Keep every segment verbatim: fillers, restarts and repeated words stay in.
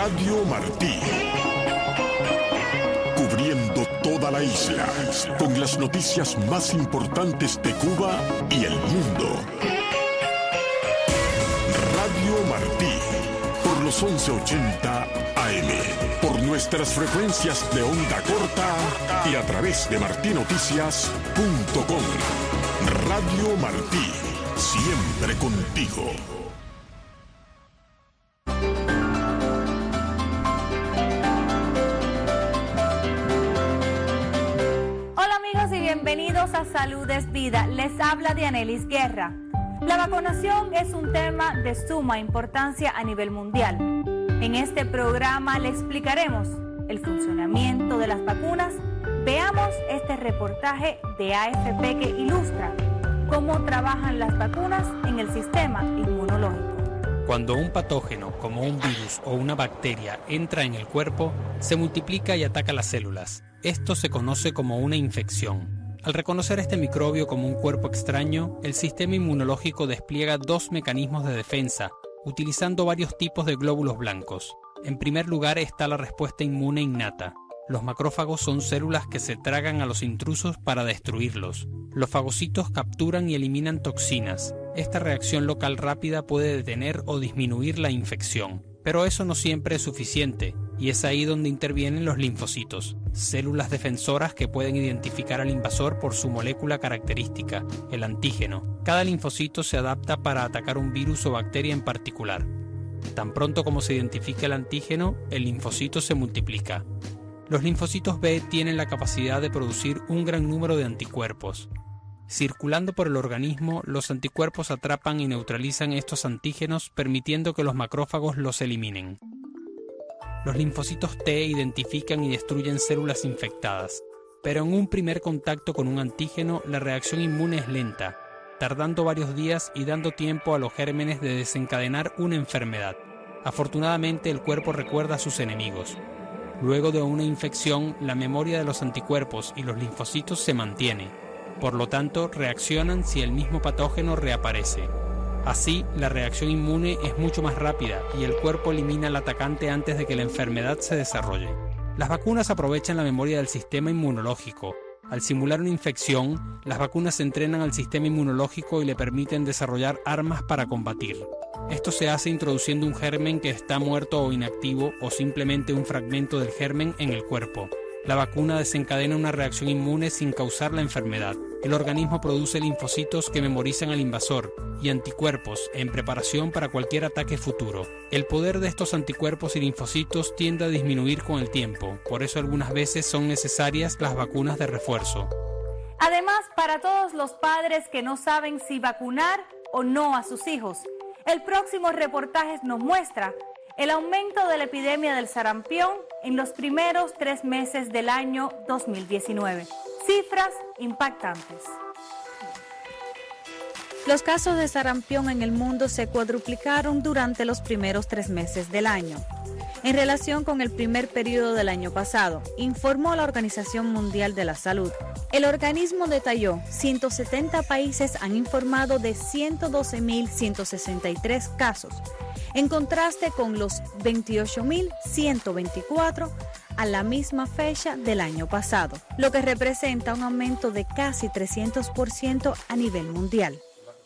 Radio Martí. Cubriendo toda la isla, con las noticias más importantes de Cuba y el mundo. Radio Martí, por los once ochenta A M, por nuestras frecuencias de onda corta y a través de martí noticias punto com. Radio Martí, siempre contigo. Bienvenidos a Salud es Vida. Les habla Dianelis Guerra. La vacunación es un tema de suma importancia a nivel mundial. En este programa le explicaremos el funcionamiento de las vacunas. Veamos este reportaje de A F P que ilustra cómo trabajan las vacunas en el sistema inmunológico. Cuando un patógeno, como un virus o una bacteria, entra en el cuerpo, se multiplica y ataca las células. Esto se conoce como una infección. Al reconocer este microbio como un cuerpo extraño, el sistema inmunológico despliega dos mecanismos de defensa, utilizando varios tipos de glóbulos blancos. En primer lugar está la respuesta inmune innata. Los macrófagos son células que se tragan a los intrusos para destruirlos. Los fagocitos capturan y eliminan toxinas. Esta reacción local rápida puede detener o disminuir la infección. Pero eso no siempre es suficiente, y es ahí donde intervienen los linfocitos, células defensoras que pueden identificar al invasor por su molécula característica, el antígeno. Cada linfocito se adapta para atacar un virus o bacteria en particular. Tan pronto como se identifica el antígeno, el linfocito se multiplica. Los linfocitos B tienen la capacidad de producir un gran número de anticuerpos. Circulando por el organismo, los anticuerpos atrapan y neutralizan estos antígenos, permitiendo que los macrófagos los eliminen. Los linfocitos T identifican y destruyen células infectadas, pero en un primer contacto con un antígeno, la reacción inmune es lenta, tardando varios días y dando tiempo a los gérmenes de desencadenar una enfermedad. Afortunadamente, el cuerpo recuerda a sus enemigos. Luego de una infección, la memoria de los anticuerpos y los linfocitos se mantiene. Por lo tanto, reaccionan si el mismo patógeno reaparece. Así, la reacción inmune es mucho más rápida y el cuerpo elimina al atacante antes de que la enfermedad se desarrolle. Las vacunas aprovechan la memoria del sistema inmunológico. Al simular una infección, las vacunas entrenan al sistema inmunológico y le permiten desarrollar armas para combatir. Esto se hace introduciendo un germen que está muerto o inactivo o simplemente un fragmento del germen en el cuerpo. La vacuna desencadena una reacción inmune sin causar la enfermedad. El organismo produce linfocitos que memorizan al invasor y anticuerpos en preparación para cualquier ataque futuro. El poder de estos anticuerpos y linfocitos tiende a disminuir con el tiempo, por eso algunas veces son necesarias las vacunas de refuerzo. Además, para todos los padres que no saben si vacunar o no a sus hijos, el próximo reportaje nos muestra el aumento de la epidemia del sarampión en los primeros tres meses del año dos mil diecinueve. Cifras impactantes. Los casos de sarampión en el mundo se cuadruplicaron durante los primeros tres meses del año, en relación con el primer periodo del año pasado, informó la Organización Mundial de la Salud. El organismo detalló, ciento setenta países han informado de ciento doce mil ciento sesenta y tres casos, en contraste con los veintiocho mil ciento veinticuatro a la misma fecha del año pasado, lo que representa un aumento de casi trescientos por ciento a nivel mundial.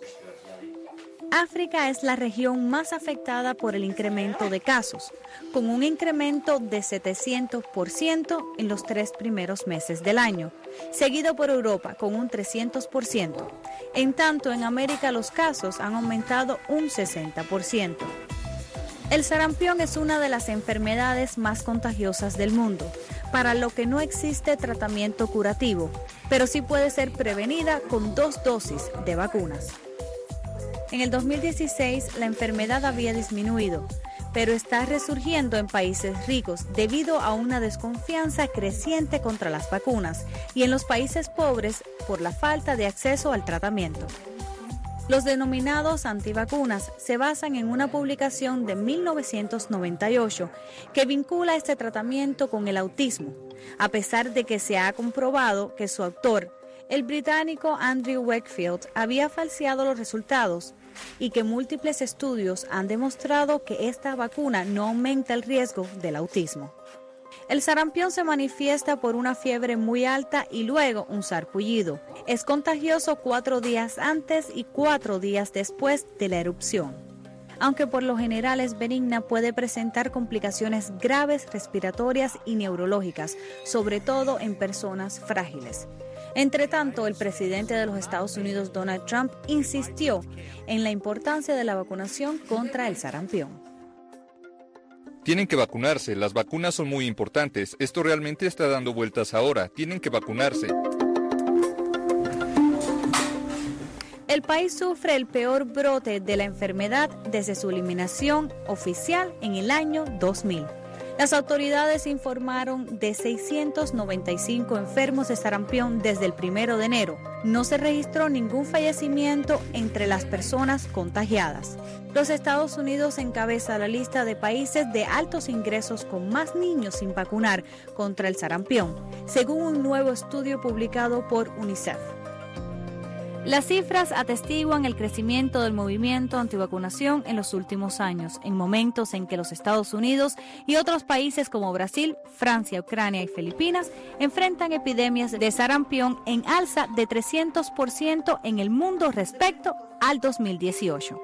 África es la región más afectada por el incremento de casos, con un incremento de setecientos por ciento en los tres primeros meses del año, seguido por Europa con un trescientos por ciento. En tanto, en América los casos han aumentado un sesenta por ciento. El sarampión es una de las enfermedades más contagiosas del mundo, para lo que no existe tratamiento curativo, pero sí puede ser prevenida con dos dosis de vacunas. En el dos mil dieciséis la enfermedad había disminuido, pero está resurgiendo en países ricos debido a una desconfianza creciente contra las vacunas y en los países pobres por la falta de acceso al tratamiento. Los denominados antivacunas se basan en una publicación de mil novecientos noventa y ocho que vincula este tratamiento con el autismo, a pesar de que se ha comprobado que su autor, el británico Andrew Wakefield había falseado los resultados y que múltiples estudios han demostrado que esta vacuna no aumenta el riesgo del autismo. El sarampión se manifiesta por una fiebre muy alta y luego un sarpullido. Es contagioso cuatro días antes y cuatro días después de la erupción. Aunque por lo general es benigna, puede presentar complicaciones graves respiratorias y neurológicas, sobre todo en personas frágiles. Entre tanto, el presidente de los Estados Unidos, Donald Trump, insistió en la importancia de la vacunación contra el sarampión. Tienen que vacunarse, las vacunas son muy importantes. Esto realmente está dando vueltas ahora, tienen que vacunarse. El país sufre el peor brote de la enfermedad desde su eliminación oficial en el año dos mil. Las autoridades informaron de seiscientos noventa y cinco enfermos de sarampión desde el primero de enero. No se registró ningún fallecimiento entre las personas contagiadas. Los Estados Unidos encabeza la lista de países de altos ingresos con más niños sin vacunar contra el sarampión, según un nuevo estudio publicado por UNICEF. Las cifras atestiguan el crecimiento del movimiento antivacunación en los últimos años, en momentos en que los Estados Unidos y otros países como Brasil, Francia, Ucrania y Filipinas enfrentan epidemias de sarampión en alza de trescientos por ciento en el mundo respecto al dos mil dieciocho.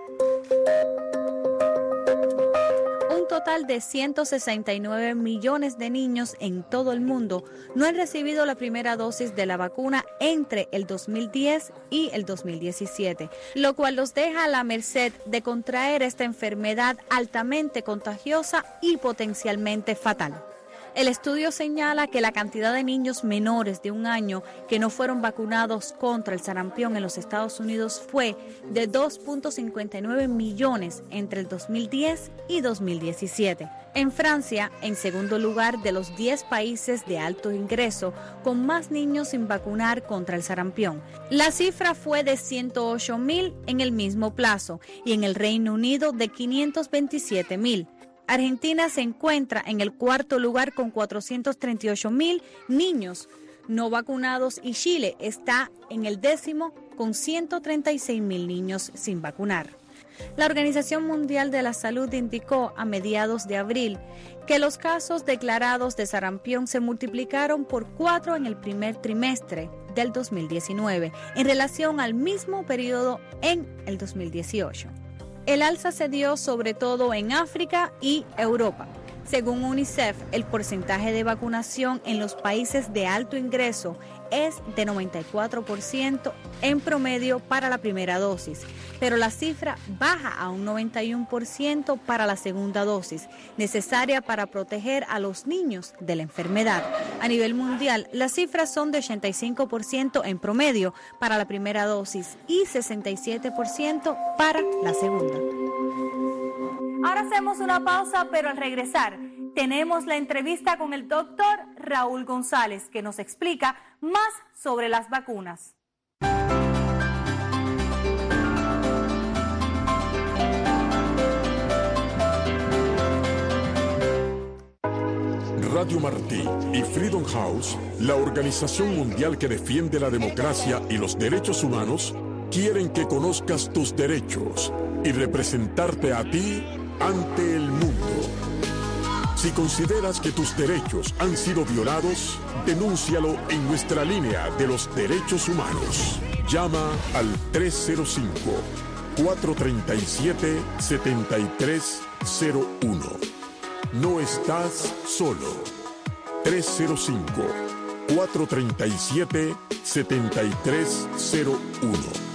Un total de ciento sesenta y nueve millones de niños en todo el mundo no han recibido la primera dosis de la vacuna entre el dos mil diez y el dos mil diecisiete, lo cual los deja a la merced de contraer esta enfermedad altamente contagiosa y potencialmente fatal. El estudio señala que la cantidad de niños menores de un año que no fueron vacunados contra el sarampión en los Estados Unidos fue de dos punto cincuenta y nueve millones entre el dos mil diez y dos mil diecisiete. En Francia, en segundo lugar de los diez países de alto ingreso con más niños sin vacunar contra el sarampión. La cifra fue de ciento ocho mil en el mismo plazo y en el Reino Unido de quinientos veintisiete mil. Argentina se encuentra en el cuarto lugar con cuatrocientos treinta y ocho mil niños no vacunados y Chile está en el décimo con ciento treinta y seis mil niños sin vacunar. La Organización Mundial de la Salud indicó a mediados de abril que los casos declarados de sarampión se multiplicaron por cuatro en el primer trimestre del dos mil diecinueve en relación al mismo periodo en el dos mil dieciocho. El alza se dio sobre todo en África y Europa. Según UNICEF, el porcentaje de vacunación en los países de alto ingreso es de noventa y cuatro por ciento en promedio para la primera dosis, pero la cifra baja a un noventa y uno por ciento para la segunda dosis, necesaria para proteger a los niños de la enfermedad. A nivel mundial, las cifras son de ochenta y cinco por ciento en promedio para la primera dosis y sesenta y siete por ciento para la segunda. Ahora hacemos una pausa, pero al regresar tenemos la entrevista con el doctor Raúl González, que nos explica más sobre las vacunas. Radio Martí y Freedom House, la organización mundial que defiende la democracia y los derechos humanos, quieren que conozcas tus derechos y representarte a ti ante el mundo. Si consideras que tus derechos han sido violados, denúncialo en nuestra línea de los derechos humanos. Llama al tres cero cinco, cuatro tres siete, siete tres cero uno. No estás solo. tres cero cinco, cuatro tres siete, siete tres cero uno.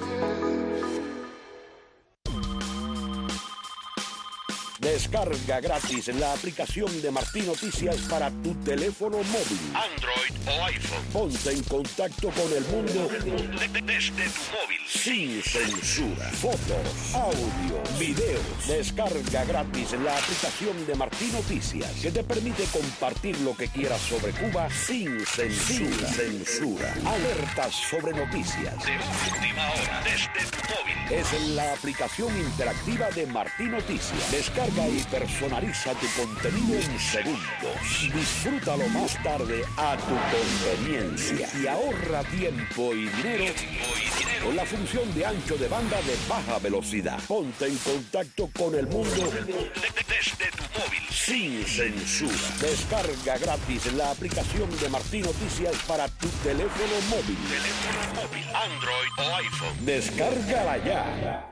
Descarga gratis la aplicación de Martí Noticias para tu teléfono móvil, Android o iPhone. Ponte en contacto con el mundo de- de- desde tu móvil. sin censura. Fotos, audio, videos. Descarga gratis la aplicación de Martí Noticias, que te permite compartir lo que quieras sobre Cuba sin censura. Sin censura. Alertas sobre noticias. De última hora, desde tu móvil. Es en la aplicación interactiva de Martí Noticias. Descarga Califica y personaliza tu contenido en segundos. Disfrútalo más tarde a tu conveniencia y ahorra tiempo y dinero con la función de ancho de banda de baja velocidad. Ponte en contacto con el mundo desde tu móvil. Sin censura. Descarga gratis la aplicación de Martín Noticias para tu teléfono móvil. Teléfono móvil, Android o iPhone. Descárgala ya.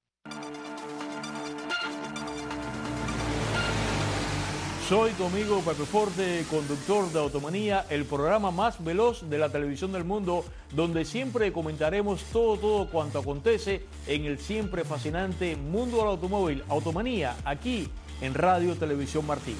Soy tu amigo Pepe Forte, conductor de Automanía, el programa más veloz de la televisión del mundo, donde siempre comentaremos todo, todo cuanto acontece en el siempre fascinante mundo del automóvil. Automanía, aquí en Radio Televisión Martín.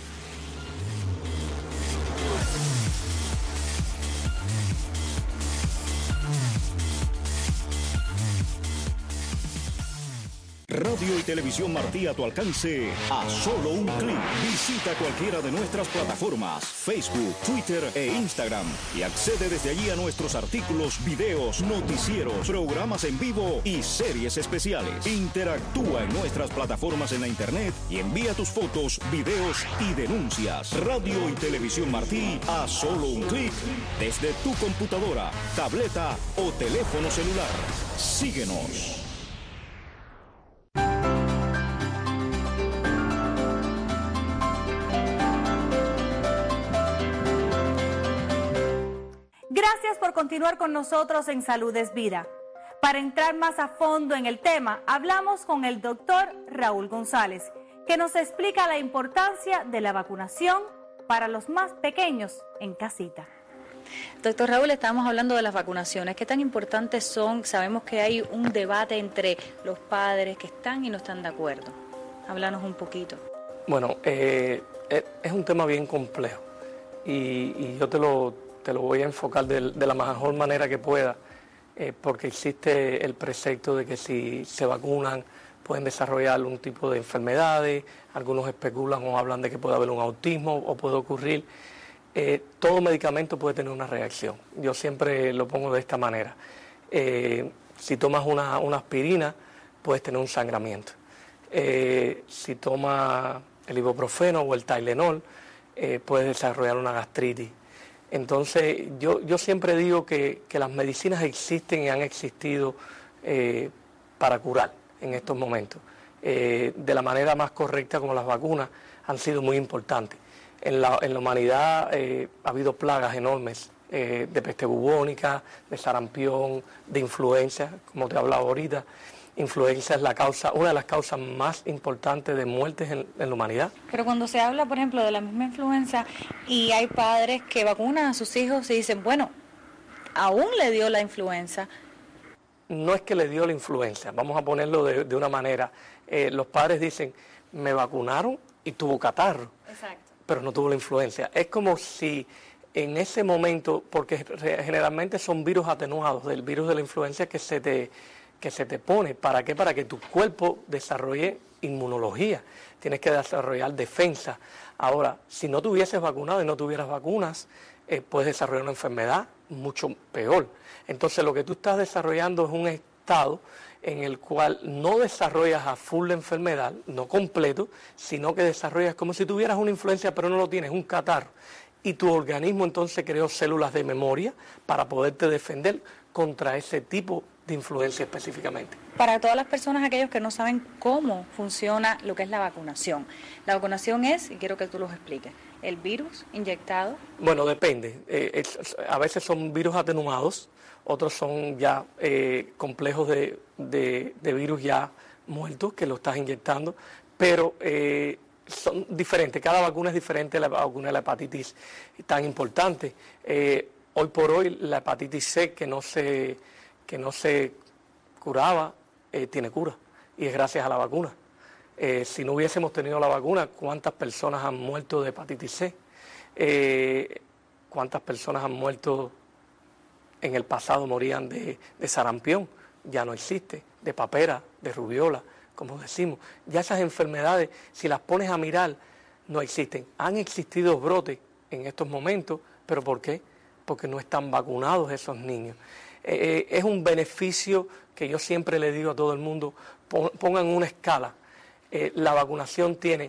Radio y Televisión Martí a tu alcance a solo un clic. Visita cualquiera de nuestras plataformas, Facebook, Twitter e Instagram y accede desde allí a nuestros artículos, videos, noticieros, programas en vivo y series especiales. Interactúa en nuestras plataformas en la internet y envía tus fotos, videos y denuncias. Radio y Televisión Martí a solo un clic desde tu computadora, tableta o teléfono celular. Síguenos. Gracias por continuar con nosotros en Salud es Vida. Para entrar más a fondo en el tema, hablamos con el doctor Raúl González, que nos explica la importancia de la vacunación para los más pequeños en casita. Doctor Raúl, estamos hablando de las vacunaciones. ¿Qué tan importantes son? Sabemos que hay un debate entre los padres que están y no están de acuerdo. Háblanos un poquito. Bueno, eh, es un tema bien complejo y, y yo te lo, te lo voy a enfocar de, de la mejor manera que pueda, eh, porque existe el precepto de que si se vacunan pueden desarrollar algún tipo de enfermedades, algunos especulan o hablan de que puede haber un autismo o puede ocurrir. Eh, todo medicamento puede tener una reacción. Yo siempre lo pongo de esta manera. Eh, si tomas una, una aspirina, puedes tener un sangramiento. Eh, si tomas el ibuprofeno o el Tylenol, eh, puedes desarrollar una gastritis. Entonces, yo, yo siempre digo que, que las medicinas existen y han existido eh, para curar en estos momentos. Eh, de la manera más correcta, como las vacunas, han sido muy importantes. En la, en la humanidad eh, ha habido plagas enormes eh, de peste bubónica, de sarampión, de influenza, como te hablaba ahorita. Influenza es la causa, una de las causas más importantes de muertes en, en la humanidad. Pero cuando se habla, por ejemplo, de la misma influenza y hay padres que vacunan a sus hijos y dicen, bueno, aún le dio la influenza. No es que le dio la influenza, vamos a ponerlo de, de una manera. Eh, los padres dicen, me vacunaron y tuvo catarro. Exacto. Pero no tuvo la influencia. Es como si en ese momento, porque generalmente son virus atenuados del virus de la influenza que se te, que se te pone. ¿Para qué? Para que tu cuerpo desarrolle inmunología. Tienes que desarrollar defensa. Ahora, si no te hubieses vacunado y no tuvieras vacunas, eh, puedes desarrollar una enfermedad mucho peor. Entonces, lo que tú estás desarrollando es un estado en el cual no desarrollas a full la enfermedad, no completo, sino que desarrollas como si tuvieras una influencia, pero no lo tienes, un catarro. Y tu organismo entonces creó células de memoria para poderte defender contra ese tipo de influencia específicamente. Para todas las personas, aquellos que no saben cómo funciona lo que es la vacunación. La vacunación es, y quiero que tú los expliques, el virus inyectado. Bueno, depende. Eh, es, a veces son virus atenuados, otros son ya eh, complejos de, de, de virus ya muertos que lo estás inyectando, pero eh, son diferentes. Cada vacuna es diferente. La vacuna de la hepatitis tan importante. Eh, hoy por hoy la hepatitis C que no se, que no se curaba eh, tiene cura y es gracias a la vacuna. Eh, si no hubiésemos tenido la vacuna, ¿cuántas personas han muerto de hepatitis C? Eh, ¿Cuántas personas han muerto en el pasado, morían de, de sarampión? Ya no existe, de papera, de rubiola, como decimos. Ya esas enfermedades, si las pones a mirar, no existen. Han existido brotes en estos momentos, ¿pero por qué? Porque no están vacunados esos niños. Eh, es un beneficio que yo siempre le digo a todo el mundo, pongan una escala. Eh, la vacunación tiene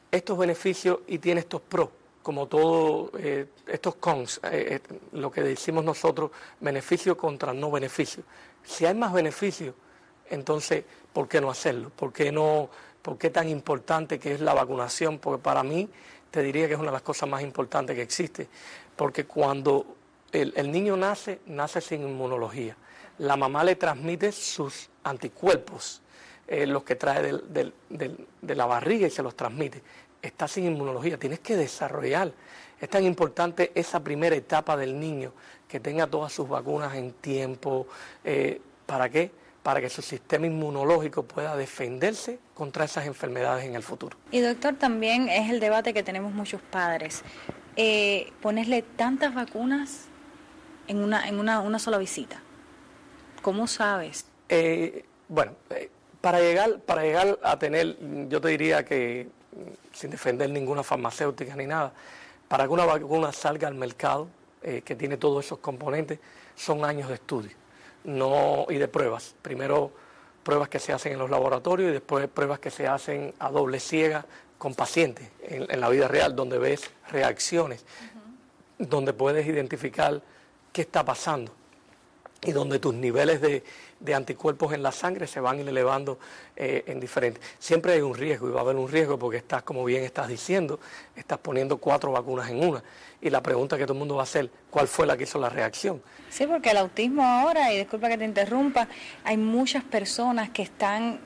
estos beneficios y tiene estos pros, como todos eh, estos cons, eh, eh, lo que decimos nosotros, beneficio contra no beneficio. Si hay más beneficios, entonces, ¿por qué no hacerlo? ¿Por qué no, por qué tan importante que es la vacunación? Porque para mí, te diría que es una de las cosas más importantes que existe, porque cuando el, el niño nace, nace sin inmunología. La mamá le transmite sus anticuerpos, eh, los que trae del, del, del, de la barriga y se los transmite. Está sin inmunología, tienes que desarrollar. Es tan importante esa primera etapa del niño, que tenga todas sus vacunas en tiempo. Eh, ¿Para qué? Para que su sistema inmunológico pueda defenderse contra esas enfermedades en el futuro. Y doctor, también es el debate que tenemos muchos padres. Eh, ponerle tantas vacunas en una, en una, una sola visita. ¿Cómo sabes? Eh, bueno, eh, para llegar, para llegar a tener, yo te diría que, sin defender ninguna farmacéutica ni nada, para que una vacuna salga al mercado, eh, que tiene todos esos componentes, son años de estudio no y de pruebas. Primero pruebas que se hacen en los laboratorios y después pruebas que se hacen a doble ciega con pacientes en, en la vida real, donde ves reacciones, uh-huh. donde puedes identificar qué está pasando y donde tus niveles de, de anticuerpos en la sangre se van elevando eh, en diferentes. Siempre hay un riesgo y va a haber un riesgo porque estás, como bien estás diciendo, estás poniendo cuatro vacunas en una. Y la pregunta que todo el mundo va a hacer, ¿cuál fue la que hizo la reacción? Sí, porque el autismo ahora, y disculpa que te interrumpa, hay muchas personas que están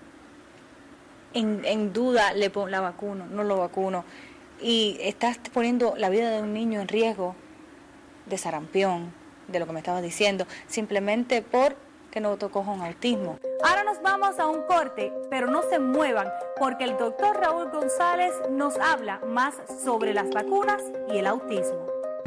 en, en duda, le pongo la vacuno, no lo vacuno, y estás poniendo la vida de un niño en riesgo de sarampión, de lo que me estabas diciendo, simplemente porque no te coja un autismo. Ahora nos vamos a un corte, pero no se muevan, porque el doctor Raúl González nos habla más sobre las vacunas y el autismo.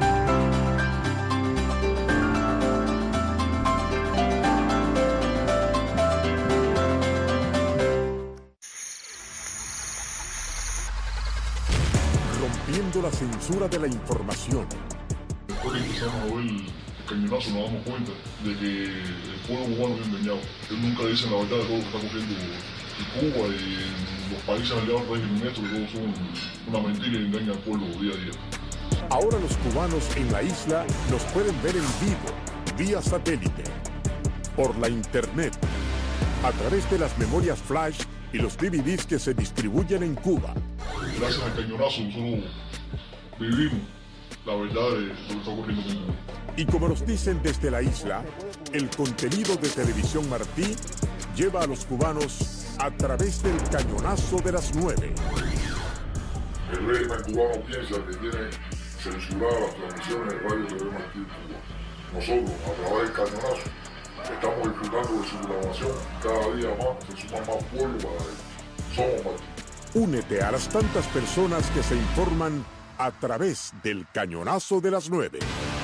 Rompiendo la censura de la información. Después que empezamos a ver el cañonazo nos damos cuenta de que el pueblo cubano es engañado. Él nunca dice la verdad de todo lo que está ocurriendo en Cuba y en los países aliados régimen nuestro, que todos son una mentira y engañan al pueblo día a día. Ahora los cubanos en la isla nos pueden ver en vivo, vía satélite, por la internet, a través de las memorias flash y los D V Ds que se distribuyen en Cuba. Gracias al cañonazo nosotros vivimos la verdad de lo que está ocurriendo en Cuba. Y como nos dicen desde la isla, el contenido de Televisión Martí lleva a los cubanos a través del cañonazo de las nueve. El régimen cubano piensa que tiene censuradas las transmisiones de radio de Martí en Cuba. Nosotros, a través del cañonazo, estamos disfrutando de su programación. Cada día más se suman más pueblos para él. Somos Martí. Únete a las tantas personas que se informan a través del cañonazo de las nueve.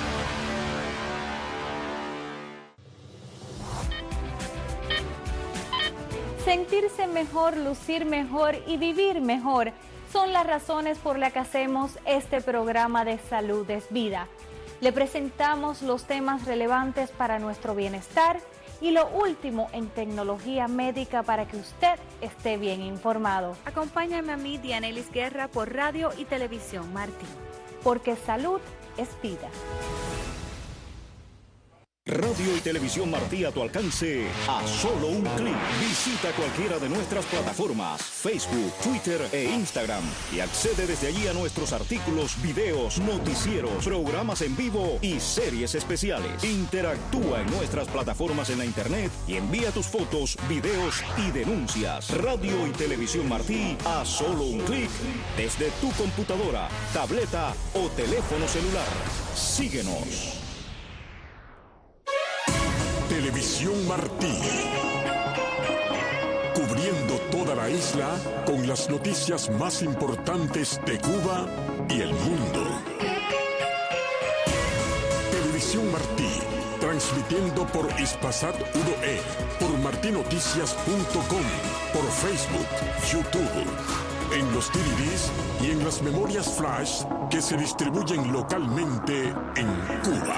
Sentirse mejor, lucir mejor y vivir mejor son las razones por las que hacemos este programa de Salud es Vida. Le presentamos los temas relevantes para nuestro bienestar y lo último en tecnología médica para que usted esté bien informado. Acompáñame a mí, Dianelis Guerra, por Radio y Televisión Martí. Porque salud es vida. Radio y Televisión Martí a tu alcance a solo un clic. Visita cualquiera de nuestras plataformas, Facebook, Twitter e Instagram y accede desde allí a nuestros artículos, videos, noticieros, programas en vivo y series especiales. Interactúa en nuestras plataformas en la internet y envía tus fotos, videos y denuncias. Radio y Televisión Martí a solo un clic desde tu computadora, tableta o teléfono celular. Síguenos. Televisión Martí, cubriendo toda la isla con las noticias más importantes de Cuba y el mundo. Televisión Martí, transmitiendo por Ispasat uno E, por martinoticias punto com, por Facebook, YouTube, en los D V Ds y en las memorias flash que se distribuyen localmente en Cuba.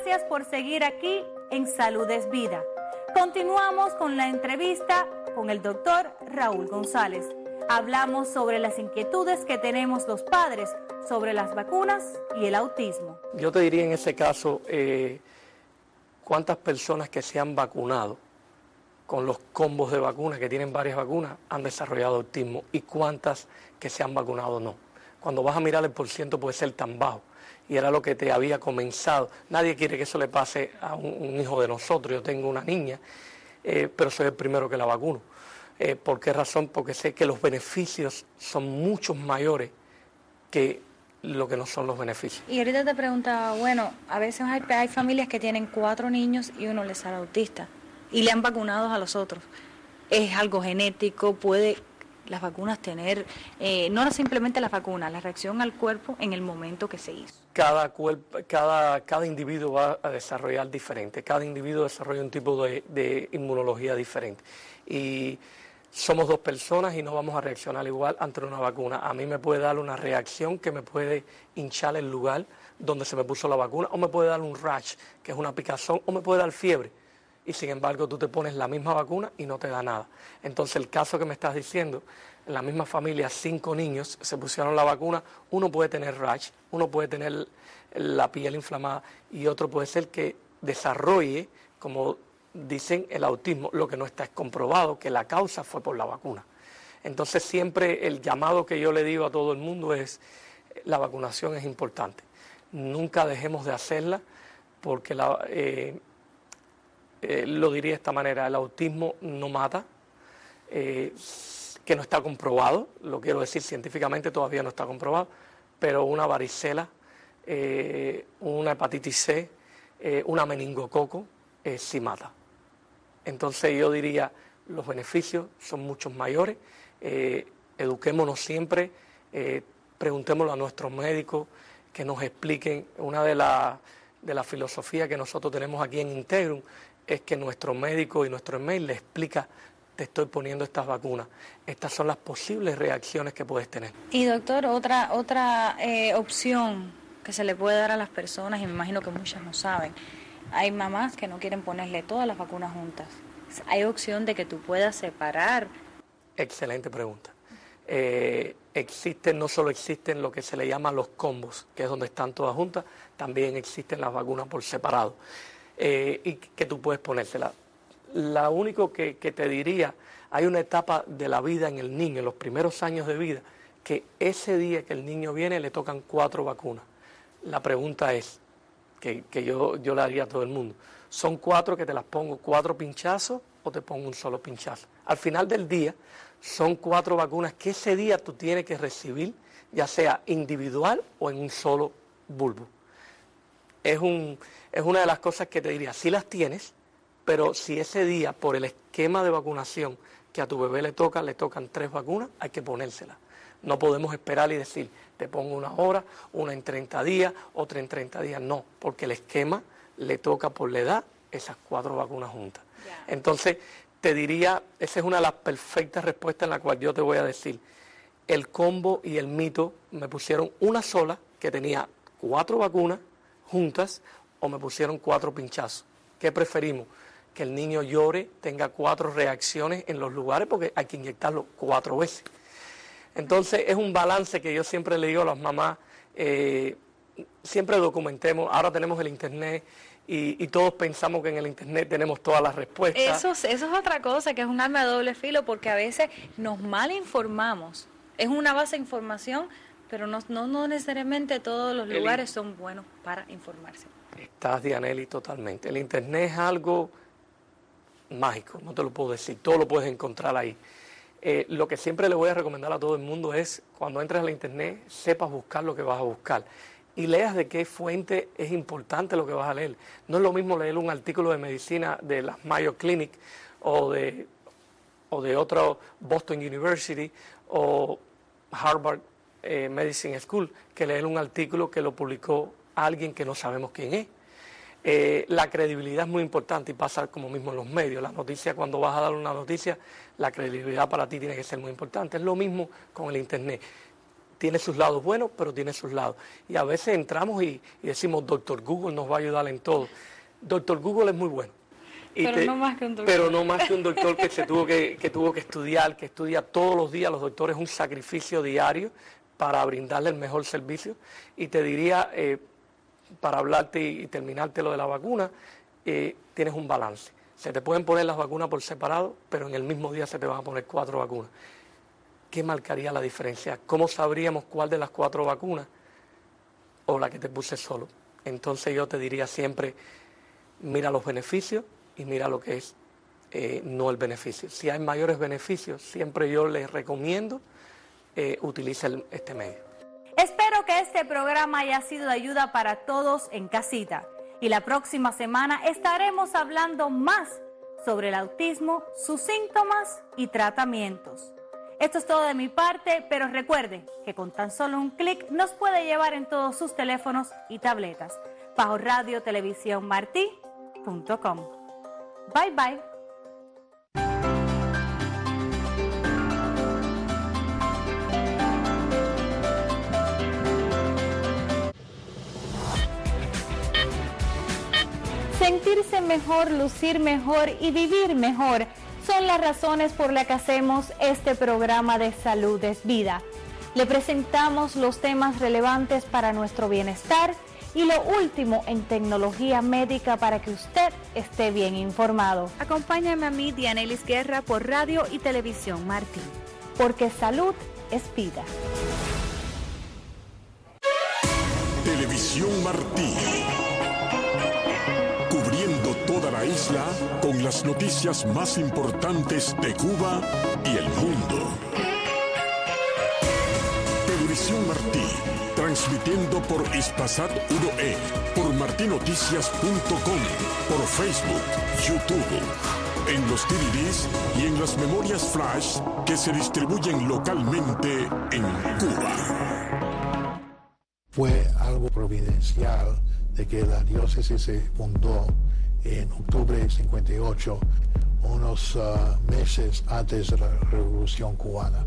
Gracias por seguir aquí en Salud es Vida. Continuamos con la entrevista con el doctor Raúl González. Hablamos sobre las inquietudes que tenemos los padres sobre las vacunas y el autismo. Yo te diría en ese caso, eh, cuántas personas que se han vacunado con los combos de vacunas, que tienen varias vacunas, han desarrollado autismo y cuántas que se han vacunado no. Cuando vas a mirar el porciento puede ser tan bajo. Y era lo que te había comenzado. Nadie quiere que eso le pase a un, un hijo de nosotros. Yo tengo una niña, eh, pero soy el primero que la vacuno. Eh, ¿Por qué razón? Porque sé que los beneficios son muchos mayores que lo que no son los beneficios. Y ahorita te preguntaba, bueno, a veces hay, hay familias que tienen cuatro niños y uno les sale autista y le han vacunado a los otros. ¿Es algo genético? ¿Puede las vacunas tener, eh, no simplemente las vacunas, la reacción al cuerpo en el momento que se hizo? Cada, cuerpo, cada, cada individuo va a desarrollar diferente, cada individuo desarrolla un tipo de, de inmunología diferente. Y somos dos personas y no vamos a reaccionar igual ante una vacuna. A mí me puede dar una reacción que me puede hinchar el lugar donde se me puso la vacuna, o me puede dar un rash, que es una picazón, o me puede dar fiebre. Y sin embargo tú te pones la misma vacuna y no te da nada. Entonces el caso que me estás diciendo, en la misma familia cinco niños se pusieron la vacuna, uno puede tener rash, uno puede tener la piel inflamada y otro puede ser que desarrolle, como dicen, el autismo. Lo que no está es comprobado que la causa fue por la vacuna. Entonces siempre el llamado que yo le digo a todo el mundo es, la vacunación es importante. Nunca dejemos de hacerla porque la... Eh, Eh, lo diría de esta manera, el autismo no mata, eh, que no está comprobado, lo quiero decir científicamente todavía no está comprobado, pero una varicela, eh, una hepatitis C, eh, una meningococo, eh, sí mata. Entonces yo diría, los beneficios son muchos mayores, eh, eduquémonos siempre, eh, preguntémoslo a nuestros médicos que nos expliquen. Una de las de la filosofía que nosotros tenemos aquí en Integrum es que nuestro médico y nuestro email le explica, te estoy poniendo estas vacunas, estas son las posibles reacciones que puedes tener. Y doctor, otra otra eh, opción que se le puede dar a las personas, y me imagino que muchas no saben, hay mamás que no quieren ponerle todas las vacunas juntas. ¿Hay opción de que tú puedas separar? Excelente pregunta. Eh, existen, no solo existen lo que se le llama los combos, que es donde están todas juntas, también existen las vacunas por separado. Eh, y que tú puedes ponérsela. La único que, que te diría, hay una etapa de la vida en el niño, en los primeros años de vida, que ese día que el niño viene le tocan cuatro vacunas. La pregunta es, que, que yo, yo le haría a todo el mundo, ¿son cuatro que te las pongo cuatro pinchazos o te pongo un solo pinchazo? Al final del día, son cuatro vacunas que ese día tú tienes que recibir, ya sea individual o en un solo bulbo. Es, un, es una de las cosas que te diría, sí las tienes, pero si ese día, por el esquema de vacunación que a tu bebé le toca, le tocan tres vacunas, hay que ponérselas. No podemos esperar y decir, te pongo una hora, una en treinta días, otra en treinta días. No, porque el esquema le toca por la edad esas cuatro vacunas juntas. Yeah. Entonces, te diría, esa es una de las perfectas respuestas en la cual yo te voy a decir, el combo y el mito me pusieron una sola que tenía cuatro vacunas juntas o me pusieron cuatro pinchazos. ¿Qué preferimos? Que el niño llore, tenga cuatro reacciones en los lugares porque hay que inyectarlo cuatro veces. Entonces es un balance que yo siempre le digo a las mamás, eh, siempre documentemos, ahora tenemos el internet y, y todos pensamos que en el internet tenemos todas las respuestas. Eso, eso es otra cosa, que es un arma de doble filo porque a veces nos mal informamos, es una base de información, pero no, no, no necesariamente todos los lugares son buenos para informarse. Estás, Dianely, totalmente. El internet es algo mágico, no te lo puedo decir, todo lo puedes encontrar ahí. Eh, lo que siempre le voy a recomendar a todo el mundo es, cuando entres a la internet, sepas buscar lo que vas a buscar. Y leas de qué fuente es importante lo que vas a leer. No es lo mismo leer un artículo de medicina de las Mayo Clinic o de, o de otro Boston University o Harvard Eh, Medicine School, que leer un artículo que lo publicó alguien que no sabemos quién es. Eh, la credibilidad es muy importante y pasa como mismo en los medios. La noticia, cuando vas a dar una noticia, la credibilidad para ti tiene que ser muy importante. Es lo mismo con el internet. tiene sus lados buenos, pero tiene sus lados. Y a veces entramos y, y decimos, doctor Google nos va a ayudar en todo. doctor Google es muy bueno. Y pero, te, no más que un doctor. pero no más que un doctor que se tuvo que, que tuvo que estudiar, que estudia todos los días. Los doctores es un sacrificio diario para brindarle el mejor servicio. Y te diría, eh, para hablarte y, y terminarte lo de la vacuna, eh, tienes un balance. Se te pueden poner las vacunas por separado, pero en el mismo día se te van a poner cuatro vacunas. ¿Qué marcaría la diferencia? ¿Cómo sabríamos cuál de las cuatro vacunas o la que te puse solo? Entonces yo te diría siempre, mira los beneficios y mira lo que es eh, no el beneficio. Si hay mayores beneficios, siempre yo les recomiendo eh, utilice el, este medio. Espero que este programa haya sido de ayuda para todos en casita. Y la próxima semana estaremos hablando más sobre el autismo, sus síntomas y tratamientos. Esto es todo de mi parte, pero recuerde que con tan solo un clic nos puede llevar en todos sus teléfonos y tabletas bajo radio televisión martí punto com. Bye bye. Sentirse mejor, lucir mejor y vivir mejor son las razones por las que hacemos este programa de Salud es Vida. Le presentamos los temas relevantes para nuestro bienestar y lo último en tecnología médica para que usted esté bien informado. Acompáñame a mí, Dianelis Guerra, por Radio y Televisión Martí. Porque salud es vida. Televisión Martí. Cubriendo toda la isla con las noticias más importantes de Cuba y el mundo. Televisión Martí, transmitiendo por Hispasat uno E, por martinoticias punto com, por Facebook, YouTube, en los D V Ds y en las memorias flash que se distribuyen localmente en Cuba. Fue algo providencial de que la diócesis se fundó en octubre de cincuenta y ocho, unos uh, meses antes de la Revolución Cubana.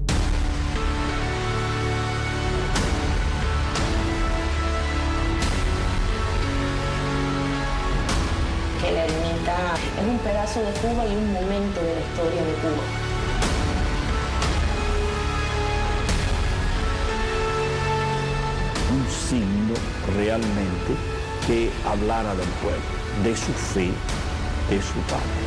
Que la ermita es un pedazo de Cuba y un momento de la historia de Cuba. Un signo realmente que hablara del pueblo, de su fe, de su patria.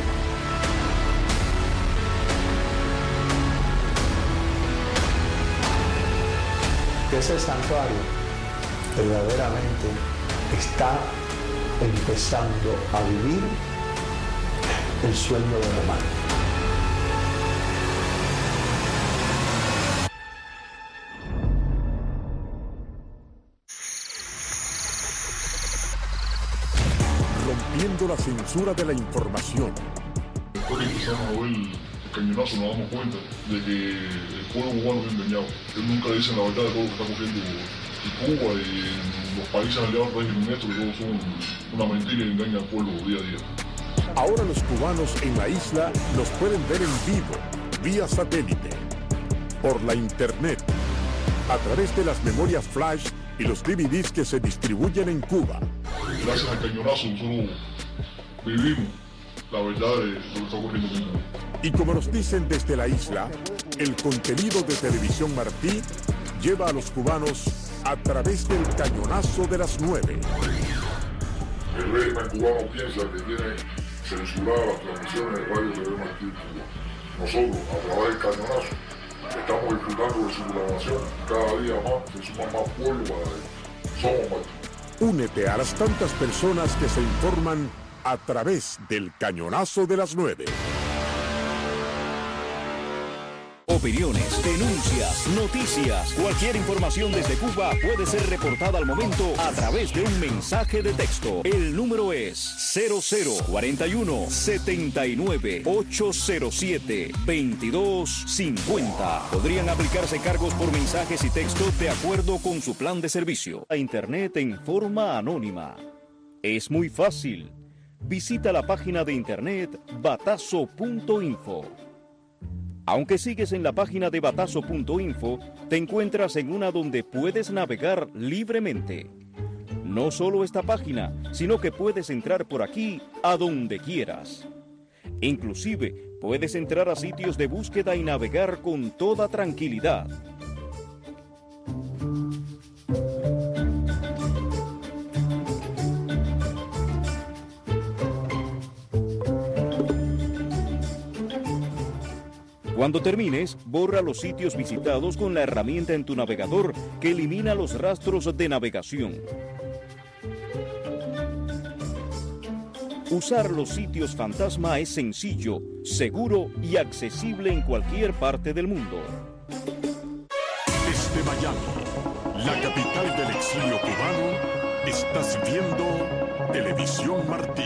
Ese santuario verdaderamente está empezando a vivir el sueño de Román. Rompiendo la censura de la información. Después que empezamos a ver el cañonazo nos damos cuenta de que el pueblo cubano es engañado. Él nunca dice la verdad de todo lo que está ocurriendo en Cuba y en los países aliados al régimen nuestro, que todos son una mentira y engañan al pueblo día a día. Ahora los cubanos en la isla los pueden ver en vivo, vía satélite, por la internet, a través de las memorias flash y los D V Ds que se distribuyen en Cuba. Gracias al cañonazo nosotros vivimos la verdad de lo que está ocurriendo en Cuba. Y como nos dicen desde la isla, el contenido de Televisión Martí lleva a los cubanos a través del cañonazo de las nueve. El régimen cubano piensa que tiene censuradas las transmisiones de radio T V Martí en Cuba. Nosotros, a través del cañonazo, estamos disfrutando de su programación. Cada día más se suma más pueblo para ellos. Somos Martí. Únete a las tantas personas que se informan a través del cañonazo de las nueve. Opiniones, denuncias, noticias, cualquier información desde Cuba puede ser reportada al momento a través de un mensaje de texto. El número es cero cero cuarenta y uno setenta y nueve ochocientos siete veintidós cincuenta. Podrían aplicarse cargos por mensajes y textos de acuerdo con su plan de servicio. A Internet en forma anónima. Es muy fácil. Visita la página de Internet batazo punto info. Aunque sigues en la página de batazo punto info, te encuentras en una donde puedes navegar libremente. No solo esta página, sino que puedes entrar por aquí a donde quieras. Inclusive, puedes entrar a sitios de búsqueda y navegar con toda tranquilidad. Cuando termines, borra los sitios visitados con la herramienta en tu navegador que elimina los rastros de navegación. Usar los sitios fantasma es sencillo, seguro y accesible en cualquier parte del mundo. Desde Miami, la capital del exilio cubano, estás viendo Televisión Martí.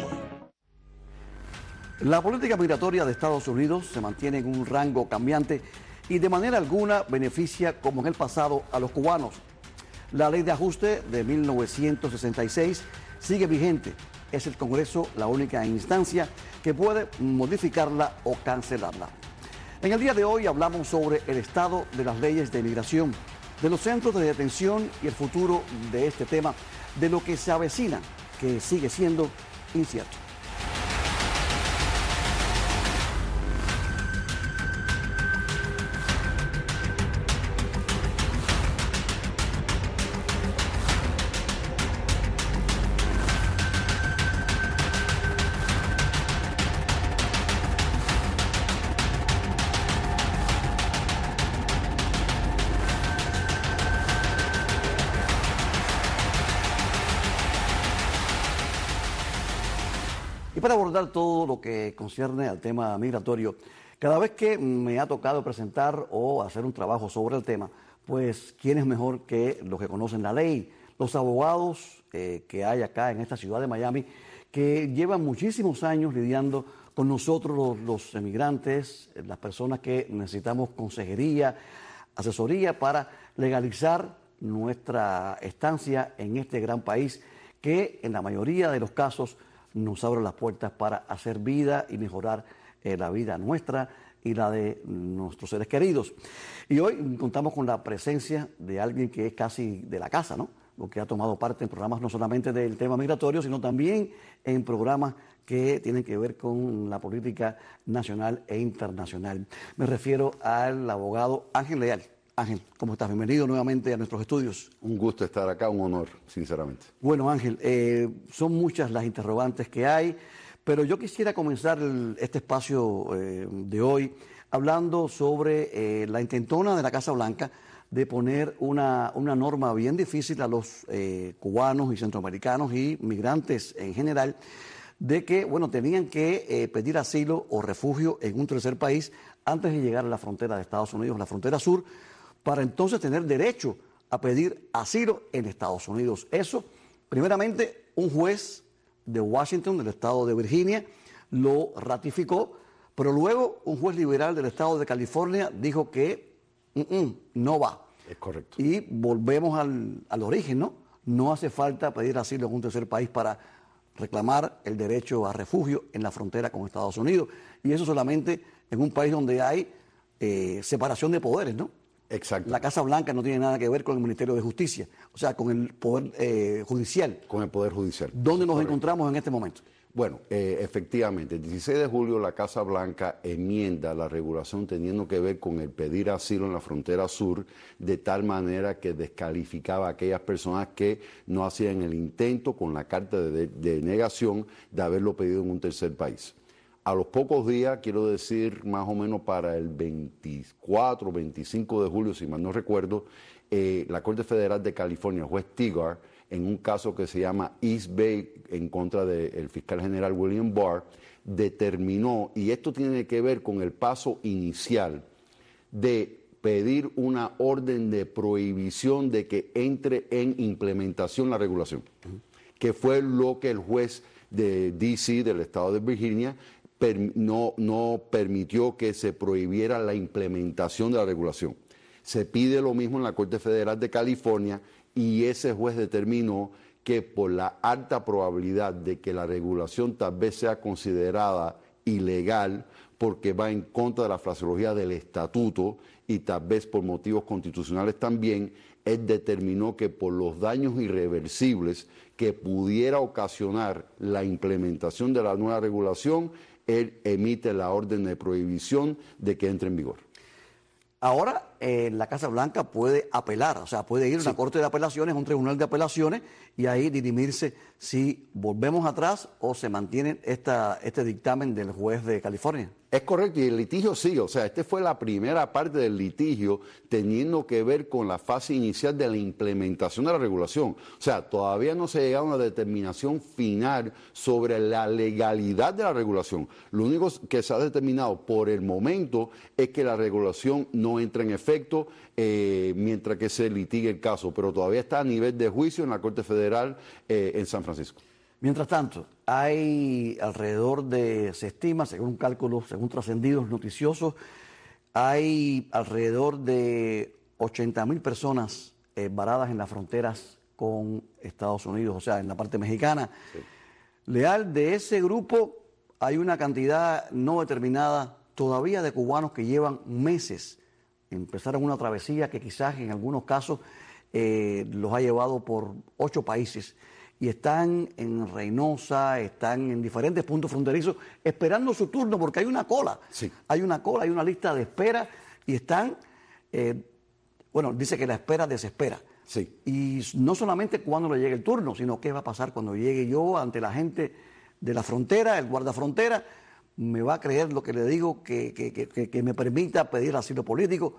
La política migratoria de Estados Unidos se mantiene en un rango cambiante y de manera alguna beneficia, como en el pasado, a los cubanos. La ley de ajuste de mil novecientos sesenta y seis sigue vigente. Es el Congreso la única instancia que puede modificarla o cancelarla. En el día de hoy hablamos sobre el estado de las leyes de migración, de los centros de detención y el futuro de este tema, de lo que se avecina, que sigue siendo incierto. Para abordar todo lo que concierne al tema migratorio, cada vez que me ha tocado presentar o hacer un trabajo sobre el tema, pues ¿quién es mejor que los que conocen la ley? Los abogados eh, que hay acá en esta ciudad de Miami, que llevan muchísimos años lidiando con nosotros los, los emigrantes, las personas que necesitamos consejería, asesoría para legalizar nuestra estancia en este gran país que en la mayoría de los casos nos abre las puertas para hacer vida y mejorar eh, la vida nuestra y la de nuestros seres queridos. Y hoy contamos con la presencia de alguien que es casi de la casa, ¿no? Porque ha tomado parte en programas no solamente del tema migratorio, sino también en programas que tienen que ver con la política nacional e internacional. Me refiero al abogado Ángel Leal. Ángel, ¿cómo estás? Bienvenido nuevamente a nuestros estudios. Un gusto estar acá, un honor, sinceramente. Bueno, Ángel, eh, son muchas las interrogantes que hay, pero yo quisiera comenzar el, este espacio eh, de hoy hablando sobre eh, la intentona de la Casa Blanca de poner una, una norma bien difícil a los eh, cubanos y centroamericanos y migrantes en general, de que, bueno, tenían que eh, pedir asilo o refugio en un tercer país antes de llegar a la frontera de Estados Unidos, la frontera sur, para entonces tener derecho a pedir asilo en Estados Unidos. Eso, primeramente, un juez de Washington, del estado de Virginia, lo ratificó, pero luego un juez liberal del estado de California dijo que mm, mm, no va. Es correcto. Y volvemos al, al origen, ¿no? No hace falta pedir asilo en un tercer país para reclamar el derecho a refugio en la frontera con Estados Unidos. Y eso solamente en un país donde hay eh, separación de poderes, ¿no? Exacto. La Casa Blanca no tiene nada que ver con el Ministerio de Justicia, o sea, con el Poder eh, Judicial. Con el Poder Judicial. ¿Dónde nos Correcto. encontramos en este momento? Bueno, eh, efectivamente, el dieciséis de julio la Casa Blanca enmienda la regulación teniendo que ver con el pedir asilo en la frontera sur, de tal manera que descalificaba a aquellas personas que no hacían el intento con la carta de, de negación de haberlo pedido en un tercer país. A los pocos días, quiero decir más o menos para el veinticuatro, veinticinco de julio, si mal no recuerdo, eh, la Corte Federal de California, el juez Tigar, en un caso que se llama East Bay en contra del fiscal general William Barr, determinó, y esto tiene que ver con el paso inicial de pedir una orden de prohibición de que entre en implementación la regulación, uh-huh. que fue lo que el juez de D C, del estado de Virginia, per, no, no permitió que se prohibiera la implementación de la regulación. Se pide lo mismo en la Corte Federal de California y ese juez determinó que por la alta probabilidad de que la regulación tal vez sea considerada ilegal porque va en contra de la fraseología del estatuto y tal vez por motivos constitucionales también. Él determinó que por los daños irreversibles que pudiera ocasionar la implementación de la nueva regulación, él emite la orden de prohibición de que entre en vigor. Ahora, eh, la Casa Blanca puede apelar, o sea, puede ir a una corte de apelaciones, a un tribunal de apelaciones, y ahí dirimirse si volvemos atrás o se mantiene esta, este dictamen del juez de California. Es correcto, y el litigio sigue, o sea, esta fue la primera parte del litigio teniendo que ver con la fase inicial de la implementación de la regulación. O sea, todavía no se ha llegado a una determinación final sobre la legalidad de la regulación. Lo único que se ha determinado por el momento es que la regulación no entra en efecto eh, mientras que se litigue el caso, pero todavía está a nivel de juicio en la Corte Federal eh, en San Francisco. Mientras tanto, hay alrededor de, se estima, según cálculos, según trascendidos noticiosos, hay alrededor de ochenta mil personas eh, varadas en las fronteras con Estados Unidos, o sea, en la parte mexicana. Sí. Leal, de ese grupo hay una cantidad no determinada todavía de cubanos que llevan meses. Empezaron una travesía que quizás en algunos casos eh, los ha llevado por ocho países. Y están en Reynosa, están en diferentes puntos fronterizos, esperando su turno, porque hay una cola. Sí. Hay una cola, hay una lista de espera, y están, eh, bueno, dice que la espera desespera. Sí. Y no solamente cuando le llegue el turno, sino qué va a pasar cuando llegue yo ante la gente de la frontera, el guardafrontera, me va a creer lo que le digo, que, que, que, que me permita pedir asilo político,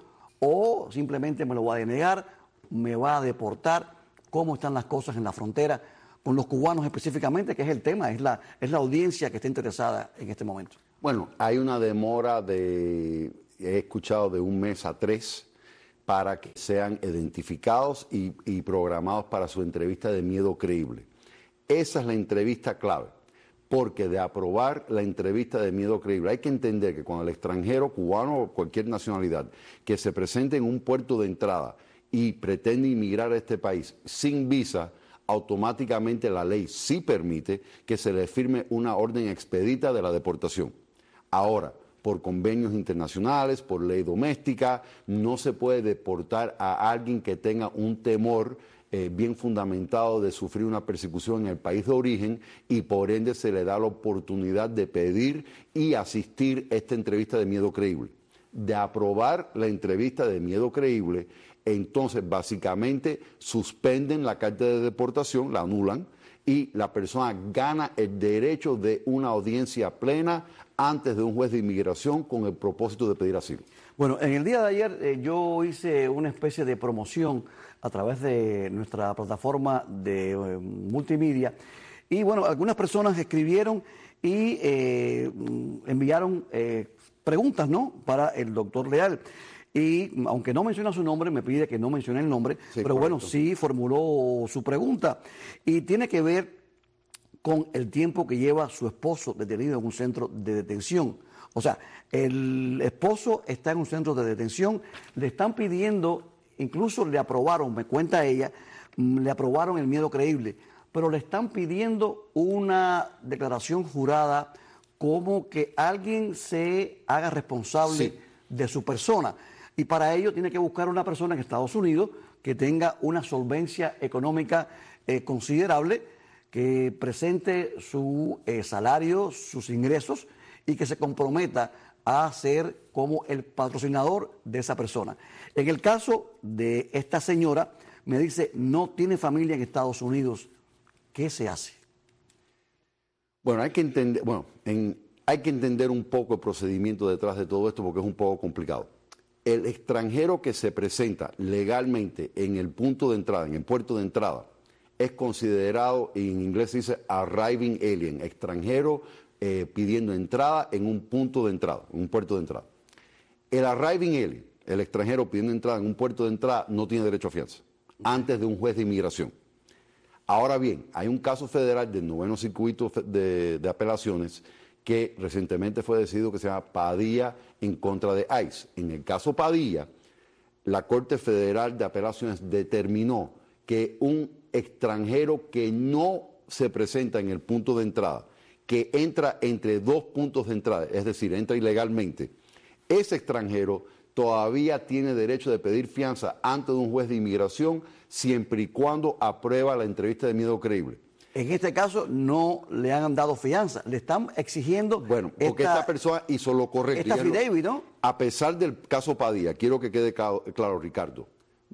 o simplemente me lo va a denegar, me va a deportar. ¿Cómo están las cosas en la frontera con los cubanos específicamente, que es el tema, es la, es la audiencia que está interesada en este momento? Bueno, hay una demora de, he escuchado, de un mes a tres para que sean identificados y, y programados para su entrevista de miedo creíble. Esa es la entrevista clave, porque de aprobar la entrevista de miedo creíble, hay que entender que cuando el extranjero, cubano o cualquier nacionalidad, que se presente en un puerto de entrada y pretende inmigrar a este país sin visa, automáticamente la ley sí permite que se le firme una orden expedita de la deportación. Ahora, por convenios internacionales, por ley doméstica, no se puede deportar a alguien que tenga un temor eh, bien fundamentado de sufrir una persecución en el país de origen, y por ende se le da la oportunidad de pedir y asistir a esta entrevista de miedo creíble. De aprobar la entrevista de miedo creíble, entonces básicamente suspenden la carta de deportación, la anulan, y la persona gana el derecho de una audiencia plena antes de un juez de inmigración con el propósito de pedir asilo. Bueno, en el día de ayer eh, yo hice una especie de promoción a través de nuestra plataforma de eh, multimedia, y bueno, algunas personas escribieron y eh, enviaron eh, preguntas, ¿no?, para el doctor Leal. Y aunque no menciona su nombre, me pide que no mencione el nombre, sí, pero correcto. Bueno, sí formuló su pregunta. Y tiene que ver con el tiempo que lleva su esposo detenido en un centro de detención. O sea, el esposo está en un centro de detención, le están pidiendo, incluso le aprobaron, me cuenta ella, le aprobaron el miedo creíble, pero le están pidiendo una declaración jurada como que alguien se haga responsable sí. de su persona. Y para ello tiene que buscar una persona en Estados Unidos que tenga una solvencia económica eh, considerable, que presente su eh, salario, sus ingresos, y que se comprometa a ser como el patrocinador de esa persona. En el caso de esta señora, me dice, no tiene familia en Estados Unidos. ¿Qué se hace? Bueno, hay que entender, bueno, en, hay que entender un poco el procedimiento detrás de todo esto, porque es un poco complicado. El extranjero que se presenta legalmente en el punto de entrada, en el puerto de entrada, es considerado, en inglés se dice arriving alien, extranjero eh, pidiendo entrada en un punto de entrada, en un puerto de entrada. El arriving alien, el extranjero pidiendo entrada en un puerto de entrada, no tiene derecho a fianza, antes de un juez de inmigración. Ahora bien, hay un caso federal del noveno circuito de, de apelaciones que recientemente fue decidido, que se llama Padilla en contra de ICE. En el caso Padilla, la Corte Federal de Apelaciones determinó que un extranjero que no se presenta en el punto de entrada, que entra entre dos puntos de entrada, es decir, entra ilegalmente, ese extranjero todavía tiene derecho de pedir fianza ante un juez de inmigración siempre y cuando aprueba la entrevista de miedo creíble. En este caso no le han dado fianza, le están exigiendo... Bueno, porque esta, esta persona hizo lo correcto. Esta affidavit, ¿no? A pesar del caso Padilla, quiero que quede claro, claro, Ricardo,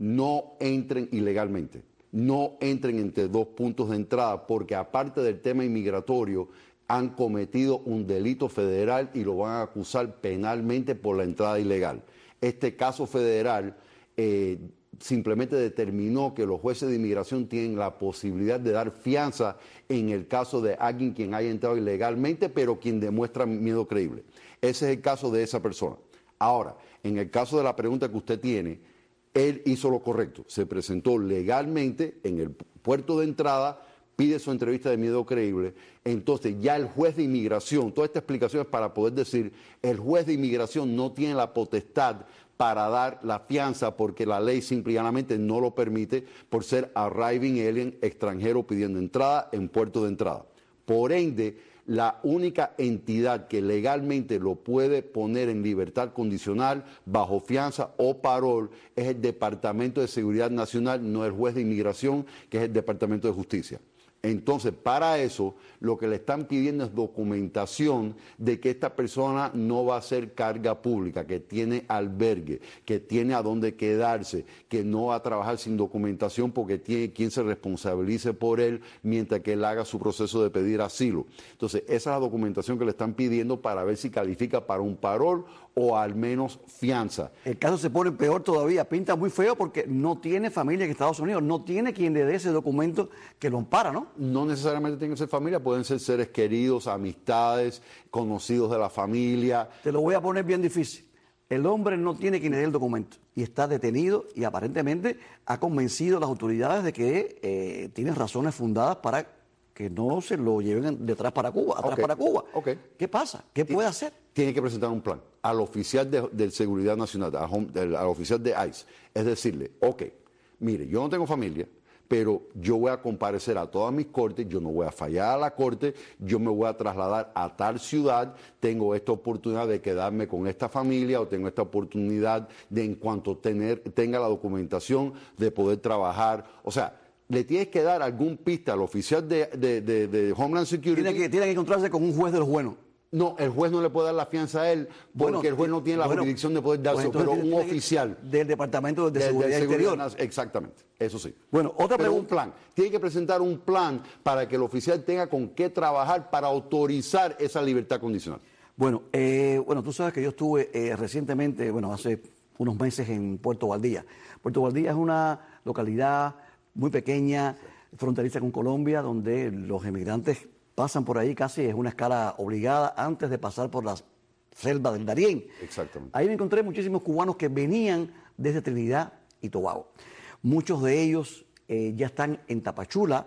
no entren ilegalmente, no entren entre dos puntos de entrada, porque aparte del tema inmigratorio, han cometido un delito federal y lo van a acusar penalmente por la entrada ilegal. Este caso federal... Eh, simplemente determinó que los jueces de inmigración tienen la posibilidad de dar fianza en el caso de alguien quien haya entrado ilegalmente, pero quien demuestra miedo creíble. Ese es el caso de esa persona. Ahora, en el caso de la pregunta que usted tiene, él hizo lo correcto, se presentó legalmente en el puerto de entrada, pide su entrevista de miedo creíble, entonces ya el juez de inmigración, toda esta explicación es para poder decir, el juez de inmigración no tiene la potestad para dar la fianza porque la ley simple y llanamente no lo permite por ser arriving alien extranjero pidiendo entrada en puerto de entrada. Por ende, la única entidad que legalmente lo puede poner en libertad condicional, bajo fianza o parol, es el Departamento de Seguridad Nacional, no el juez de inmigración, que es el Departamento de Justicia. Entonces, para eso, lo que le están pidiendo es documentación de que esta persona no va a ser carga pública, que tiene albergue, que tiene a dónde quedarse, que no va a trabajar sin documentación porque tiene quien se responsabilice por él mientras que él haga su proceso de pedir asilo. Entonces, esa es la documentación que le están pidiendo para ver si califica para un parol o al menos fianza. El caso se pone peor todavía, pinta muy feo porque no tiene familia en Estados Unidos, no tiene quien le dé ese documento que lo ampara, ¿no? No necesariamente tienen que ser familia, pueden ser seres queridos, amistades, conocidos de la familia. Te lo voy a poner bien difícil. El hombre no tiene quien le dé el documento y está detenido y aparentemente ha convencido a las autoridades de que eh, tiene razones fundadas para que no se lo lleven detrás para Cuba, atrás okay. para Cuba. Okay. ¿Qué pasa? ¿Qué puede hacer? Tiene que presentar un plan al oficial de, de Seguridad Nacional, al, home, al, al oficial de ICE. Es decirle, ok, mire, yo no tengo familia, pero yo voy a comparecer a todas mis cortes, yo no voy a fallar a la corte, yo me voy a trasladar a tal ciudad, tengo esta oportunidad de quedarme con esta familia o tengo esta oportunidad de en cuanto tener, tenga la documentación de poder trabajar. O sea, le tienes que dar algún pista al oficial de, de, de, de Homeland Security. Tiene que, tiene que encontrarse con un juez de los buenos. No, el juez no le puede dar la fianza a él porque bueno, el juez no tiene la bueno, jurisdicción de poder darse, pues pero un oficial del Departamento de, de Seguridad, de Seguridad Exterior. Exactamente, eso sí. Bueno, otra pero pregunta. un plan. Tiene que presentar un plan para que el oficial tenga con qué trabajar para autorizar esa libertad condicional. Bueno, eh, bueno, tú sabes que yo estuve eh, recientemente, bueno, hace unos meses en Puerto Valdía. Puerto Valdía es una localidad muy pequeña, fronteriza con Colombia, donde los emigrantes pasan por ahí casi, es una escala obligada antes de pasar por la selva del Darién. Exactamente. Ahí me encontré muchísimos cubanos que venían desde Trinidad y Tobago. Muchos de ellos eh, ya están en Tapachula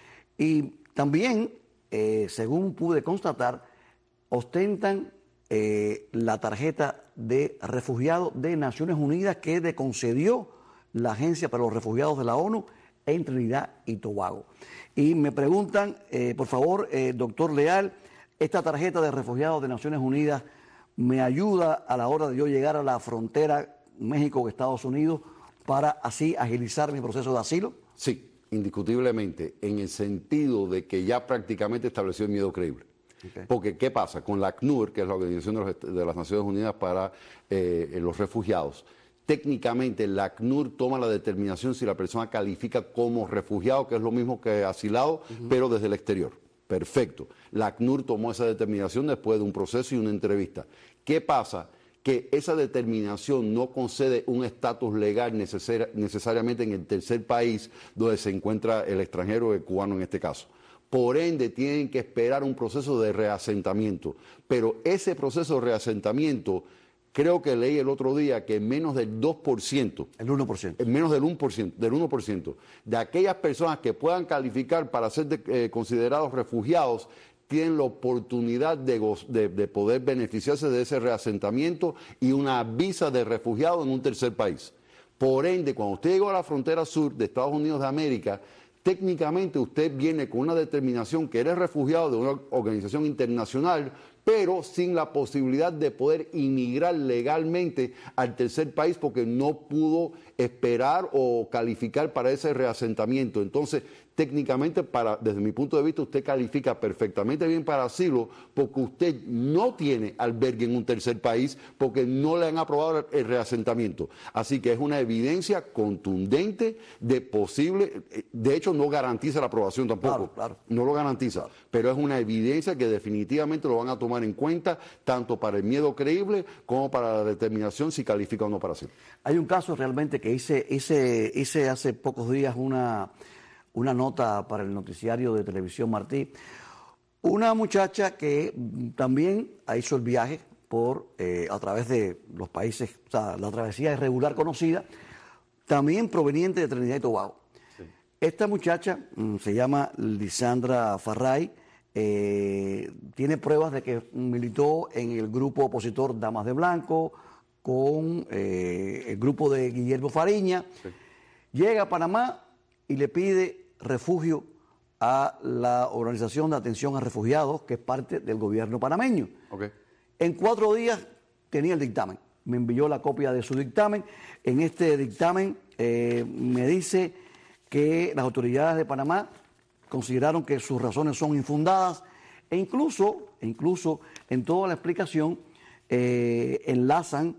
y también, eh, según pude constatar, ostentan eh, la tarjeta de refugiado de Naciones Unidas que le concedió la Agencia para los Refugiados de la ONU en Trinidad y Tobago. Y me preguntan, eh, por favor, eh, doctor Leal, esta tarjeta de refugiados de Naciones Unidas me ayuda a la hora de yo llegar a la frontera México-Estados Unidos para así agilizar mi proceso de asilo. Sí, indiscutiblemente, en el sentido de que ya prácticamente estableció el miedo creíble. Okay. Porque, ¿qué pasa? Con la ACNUR, que es la Organización de, los, de las Naciones Unidas para eh, los Refugiados, técnicamente la ACNUR toma la determinación si la persona califica como refugiado, que es lo mismo que asilado, uh-huh. pero desde el exterior. Perfecto. La ACNUR tomó esa determinación después de un proceso y una entrevista. ¿Qué pasa? Que esa determinación no concede un estatus legal necesari- necesariamente en el tercer país donde se encuentra el extranjero, el cubano en este caso. Por ende, tienen que esperar un proceso de reasentamiento. Pero ese proceso de reasentamiento, creo que leí el otro día que menos del dos por ciento, el uno por ciento, menos del uno por ciento, del uno por ciento de aquellas personas que puedan calificar para ser de, eh, considerados refugiados, tienen la oportunidad de, de, de poder beneficiarse de ese reasentamiento y una visa de refugiado en un tercer país. Por ende, cuando usted llegó a la frontera sur de Estados Unidos de América, técnicamente usted viene con una determinación que eres refugiado de una organización internacional, pero sin la posibilidad de poder inmigrar legalmente al tercer país porque no pudo esperar o calificar para ese reasentamiento. Entonces, técnicamente, para, desde mi punto de vista, usted califica perfectamente bien para asilo porque usted no tiene albergue en un tercer país porque no le han aprobado el reasentamiento. Así que es una evidencia contundente de posible, de hecho no garantiza la aprobación tampoco, claro, claro. no lo garantiza, claro. Pero es una evidencia que definitivamente lo van a tomar en cuenta tanto para el miedo creíble como para la determinación si califica o no para asilo. Hay un caso realmente que hice, hice, hice hace pocos días una... una nota para el noticiario de Televisión Martí, una muchacha que también hizo el viaje por eh, a través de los países, o sea, la travesía irregular conocida, también proveniente de Trinidad y Tobago. Sí. Esta muchacha mm, se llama Lisandra Farray, eh, tiene pruebas de que militó en el grupo opositor Damas de Blanco, con eh, el grupo de Guillermo Fariña, sí. Llega a Panamá y le pide refugio a la Organización de Atención a Refugiados, que es parte del gobierno panameño. Okay. En cuatro días tenía el dictamen. Me envió la copia de su dictamen. En este dictamen eh, me dice que las autoridades de Panamá consideraron que sus razones son infundadas e incluso, e incluso en toda la explicación eh, enlazan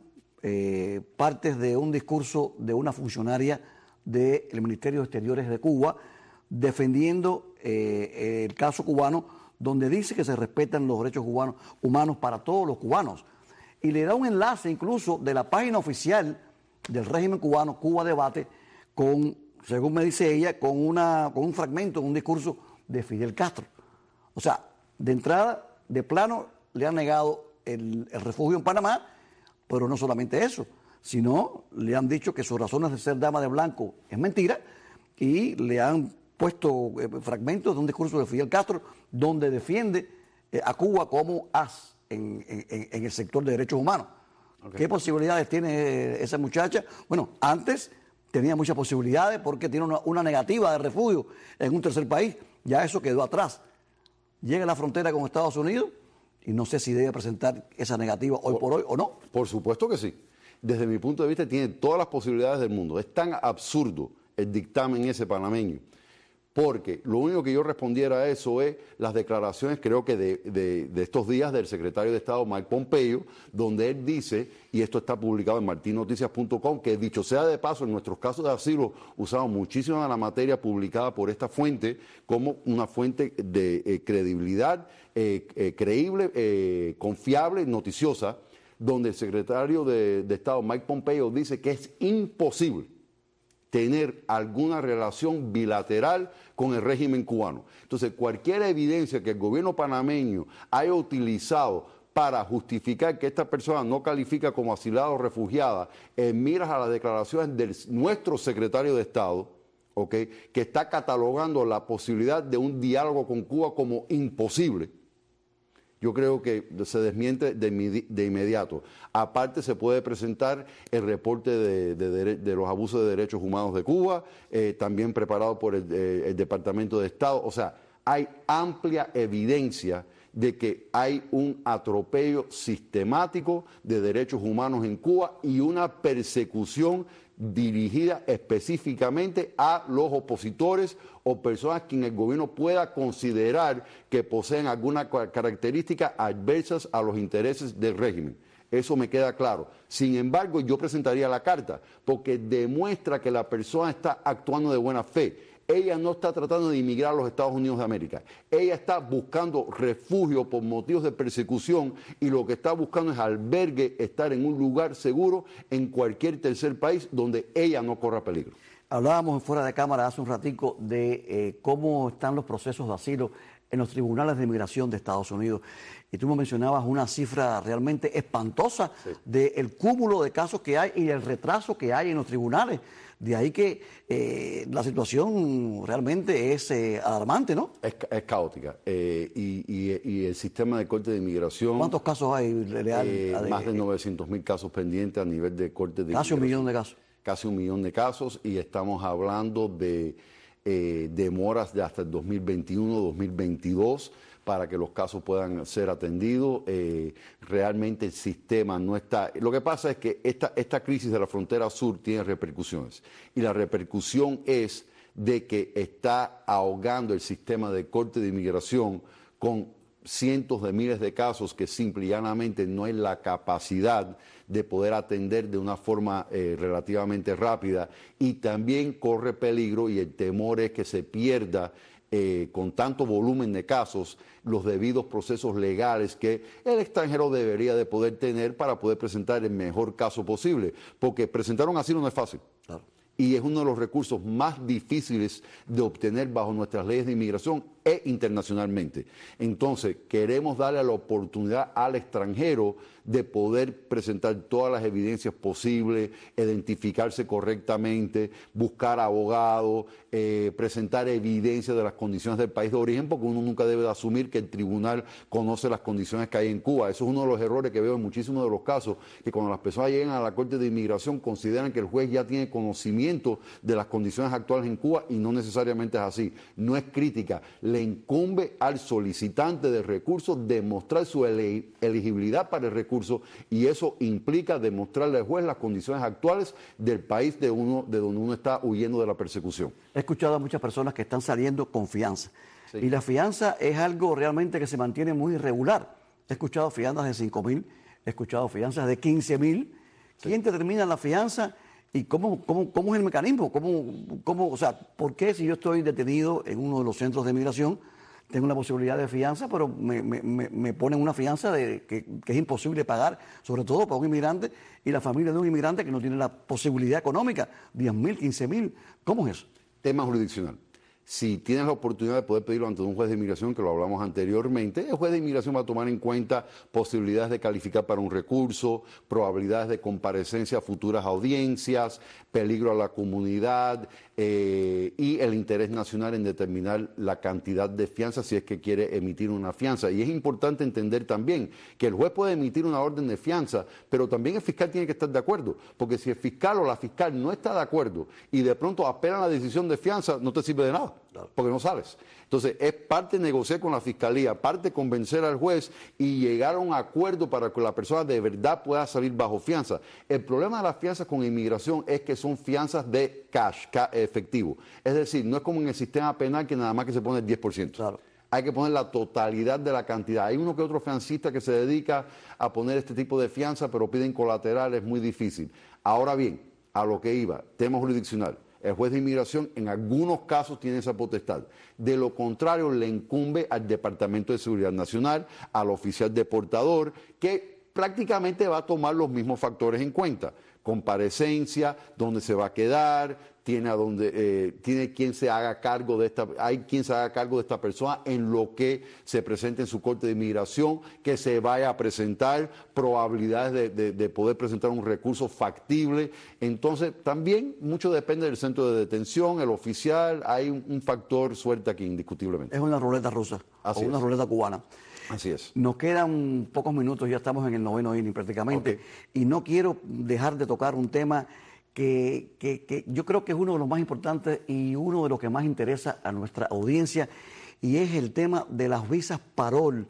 eh, partes de un discurso de una funcionaria del Ministerio de Exteriores de Cuba, defendiendo eh, el caso cubano, donde dice que se respetan los derechos cubanos, humanos para todos los cubanos. Y le da un enlace incluso de la página oficial del régimen cubano, Cuba Debate, con, según me dice ella, con, una, con un fragmento, un discurso de Fidel Castro. O sea, de entrada, de plano, le han negado el, el refugio en Panamá, pero no solamente eso, sino le han dicho que sus razones de ser dama de blanco es mentira y le han puesto eh, fragmentos de un discurso de Fidel Castro donde defiende eh, a Cuba como as en, en, en el sector de derechos humanos. Okay. ¿Qué posibilidades tiene esa muchacha? Bueno, antes tenía muchas posibilidades porque tiene una, una negativa de refugio en un tercer país, ya eso quedó atrás. Llega a la frontera con Estados Unidos y no sé si debe presentar esa negativa hoy por, por hoy o no. Por supuesto que sí. Desde mi punto de vista tiene todas las posibilidades del mundo. Es tan absurdo el dictamen ese panameño, porque lo único que yo respondiera a eso es las declaraciones, creo que de, de, de estos días del secretario de Estado Mike Pompeo, donde él dice, y esto está publicado en martin noticias punto com, que dicho sea de paso, en nuestros casos de asilo usamos muchísimo de la materia publicada por esta fuente como una fuente de eh, credibilidad, eh, eh, creíble, eh, confiable, noticiosa, donde el secretario de, de Estado, Mike Pompeo, dice que es imposible tener alguna relación bilateral con el régimen cubano. Entonces, cualquier evidencia que el gobierno panameño haya utilizado para justificar que esta persona no califica como asilada o refugiada, en miras a las declaraciones de nuestro secretario de Estado, ¿okay?, que está catalogando la posibilidad de un diálogo con Cuba como imposible, yo creo que se desmiente de, de inmediato. Aparte, se puede presentar el reporte de, de, de los abusos de derechos humanos de Cuba, eh, también preparado por el, eh, el Departamento de Estado. O sea, hay amplia evidencia de que hay un atropello sistemático de derechos humanos en Cuba y una persecución dirigida específicamente a los opositores o personas que en el gobierno pueda considerar que poseen alguna característica adversas a los intereses del régimen. Eso me queda claro. Sin embargo, yo presentaría la carta porque demuestra que la persona está actuando de buena fe. Ella no está tratando de inmigrar a los Estados Unidos de América. Ella está buscando refugio por motivos de persecución y lo que está buscando es albergue, estar en un lugar seguro en cualquier tercer país donde ella no corra peligro. Hablábamos fuera de cámara hace un ratico de eh, cómo están los procesos de asilo en los tribunales de inmigración de Estados Unidos. Y tú me mencionabas una cifra realmente espantosa sí. del cúmulo de casos que hay y el retraso que hay en los tribunales. De ahí que eh, la situación realmente es eh, alarmante, ¿no? Es, es caótica. Eh, y, y, y el sistema de corte de inmigración... ¿Cuántos casos hay, Leal? Eh, de, más de novecientos mil casos pendientes a nivel de corte de casi inmigración. Casi un millón de casos. Casi un millón de casos y estamos hablando de eh, demoras de hasta el dos mil veintiuno, dos mil veintidós para que los casos puedan ser atendidos. Eh, realmente el sistema no está... Lo que pasa es que esta, esta crisis de la frontera sur tiene repercusiones y la repercusión es de que está ahogando el sistema de corte de inmigración con cientos de miles de casos que simple y llanamente no hay la capacidad de poder atender de una forma eh, relativamente rápida, y también corre peligro y el temor es que se pierda eh, con tanto volumen de casos los debidos procesos legales que el extranjero debería de poder tener para poder presentar el mejor caso posible, porque presentar un asilo no es fácil. Claro. Y es uno de los recursos más difíciles de obtener bajo nuestras leyes de inmigración e internacionalmente. Entonces, queremos darle la oportunidad al extranjero de poder presentar todas las evidencias posibles, identificarse correctamente, buscar abogados, eh, presentar evidencia de las condiciones del país de origen, porque uno nunca debe de asumir que el tribunal conoce las condiciones que hay en Cuba. Eso es uno de los errores que veo en muchísimos de los casos, que cuando las personas llegan a la Corte de Inmigración consideran que el juez ya tiene conocimiento de las condiciones actuales en Cuba, y no necesariamente es así. No es crítica. Le incumbe al solicitante de recursos demostrar su ele- elegibilidad para el recurso, y eso implica demostrarle al juez las condiciones actuales del país de, uno, de donde uno está huyendo de la persecución. He escuchado a muchas personas que están saliendo con fianza, sí. Y la fianza es algo realmente que se mantiene muy irregular. He escuchado fianzas de cinco mil, he escuchado fianzas de quince mil. Sí. ¿Quién determina la fianza? ¿Y cómo, cómo, cómo es el mecanismo? ¿Cómo, cómo, o sea, ¿por qué si yo estoy detenido en uno de los centros de migración tengo una posibilidad de fianza, pero me, me, me ponen una fianza de, que, que es imposible pagar, sobre todo para un inmigrante y la familia de un inmigrante que no tiene la posibilidad económica, diez mil, quince mil? ¿Cómo es eso? Tema jurisdiccional. Si tienes la oportunidad de poder pedirlo ante un juez de inmigración, que lo hablamos anteriormente, el juez de inmigración va a tomar en cuenta posibilidades de calificar para un recurso, probabilidades de comparecencia a futuras audiencias, peligro a la comunidad eh, y el interés nacional en determinar la cantidad de fianza si es que quiere emitir una fianza. Y es importante entender también que el juez puede emitir una orden de fianza, pero también el fiscal tiene que estar de acuerdo, porque si el fiscal o la fiscal no está de acuerdo y de pronto apelan la decisión de fianza, no te sirve de nada. Porque no sales. Entonces, es parte negociar con la fiscalía, parte convencer al juez y llegar a un acuerdo para que la persona de verdad pueda salir bajo fianza. El problema de las fianzas con inmigración es que son fianzas de cash, cash efectivo. Es decir, no es como en el sistema penal que nada más que se pone el diez por ciento. Claro. Hay que poner la totalidad de la cantidad. Hay uno que otro fiancista que se dedica a poner este tipo de fianza, pero piden colateral, es muy difícil. Ahora bien, a lo que iba, tema jurisdiccional. El juez de inmigración en algunos casos tiene esa potestad. De lo contrario, le incumbe al Departamento de Seguridad Nacional, al oficial deportador, que prácticamente va a tomar los mismos factores en cuenta. Comparecencia, dónde se va a quedar, tiene a dónde, eh, tiene quien se haga cargo de esta, hay quien se haga cargo de esta persona en lo que se presente en su corte de inmigración, que se vaya a presentar, probabilidades de, de, de poder presentar un recurso factible. Entonces, también mucho depende del centro de detención, el oficial, hay un, un factor suerte aquí indiscutiblemente. Es una ruleta rusa. Así o es. Una ruleta cubana. Así es. Nos quedan pocos minutos, ya estamos en el noveno inning prácticamente, okay. Y no quiero dejar de tocar un tema que, que, que yo creo que es uno de los más importantes y uno de los que más interesa a nuestra audiencia, y es el tema de las visas parol,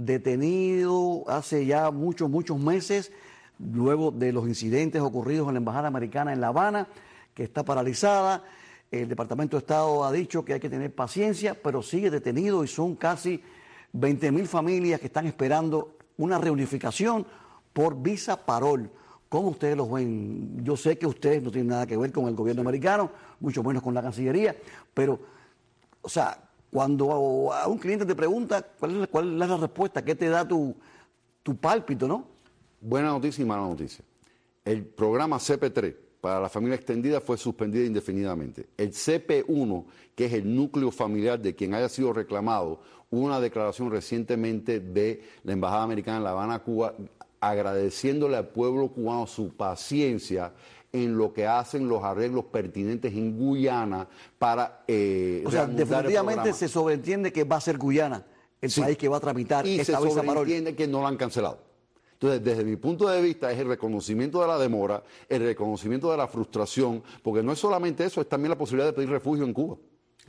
detenido hace ya muchos, muchos meses, luego de los incidentes ocurridos en la Embajada Americana en La Habana, que está paralizada. El Departamento de Estado ha dicho que hay que tener paciencia, pero sigue detenido y son casi veinte mil familias que están esperando una reunificación por visa parol. ¿Cómo ustedes lo ven? Yo sé que ustedes no tienen nada que ver con el gobierno americano, mucho menos con la Cancillería, pero, o sea, cuando a un cliente te pregunta cuál es, cuál es la respuesta, ¿qué te da tu, tu pálpito, no? Buena noticia y mala noticia. El programa C P tres para la familia extendida fue suspendido indefinidamente. El C P uno, que es el núcleo familiar de quien haya sido reclamado, hubo una declaración recientemente de la Embajada Americana en La Habana, Cuba, agradeciéndole al pueblo cubano su paciencia en lo que hacen los arreglos pertinentes en Guyana para... Eh, o sea, definitivamente se sobreentiende que va a ser Guyana el sí. país que va a tramitar y esta se visa parol. sobreentiende que no la han cancelado. Entonces, desde mi punto de vista, es el reconocimiento de la demora, el reconocimiento de la frustración, porque no es solamente eso, es también la posibilidad de pedir refugio en Cuba.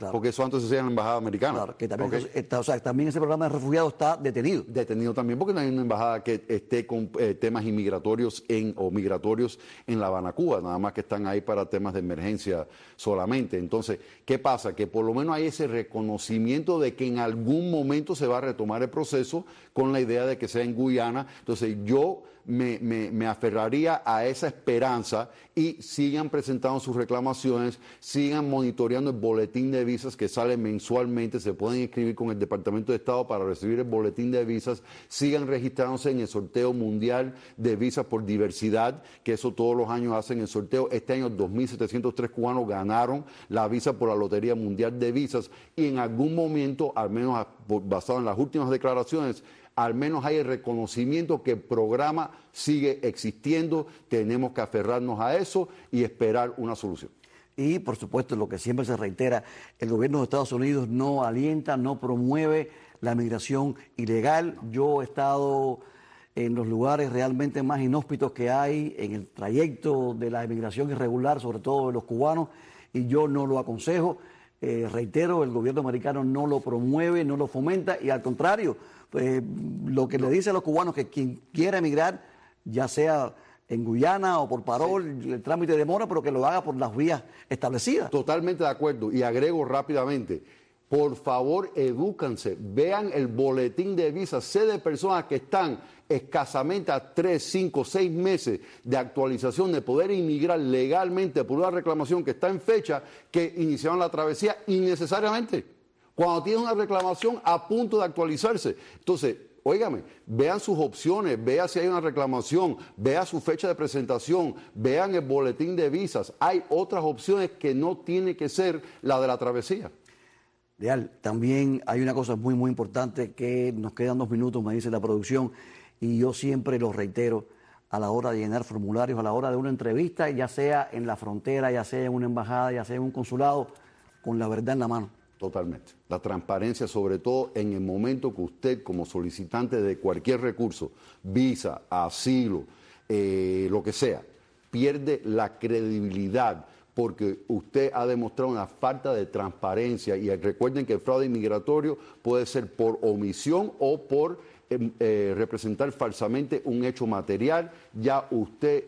Claro. Porque eso antes se hacía en la embajada americana. Claro, que también, ¿Okay? está, o sea, también ese programa de refugiados está detenido. Detenido también, porque no hay una embajada que esté con eh, temas inmigratorios en, o migratorios en La Habana, Cuba, nada más que están ahí para temas de emergencia solamente. Entonces, ¿qué pasa? Que por lo menos hay ese reconocimiento de que en algún momento se va a retomar el proceso con la idea de que sea en Guyana. Entonces, yo me, me, me aferraría a esa esperanza y sigan presentando sus reclamaciones, sigan monitoreando el boletín de visas que sale mensualmente, se pueden inscribir con el Departamento de Estado para recibir el boletín de visas, sigan registrándose en el sorteo mundial de visas por diversidad, que eso todos los años hacen el sorteo. Este año dos mil setecientos tres cubanos ganaron la visa por la Lotería Mundial de Visas y en algún momento, al menos basado en las últimas declaraciones, al menos hay el reconocimiento que el programa sigue existiendo, tenemos que aferrarnos a eso y esperar una solución. Y, por supuesto, lo que siempre se reitera, el gobierno de Estados Unidos no alienta, no promueve la migración ilegal. Yo he estado en los lugares realmente más inhóspitos que hay, en el trayecto de la inmigración irregular, sobre todo de los cubanos, y yo no lo aconsejo. Eh, reitero, el gobierno americano no lo promueve, no lo fomenta, y al contrario, pues, lo que le dice a los cubanos que quien quiera emigrar, ya sea en Guyana o por parol, sí, el trámite demora, pero que lo haga por las vías establecidas. Totalmente de acuerdo, y agrego rápidamente, por favor, edúcanse, vean el boletín de visas, sé de personas que están escasamente a tres, cinco, seis meses de actualización de poder inmigrar legalmente por una reclamación que está en fecha, que iniciaron la travesía innecesariamente. Cuando tienen una reclamación a punto de actualizarse. Entonces, óigame, vean sus opciones, vean si hay una reclamación, vean su fecha de presentación, vean el boletín de visas. Hay otras opciones que no tiene que ser la de la travesía. Leal, también hay una cosa muy, muy importante que nos quedan dos minutos, me dice la producción, y yo siempre lo reitero a la hora de llenar formularios, a la hora de una entrevista, ya sea en la frontera, ya sea en una embajada, ya sea en un consulado, con la verdad en la mano. Totalmente. La transparencia, sobre todo en el momento que usted, como solicitante de cualquier recurso, visa, asilo, eh, lo que sea, pierde la credibilidad porque usted ha demostrado una falta de transparencia. Y recuerden que el fraude inmigratorio puede ser por omisión o por eh, eh, representar falsamente un hecho material. Ya usted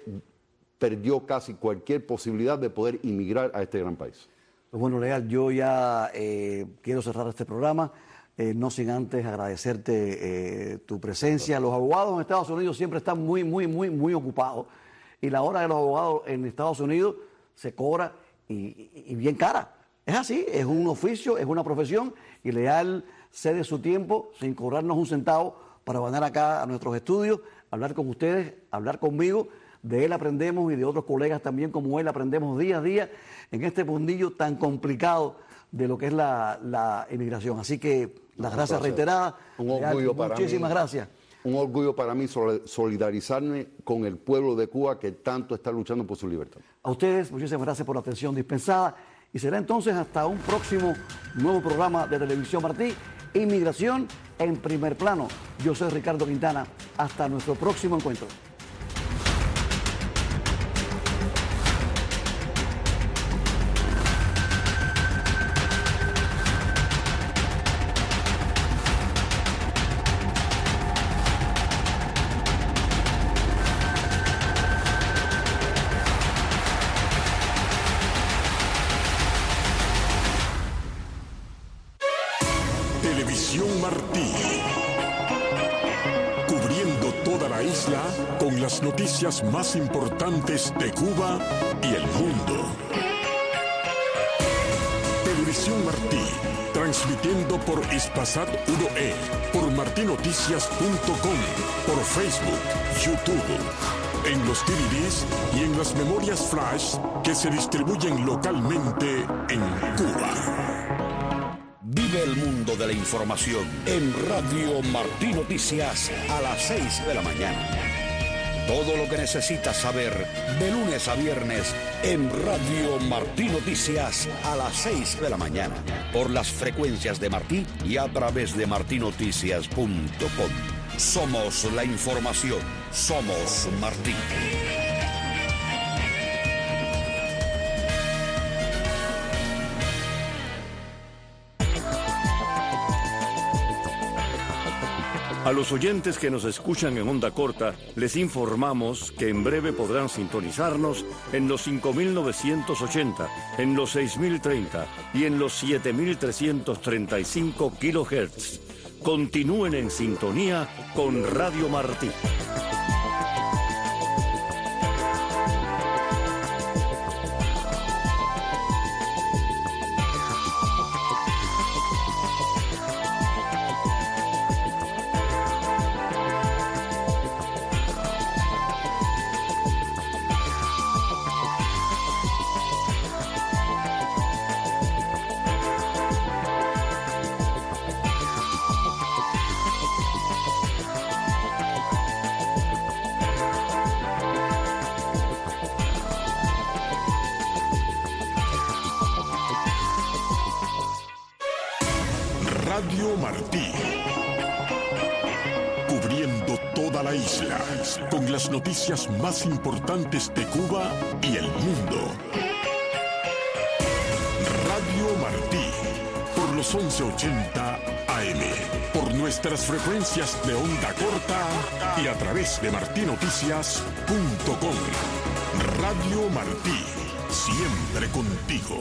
perdió casi cualquier posibilidad de poder inmigrar a este gran país. Pues bueno, Leal, yo ya eh, quiero cerrar este programa, eh, no sin antes agradecerte eh, tu presencia. Los abogados en Estados Unidos siempre están muy, muy, muy, muy ocupados. Y la hora de los abogados en Estados Unidos se cobra y, y bien cara. Es así, es un oficio, es una profesión, y Leal cede su tiempo sin cobrarnos un centavo para venir acá a nuestros estudios, hablar con ustedes, hablar conmigo. De él aprendemos y de otros colegas también como él aprendemos día a día en este mundillo tan complicado de lo que es la, la inmigración. Así que las gracias reiteradas. Un orgullo para mí. Muchísimas gracias. Un orgullo para mí solidarizarme con el pueblo de Cuba que tanto está luchando por su libertad. A ustedes, muchísimas gracias por la atención dispensada. Y será entonces hasta un próximo nuevo programa de Televisión Martí, Inmigración en Primer Plano. Yo soy Ricardo Quintana. Hasta nuestro próximo encuentro. Televisión Martí, cubriendo toda la isla con las noticias más importantes de Cuba y el mundo. Televisión Martí, transmitiendo por Espaçat uno E, por martinoticias punto com, por Facebook, YouTube, en los D V Ds y en las memorias flash que se distribuyen localmente en Cuba. Vive el mundo de la información en Radio Martí Noticias a las seis de la mañana. Todo lo que necesitas saber de lunes a viernes en Radio Martí Noticias a las seis de la mañana. Por las frecuencias de Martí y a través de martinoticias punto com. Somos la información. Somos Martí. A los oyentes que nos escuchan en onda corta, les informamos que en breve podrán sintonizarnos en los cinco mil novecientos ochenta, en los seis mil treinta y en los siete mil trescientos treinta y cinco kilohertz. Continúen en sintonía con Radio Martí. Radio Martí, cubriendo toda la isla, con las noticias más importantes de Cuba y el mundo. Radio Martí, por los once ochenta A M, por nuestras frecuencias de onda corta y a través de martí noticias punto com. Radio Martí, siempre contigo.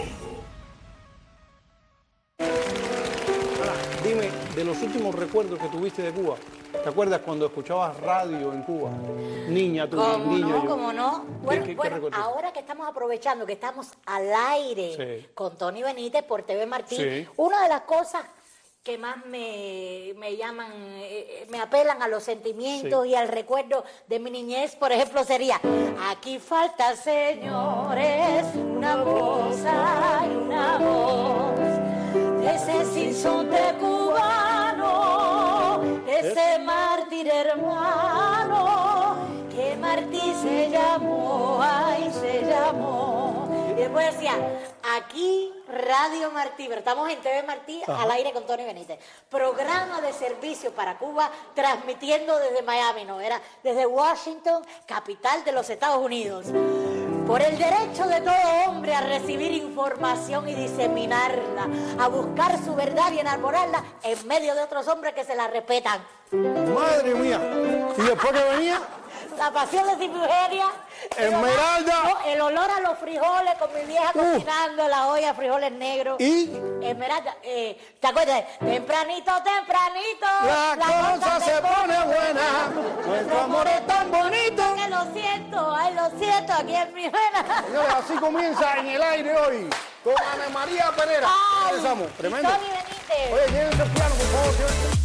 Dime, de los últimos recuerdos que tuviste de Cuba, ¿te acuerdas cuando escuchabas radio en Cuba? Niña, tú, ¿Cómo niño, no? yo. ¿Cómo no? Bueno, ¿Qué- qué bueno recuerdas? ahora que estamos aprovechando, que estamos al aire Sí. con Tony Benítez por T V Martí, Sí. una de las cosas que más me, me llaman, eh, me apelan a los sentimientos Sí. y al recuerdo de mi niñez, por ejemplo, sería: aquí falta, señores, una cosa y una voz, ese sinsonte cubano, ese mártir hermano, que Martí se llamó, ay, se llamó. Y después decía, aquí Radio Martí, pero estamos en T V Martí, Ajá. al aire con Tony Benítez. Programa de servicio para Cuba, transmitiendo desde Miami, no, era desde Washington, capital de los Estados Unidos. Por el derecho de todo hombre a recibir información y diseminarla, a buscar su verdad y enamorarla en medio de otros hombres que se la respetan. Madre mía. ¿Y después que venía? La pasión de Eugenia. Esmeralda. No, el olor a los frijoles con mi vieja cocinando la olla de frijoles negros. ¿Y? Esmeralda, eh, ¿te acuerdas? Tempranito, tempranito. La cosa se pone buena. Nuestro amor es tan bonito. Que lo siento, ay, lo siento, aquí en mi vena. Señores, así comienza En el Aire hoy, con Ana María Pereira. Ay, Empezamos, tremendo. Tony Benítez. Oye, llévense el piano, por favor, señor.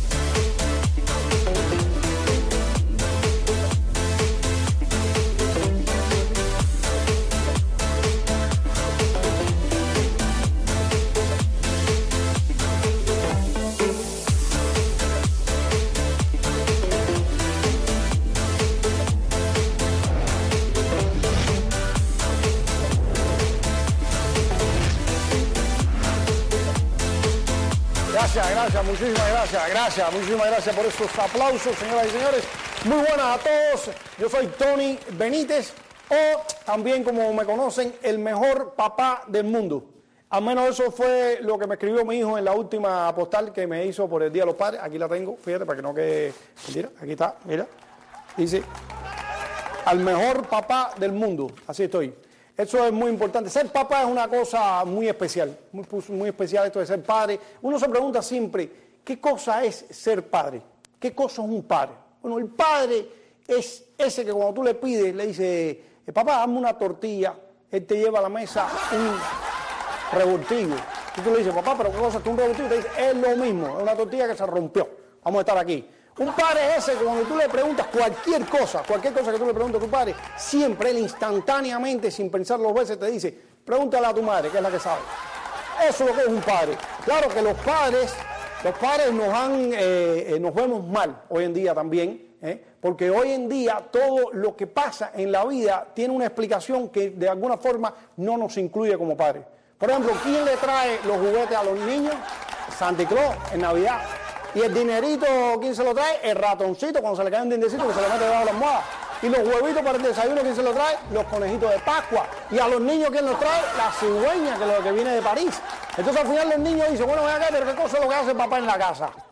Gracias, gracias, muchísimas gracias, gracias, muchísimas gracias por estos aplausos, señoras y señores. Muy buenas a todos, yo soy Tony Benítez, o también como me conocen, el mejor papá del mundo. Al menos eso fue lo que me escribió mi hijo en la última postal que me hizo por el Día de los Padres. Aquí la tengo, fíjate, para que no quede mentira, aquí está, mira. Dice, al mejor papá del mundo, así estoy. Eso es muy importante. Ser papá es una cosa muy especial, muy, muy especial esto de ser padre. Uno se pregunta siempre, ¿qué cosa es ser padre? ¿Qué cosa es un padre? Bueno, el padre es ese que cuando tú le pides, le dice, papá, dame una tortilla, él te lleva a la mesa un revoltillo. Y tú le dices, papá, ¿pero qué cosa es un revoltillo? Y te dice, es lo mismo, es una tortilla que se rompió, vamos a estar aquí. Un padre es ese que cuando tú le preguntas cualquier cosa, cualquier cosa que tú le preguntes a tu padre, siempre él instantáneamente, sin pensar dos veces, te dice, pregúntale a tu madre, que es la que sabe. Eso es lo que es un padre. Claro que los padres, los padres nos han, eh, eh, nos vemos mal hoy en día también, ¿eh? Porque hoy en día todo lo que pasa en la vida tiene una explicación que de alguna forma no nos incluye como padres. Por ejemplo, ¿quién le trae los juguetes a los niños? Santa Claus en Navidad. Y el dinerito, ¿quién se lo trae? El ratoncito, cuando se le cae un dientecito que se le mete debajo de la almohada. Y los huevitos para el desayuno, ¿quién se lo trae? Los conejitos de Pascua. Y a los niños, ¿quién los trae? La cigüeña, que es lo que viene de París. Entonces al final los niños dicen, bueno, ven acá, pero ¿qué cosa es lo que hace el papá en la casa?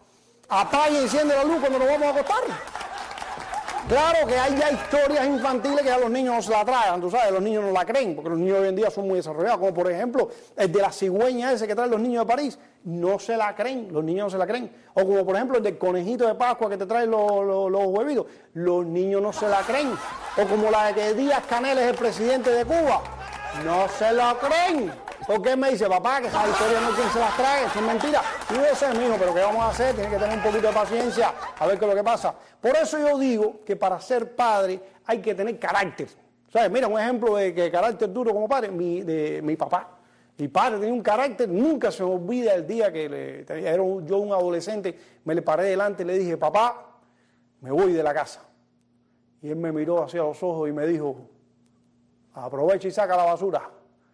apaga y enciende la luz cuando nos vamos a acostar. Claro que hay ya historias infantiles que a los niños no se la tragan, tú sabes, los niños no la creen, porque los niños hoy en día son muy desarrollados, como por ejemplo el de la cigüeña ese que traen los niños de París, no se la creen, los niños no se la creen. O como por ejemplo el del conejito de Pascua que te trae los, los, los huevitos, los niños no se la creen. O como la de que Díaz Canel es el presidente de Cuba, no se la creen. Porque él me dice, papá, que esas historias no hay quien se las trae, son mentiras. Y yo sé, mijo, pero ¿qué vamos a hacer? Tiene que tener un poquito de paciencia a ver qué es lo que pasa. Por eso yo digo que para ser padre hay que tener carácter. ¿Sabes? Mira, un ejemplo de que carácter duro como padre, mi, de mi papá. Mi padre tenía un carácter, nunca se me olvida el día que le, era yo un adolescente, me le paré delante y le dije, papá, me voy de la casa. Y él me miró hacia los ojos y me dijo, aprovecha y saca la basura.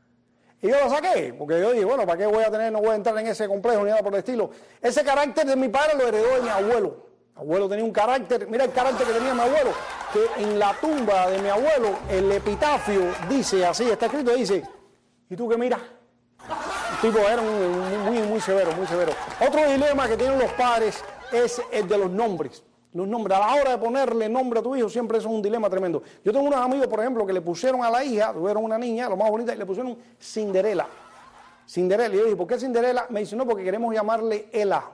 Y yo lo saqué, porque yo dije, bueno, ¿para qué voy a tener? No voy a entrar en ese complejo ni nada por el estilo. Ese carácter de mi padre lo heredó de mi abuelo. Mi abuelo tenía un carácter, mira el carácter que tenía mi abuelo, que en la tumba de mi abuelo, el epitafio dice así, está escrito, dice, ¿y tú qué miras? El tipo era un, muy, muy severo, muy severo. Otro dilema que tienen los padres es el de los nombres. Los nombres, a la hora de ponerle nombre a tu hijo, siempre eso es un dilema tremendo. Yo tengo unos amigos, por ejemplo, que le pusieron a la hija, tuvieron una niña, lo más bonita, y le pusieron Cinderela. Cinderela. Y yo dije, ¿por qué Cinderela? Me dice, no, porque queremos llamarle Ela.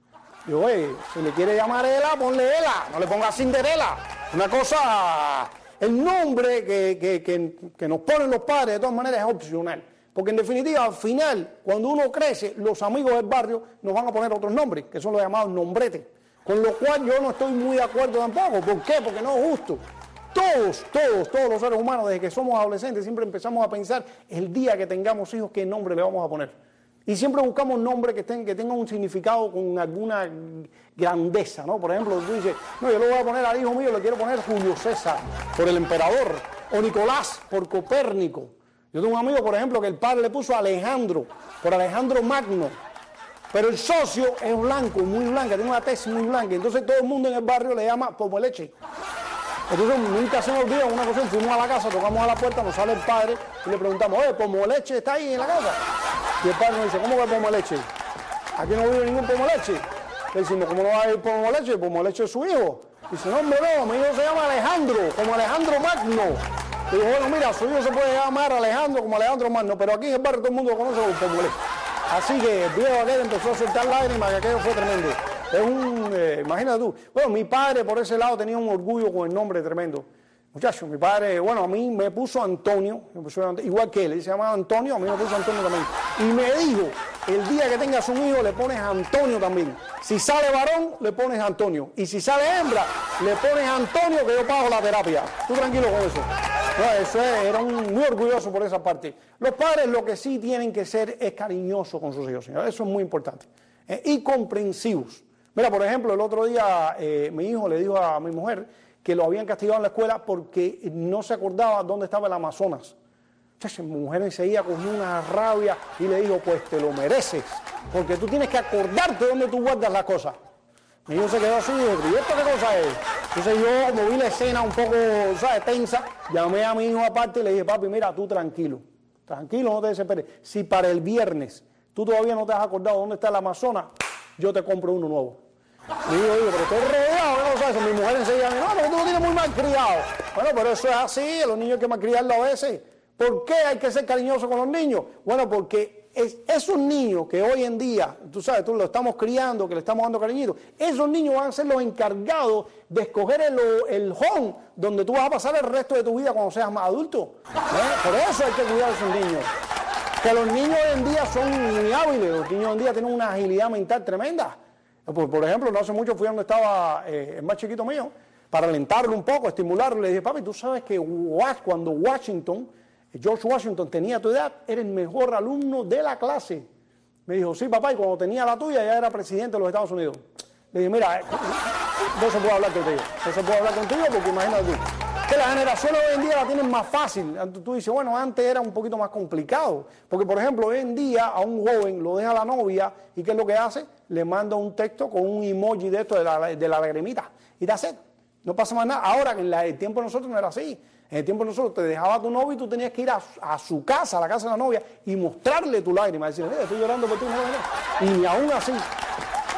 Y yo, oye, si le quiere llamar Ela, ponle Ela, no le ponga Cinderela. Una cosa, el nombre que, que, que, que nos ponen los padres, de todas maneras, es opcional. Porque en definitiva, al final, cuando uno crece, los amigos del barrio nos van a poner otros nombres, que son los llamados nombretes. Con lo cual yo no estoy muy de acuerdo tampoco. ¿Por qué? Porque no es justo. Todos, todos, todos los seres humanos, desde que somos adolescentes, siempre empezamos a pensar el día que tengamos hijos, qué nombre le vamos a poner. Y siempre buscamos nombres que, estén, que tengan un significado con alguna grandeza, ¿no? Por ejemplo, tú dices, no, yo le voy a poner al hijo mío, le quiero poner Julio César, por el emperador, o Nicolás, por Copérnico. Yo tengo un amigo, por ejemplo, que el padre le puso Alejandro, por Alejandro Magno. Pero el socio es blanco, muy blanca, tiene una tez muy blanca. Entonces todo el mundo en el barrio le llama Pomoleche. Entonces nunca se me olvida una cosa, fuimos a la casa, tocamos a la puerta, nos sale el padre y le preguntamos, oye, ¿Pomoleche está ahí en la casa? Y el padre nos dice, ¿cómo que Pomoleche? Aquí no vive ningún Pomoleche. Le decimos, ¿cómo no va a haber Pomoleche? Pomoleche es su hijo. Dice, no, hombre, no, mi hijo se llama Alejandro, como Alejandro Magno. Y digo, bueno, mira, su hijo se puede llamar Alejandro como Alejandro Magno, pero aquí en el barrio todo el mundo lo conoce como Pomoleche. Así que el viejo aquel empezó a soltar lágrimas, que aquello fue tremendo. Es un, eh, imagínate tú. Bueno, mi padre por ese lado tenía un orgullo con el nombre tremendo. Muchachos, mi padre, bueno, a mí me puso Antonio, me puso, igual que él, él se llamaba Antonio, a mí me puso Antonio también. Y me dijo, el día que tengas un hijo le pones Antonio también. Si sale varón, le pones Antonio. Y si sale hembra, le pones Antonio, que yo pago la terapia. Tú tranquilo con eso. No, eso es, era un, muy orgulloso por esa parte. Los padres lo que sí tienen que ser es cariñosos con sus hijos, señor. Eso es muy importante. Eh, y comprensivos. Mira, por ejemplo, el otro día eh, mi hijo le dijo a mi mujer que lo habían castigado en la escuela porque no se acordaba dónde estaba el Amazonas. Entonces mi mujer enseguida cogió una rabia y le dijo, pues te lo mereces, porque tú tienes que acordarte dónde tú guardas las cosas. Mi hijo se quedó así y dijo, ¿y esto qué cosa es? Entonces yo, como vi la escena un poco, ¿sabes?, tensa, llamé a mi hijo aparte y le dije, papi, mira, tú tranquilo, tranquilo, no te desesperes. Si para el viernes tú todavía no te has acordado dónde está el Amazonas, yo te compro uno nuevo. Y yo digo, pero estoy rodeado, ¿no? ¿Sabes? Mi mujer enseguida me dijo, no, pero tú lo tienes muy mal criado. Bueno, pero eso es así, a los niños hay que malcriarlos a veces. ¿Por qué hay que ser cariñoso con los niños? Bueno, porque es, esos niños que hoy en día, tú sabes, tú lo estamos criando, que le estamos dando cariñito, esos niños van a ser los encargados de escoger el, el home donde tú vas a pasar el resto de tu vida cuando seas más adulto. ¿Eh? Por eso hay que cuidar a esos niños. Que los niños hoy en día son muy hábiles, los niños hoy en día tienen una agilidad mental tremenda. Por, por ejemplo, no hace mucho fui donde estaba eh, el más chiquito mío, para alentarlo un poco, estimularlo. Le dije, papi, tú sabes que cuando Washington, George Washington tenía tu edad, era el mejor alumno de la clase. Me dijo, sí, papá, y cuando tenía la tuya ya era presidente de los Estados Unidos. Le dije, mira, no se puede hablar contigo, no se puede hablar contigo porque imagínate tú. Que la generación hoy en día la tienen más fácil. Tú dices, bueno, antes era un poquito más complicado. Porque, por ejemplo, hoy en día a un joven lo deja la novia y ¿qué es lo que hace? Le manda un texto con un emoji de esto, de la, de la lagrimita. Y te hace, no pasa más nada. Ahora, en la, el tiempo de nosotros no era así. En el tiempo de nosotros te dejaba tu novio y tú tenías que ir a, a su casa, a la casa de la novia, y mostrarle tu lágrima. Decirle, mira, estoy llorando por ti, no, no. Y ni aún así.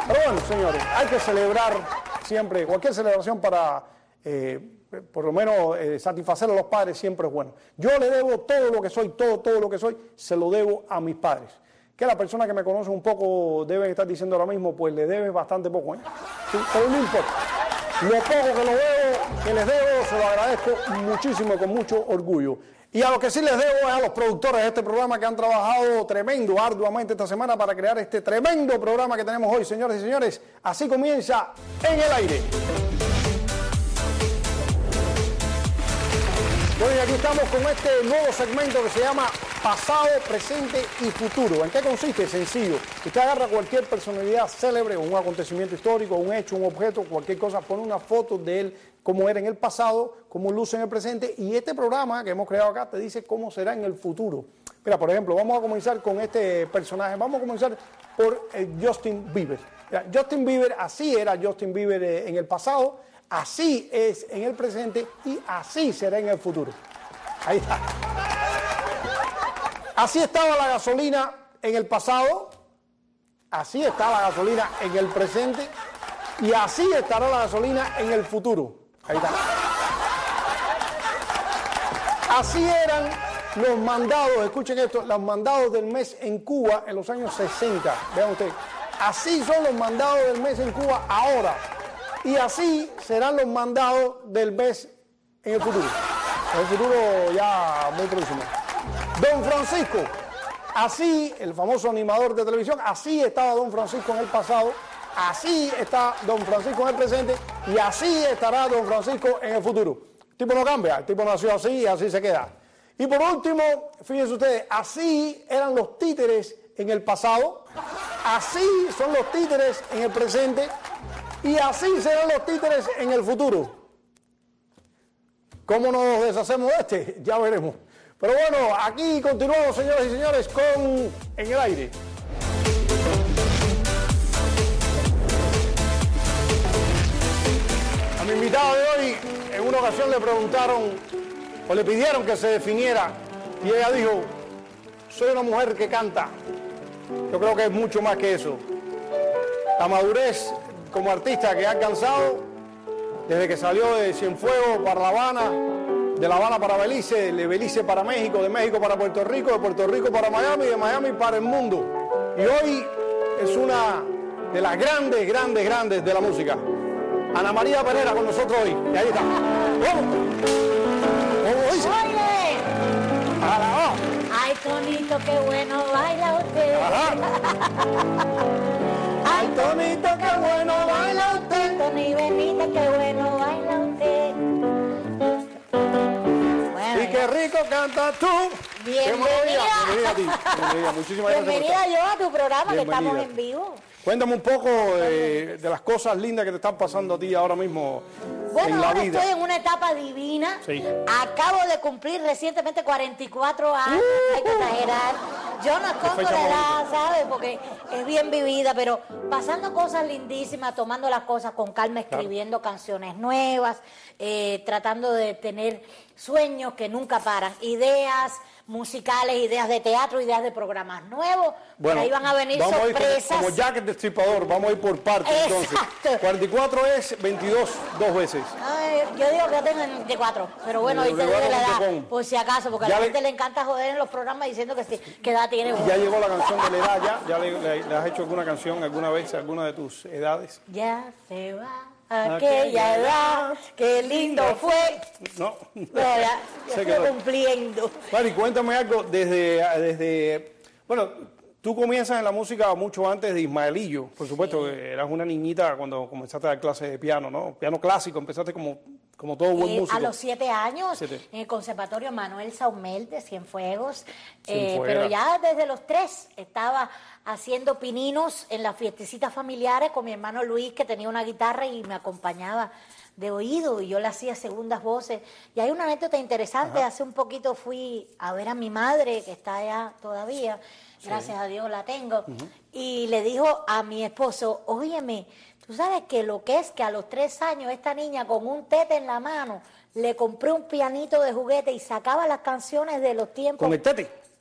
Pero bueno, señores, hay que celebrar siempre, cualquier celebración para, eh, por lo menos, eh, satisfacer a los padres siempre es bueno. Yo le debo todo lo que soy, todo, todo lo que soy, se lo debo a mis padres. Que la persona que me conoce un poco deben estar diciendo ahora mismo, pues le debes bastante poco, ¿eh? Sí, pero no importa. Lo poco que lo debo, que les debo, se lo agradezco muchísimo y con mucho orgullo. Y a lo que sí les debo es a los productores de este programa que han trabajado tremendo, arduamente esta semana para crear este tremendo programa que tenemos hoy, señores y señores. Así comienza En el Aire. Bueno, y aquí estamos con este nuevo segmento que se llama Pasado, Presente y Futuro. ¿En qué consiste? Sencillo. Usted agarra cualquier personalidad célebre, un acontecimiento histórico, un hecho, un objeto, cualquier cosa, pone una foto de él, cómo era en el pasado, cómo luce en el presente, y este programa que hemos creado acá te dice cómo será en el futuro. Mira, por ejemplo, vamos a comenzar con este personaje. Vamos a comenzar por eh, Justin Bieber. Mira, Justin Bieber, así era Justin Bieber eh, en el pasado, así es en el presente y así será en el futuro. Ahí está. Así estaba la gasolina en el pasado, así está la gasolina en el presente y así estará la gasolina en el futuro. Ahí está. Así eran los mandados, escuchen esto, los mandados del mes en Cuba en los años sesenta. Vean ustedes. Así son los mandados del mes en Cuba ahora. Y así serán los mandados del mes en el futuro. En el futuro ya muy próximo. Don Francisco, así, el famoso animador de televisión, así estaba Don Francisco en el pasado, así está Don Francisco en el presente y así estará Don Francisco en el futuro. El tipo no cambia, el tipo nació así y así se queda. Y por último, fíjense ustedes, así eran los títeres en el pasado, así son los títeres en el presente y así serán los títeres en el futuro. ¿Cómo nos deshacemos de este? Ya veremos. Pero bueno, aquí continuamos, señoras y señores, con En el Aire. A mi invitado de hoy, en una ocasión le preguntaron, o le pidieron que se definiera, y ella dijo, soy una mujer que canta. Yo creo que es mucho más que eso. La madurez como artista que ha alcanzado, desde que salió de Cienfuegos para La Habana, de La Habana para Belice, de Belice para México, de México para Puerto Rico, de Puerto Rico para Miami, de Miami para el mundo. Y hoy es una de las grandes, grandes, grandes de la música. Ana María Pereira con nosotros hoy. Y ahí está. ¡Vamos! ¿Cómo dice? ¡Oye! ¡Ahora, ¡Ay, Tonito, qué bueno baila usted! Ajá. ¡Ay, Tonito, qué bueno baila usted! Toni Benítez, qué bueno baila usted. Y qué rico cantas tú. Bienvenida. Bienvenida a ti. Bienvenida. Muchísimas gracias. Bienvenida yo a tu programa, Bienvenida. que estamos en vivo. Cuéntame un poco de, de las cosas lindas que te están pasando a ti ahora mismo bueno, en la ahora vida. Estoy en una etapa divina. Sí. Acabo de cumplir recientemente cuarenta y cuatro años. Uh, hay que exagerar. Yo no escondo la edad, ¿sabes? Porque es bien vivida, pero pasando cosas lindísimas, tomando las cosas con calma, escribiendo claro. canciones nuevas, eh, tratando de tener sueños que nunca paran, ideas musicales, ideas de teatro, ideas de programas nuevos. Bueno, ahí van a venir vamos sorpresas. A ir como, como Jack el Destripador, vamos a ir por partes entonces. cuarenta y cuatro es veintidós, dos veces. Ay, yo digo que yo tengo veinticuatro, pero bueno, ahí te doy la edad, por si acaso, porque ya a la le... gente le encanta joder en los programas diciendo que sí, que edad tiene uno. Ya llegó la canción de la edad, ya, ya le, le, le has hecho alguna canción alguna vez, alguna de tus edades. Ya se va. Aquella edad, qué lindo fue. No, no ya, ya estoy cumpliendo. Mari, cuéntame algo desde, desde, bueno, tú comienzas en la música mucho antes de Ismaelillo, por supuesto, sí. Eras una niñita cuando comenzaste a dar clases de piano, ¿no? Piano clásico, empezaste como, como todo buen eh, músico. A los siete años, siete. En el Conservatorio Manuel Saumel de Cienfuegos, eh, pero ya desde los tres estaba haciendo pininos en las fiestecitas familiares con mi hermano Luis, que tenía una guitarra y me acompañaba de oído, y yo le hacía segundas voces. Y hay una anécdota interesante. Ajá. Hace un poquito fui a ver a mi madre, que está allá todavía, sí. Gracias a Dios la tengo, uh-huh. Y le dijo a mi esposo, óyeme, tú sabes que lo que es que a los tres años esta niña con un tete en la mano le compré un pianito de juguete y sacaba las canciones de los tiempos. ¿Con el tete?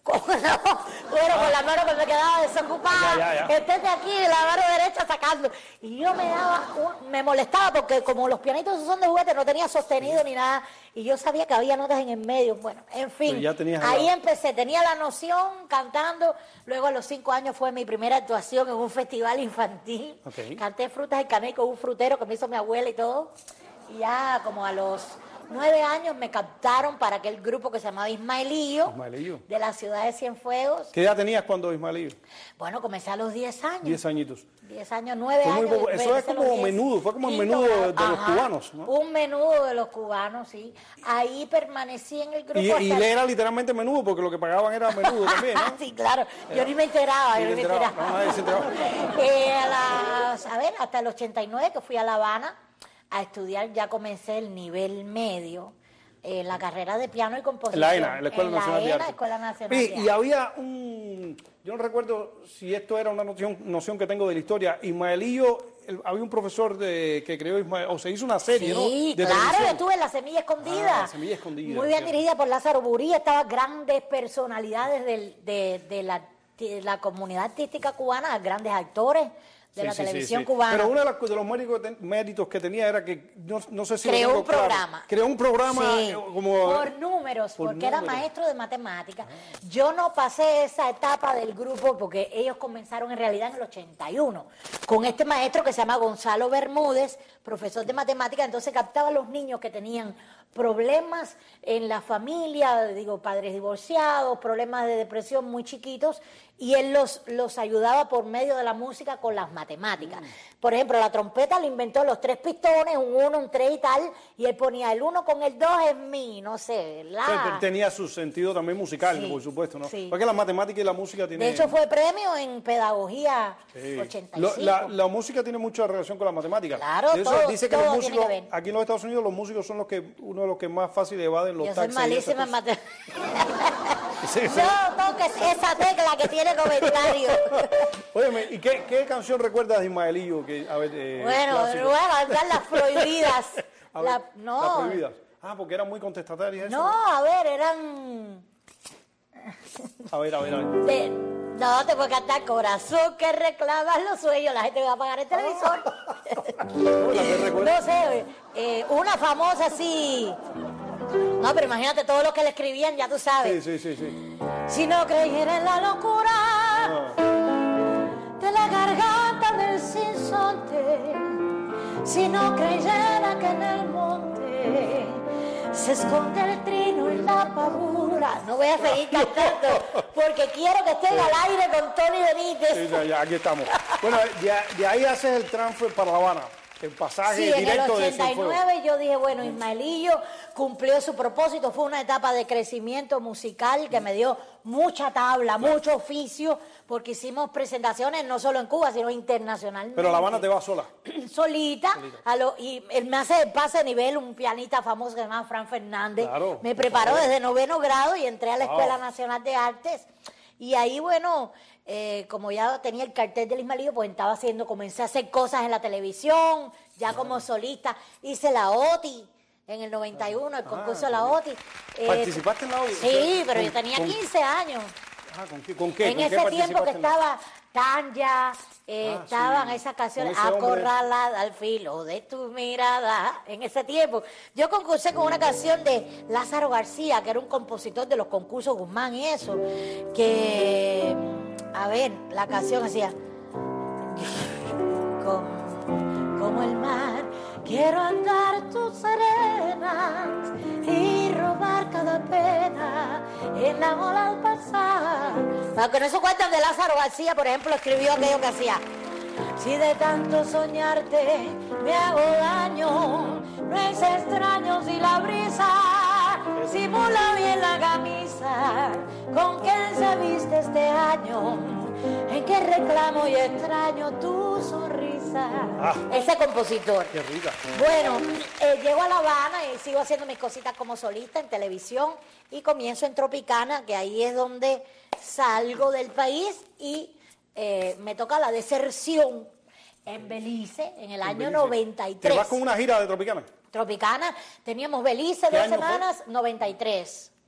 Con, no, bueno, con la mano que me quedaba desocupada, Ya, ya, ya. este de aquí, la mano derecha sacando. Y yo me daba, un- me molestaba porque como los pianitos son de juguete, no tenía sostenido ni nada. Y yo sabía que había notas en el medio. Bueno, en fin, Pero ya tenías ahí la- empecé, tenía la noción cantando. Luego a los cinco años fue mi primera actuación en un festival infantil. Ok. Canté Frutas y Caney con un frutero que me hizo mi abuela y todo. Y ya como a los nueve años me captaron para aquel grupo que se llamaba Ismaelillo, Ismaelillo. de la ciudad de Cienfuegos. ¿Qué edad tenías cuando Ismaelillo? Bueno, comencé a los diez años. Diez añitos. diez años, nueve Fue muy años. popu- después eso es empecé a como los diez. menudo, fue como el Quinto menudo de, grado. de los Ajá, cubanos, ¿no? Un menudo de los cubanos, sí. Ahí permanecí en el grupo. Y, hasta y el- le era literalmente menudo, porque lo que pagaban era menudo también, ¿no? Sí, claro. Yo ni me enteraba, Ni yo ni te me enterabas. enteraba. No, nadie se enteraba. Eh, a, las- a ver, hasta el ochenta y nueve que fui a La Habana a estudiar, ya comencé el nivel medio en la carrera de piano y composición. En la ENA, en la Escuela En Nacional de ENA, Arte. Escuela Nacional Y, de y Arte. había un... Yo no recuerdo si esto era una noción, noción que tengo de la historia. Ismaelillo, el- había un profesor de, que creó Ismael, o se hizo una serie, ¿no? Sí, De claro, yo televisión. estuve en La Semilla Escondida. Ah, La Semilla Escondida, Muy bien cierto. dirigida por Lázaro Burí, estaban grandes personalidades del- de, de la, de la comunidad artística cubana, grandes actores de Sí, la sí, sí, televisión sí. cubana. Pero uno de, las- de los méritos, méritos que tenía era que, no, no sé si... lo Creó tengo un claro, programa. Creó un programa Sí, eh, como... por números, por porque era números. maestro de matemáticas. Yo no pasé esa etapa del grupo porque ellos comenzaron en realidad en el ochenta y uno con este maestro que se llama Gonzalo Bermúdez, profesor de matemáticas. Entonces captaba a los niños que tenían problemas en la familia, digo, padres divorciados, problemas de depresión muy chiquitos, y él los, los ayudaba por medio de la música con las matemáticas. Por ejemplo, la trompeta le inventó los tres pistones, un uno, un tres y tal, y él ponía el uno con el dos es mi, no sé, la... O sea, pero tenía su sentido también musical, Sí, por supuesto, ¿no? sí. Porque la matemática y la música tienen... De hecho, fue premio en pedagogía Sí. ochenta y Lo- cinco. la, la música tiene mucha relación con la matemática. Claro, De eso todo- dice que todo los tiene músicos, que ver. aquí en los Estados Unidos, los músicos son los que uno de los que más fácil evaden los Yo soy taxes. y esas malísima en cosas. matemáticas. Sí, sí. No toques esa tecla que tiene comentario. Óyeme, ¿y qué, qué canción recuerdas de Ismaelillo? Que, a ver, eh, Bueno, clásico? bueno, están las prohibidas. A ver, La- no. Las prohibidas. Ah, porque eran muy contestatarias. eso. No, a ver, eran... A ver, a ver, a ver. de- no, te puedo cantar Corazón que reclamas los sueños. La gente me va a apagar el televisor. No sé, eh, una famosa así... No, pero imagínate todo lo que le escribían, ya tú sabes. Sí, sí, sí, sí. Si no creyera en la locura de la garganta del sinsonte, si no creyera que en el monte se esconde el trino y la pavura. No voy a seguir cantando porque quiero que estén al aire con Tony Benítez. Sí, ya, ya, aquí estamos. Bueno, de, de ahí haces el transfer para La Habana. El pasaje Sí, en el directo de ochenta y Cienfuegos. nueve yo dije, bueno, Ismaelillo cumplió su propósito, fue una etapa de crecimiento musical que me dio mucha tabla, mucho oficio, porque hicimos presentaciones no solo en Cuba, sino internacionalmente. Pero La Habana te va sola. Solita, a lo- y él me hace el pase de nivel, un pianista famoso que se llama Fran Fernández, Claro, me por preparó favor. desde noveno grado y entré a la Wow. Escuela Nacional de Artes, y ahí, bueno, eh, como ya tenía el cartel del Ismaelillo, pues estaba haciendo, comencé a hacer cosas en la televisión, ya como solista, hice la OTI en el noventa y uno, el concurso de la OTI. Eh, ¿Participaste en la OTI? Sí, pero yo ¿Con- tenía con- quince años. Ah, ¿con qué? ¿Con qué? En ¿Con qué ese tiempo que participaste en la- estaba Tanya, eh, Ah, estaban sí, esas canciones, con ese hombre. Acorralada al filo de tu mirada. En ese tiempo, yo concursé con una canción de Lázaro García, que era un compositor de los concursos Guzmán y eso, que, a ver, la canción hacía, como, como el mar, quiero andar tus arenas y robar cada pena en la ola al pasar. Pero con eso cuentan de Lázaro García, por ejemplo, escribió aquello que hacía. Si de tanto soñarte me hago daño, no es extraño si la brisa simula bien la camisa con que se viste este año, en que reclamo y extraño tu sonrisa. Ah. Ese compositor. Qué rica. Bueno, eh, llego a La Habana y sigo haciendo mis cositas como solista en televisión y comienzo en Tropicana, que ahí es donde salgo del país y eh, me toca la deserción en Belice en el año Belice. noventa y ¿Te tres. vas con una gira de Tropicana? Tropicana, teníamos Belice ¿Qué dos año fue? semanas, noventa y tres.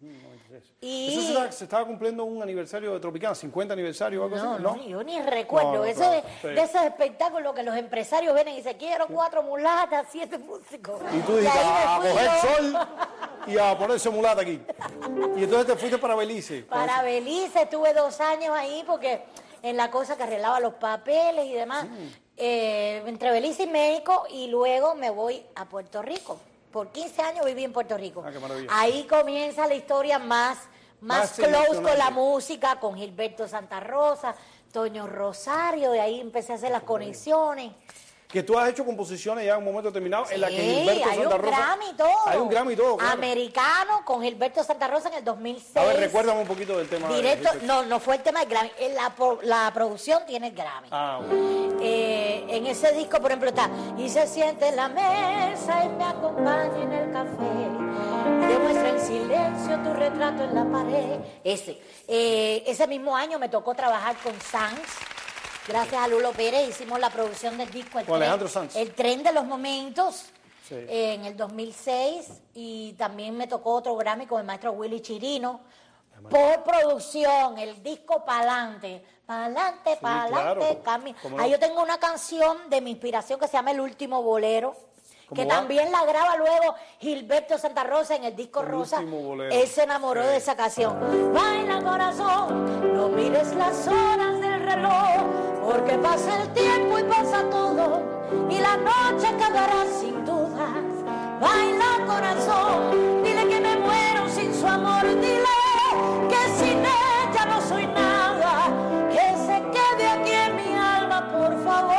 Y... ¿Eso se, está, se estaba cumpliendo un aniversario de Tropicana, cincuenta aniversario o algo no, así? No, no, yo ni recuerdo. No, no, eso claro, de, sí. de esos espectáculos que los empresarios vienen y dicen, quiero cuatro mulatas, siete músicos. Y tú dices, a coger sol y a ponerse mulata aquí. Y entonces te fuiste para Belice. Para Belice, estuve dos años ahí porque en la cosa que arreglaba los papeles y demás. Sí. Eh, entre Belice y México, y luego me voy a Puerto Rico. Por quince años viví en Puerto Rico. Ah, qué maravilla. Ahí comienza la historia más, más, más close con la música, con Gilberto Santa Rosa, Toño Rosario, de ahí empecé a hacer las conexiones. Que tú has hecho composiciones ya en un momento determinado sí, en la que Gilberto hay Santa un Rosa... Grammy y todo. Hay un Grammy y todo, claro. Americano con Gilberto Santa Rosa en el dos mil seis. A ver, recuérdame un poquito del tema. Directo, de no, no fue el tema del Grammy. La, la producción tiene el Grammy. Ah, bueno. eh, en ese disco, por ejemplo, está Y se siente en la mesa y me acompaña en el café. Y demuestra en silencio tu retrato en la pared. Ese. Eh, ese mismo año me tocó trabajar con Sanz. Gracias a Lulo Pérez hicimos la producción del disco El, con tren, Alejandro Sanz. El Tren de los Momentos, sí. eh, en el dos mil seis, y también me tocó otro Grammy con el maestro Willy Chirino por producción, el disco Pa'lante, Pa'lante, sí, Pa'lante, claro. no? Ahí yo tengo una canción de mi inspiración que se llama El Último Bolero, que va? también la graba luego Gilberto Santa Rosa en el disco el Rosa. Él se enamoró sí. de esa canción. Baila corazón, no mires las horas del reloj, porque pasa el tiempo y pasa todo, y la noche acabará sin dudas. Baila corazón, dile que me muero sin su amor, dile que sin ella no soy nada, que se quede aquí en mi alma, por favor.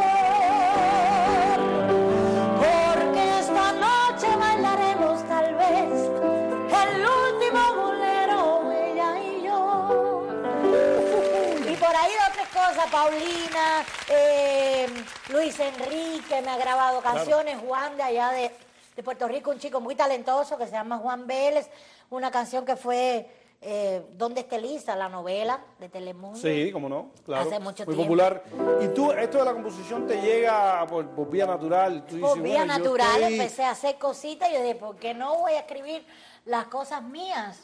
Paulina, eh, Luis Enrique me ha grabado canciones, claro. Juan de allá de, de Puerto Rico, un chico muy talentoso que se llama Juan Vélez, una canción que fue eh, ¿Dónde está Elisa?, la novela de Telemundo. Sí, cómo no, claro. Hace mucho muy tiempo. popular. ¿Y tú, esto de la composición te llega por, por vía natural? Tú por dices, vía bueno, natural, estoy... empecé a hacer cositas y yo dije, ¿por qué no voy a escribir las cosas mías?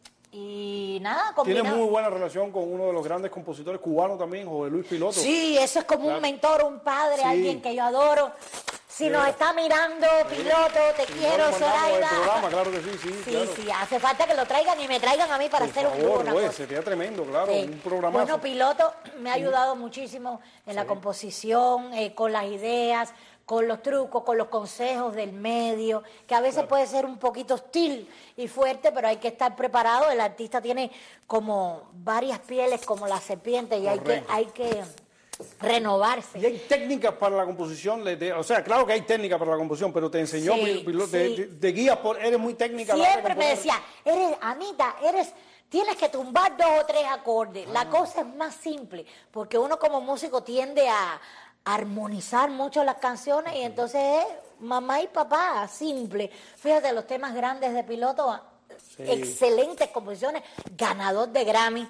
Y nada, combinado. Tiene muy buena relación con uno de los grandes compositores cubanos también, José Luis Piloto. Sí, eso es como claro. un mentor, un padre, sí. alguien que yo adoro. Si sí. nos está mirando, sí. Piloto, te sí, quiero, Zoraida. Programa, claro que sí, sí. Sí, claro. sí, hace falta que lo traigan y me traigan a mí para Por hacer favor, un dúo. Pues, sería tremendo, claro, sí. un programa. Bueno, Piloto me ha ayudado muchísimo en sí. la composición, eh, con las ideas, con los trucos, con los consejos del medio, que a veces claro. puede ser un poquito hostil y fuerte, pero hay que estar preparado. El artista tiene como varias pieles como la serpiente y hay que, hay que renovarse. Y hay técnicas para la composición, o sea, claro que hay técnicas para la composición, pero te enseñó, sí, te, sí. te, te guías por, eres muy técnica. Siempre me decía, eres, Anita, eres... Tienes que tumbar dos o tres acordes. Ah. La cosa es más simple, porque uno como músico tiende a armonizar mucho las canciones y entonces es mamá y papá, simple. Fíjate, los temas grandes de Piloto, sí. excelentes composiciones, ganador de Grammy.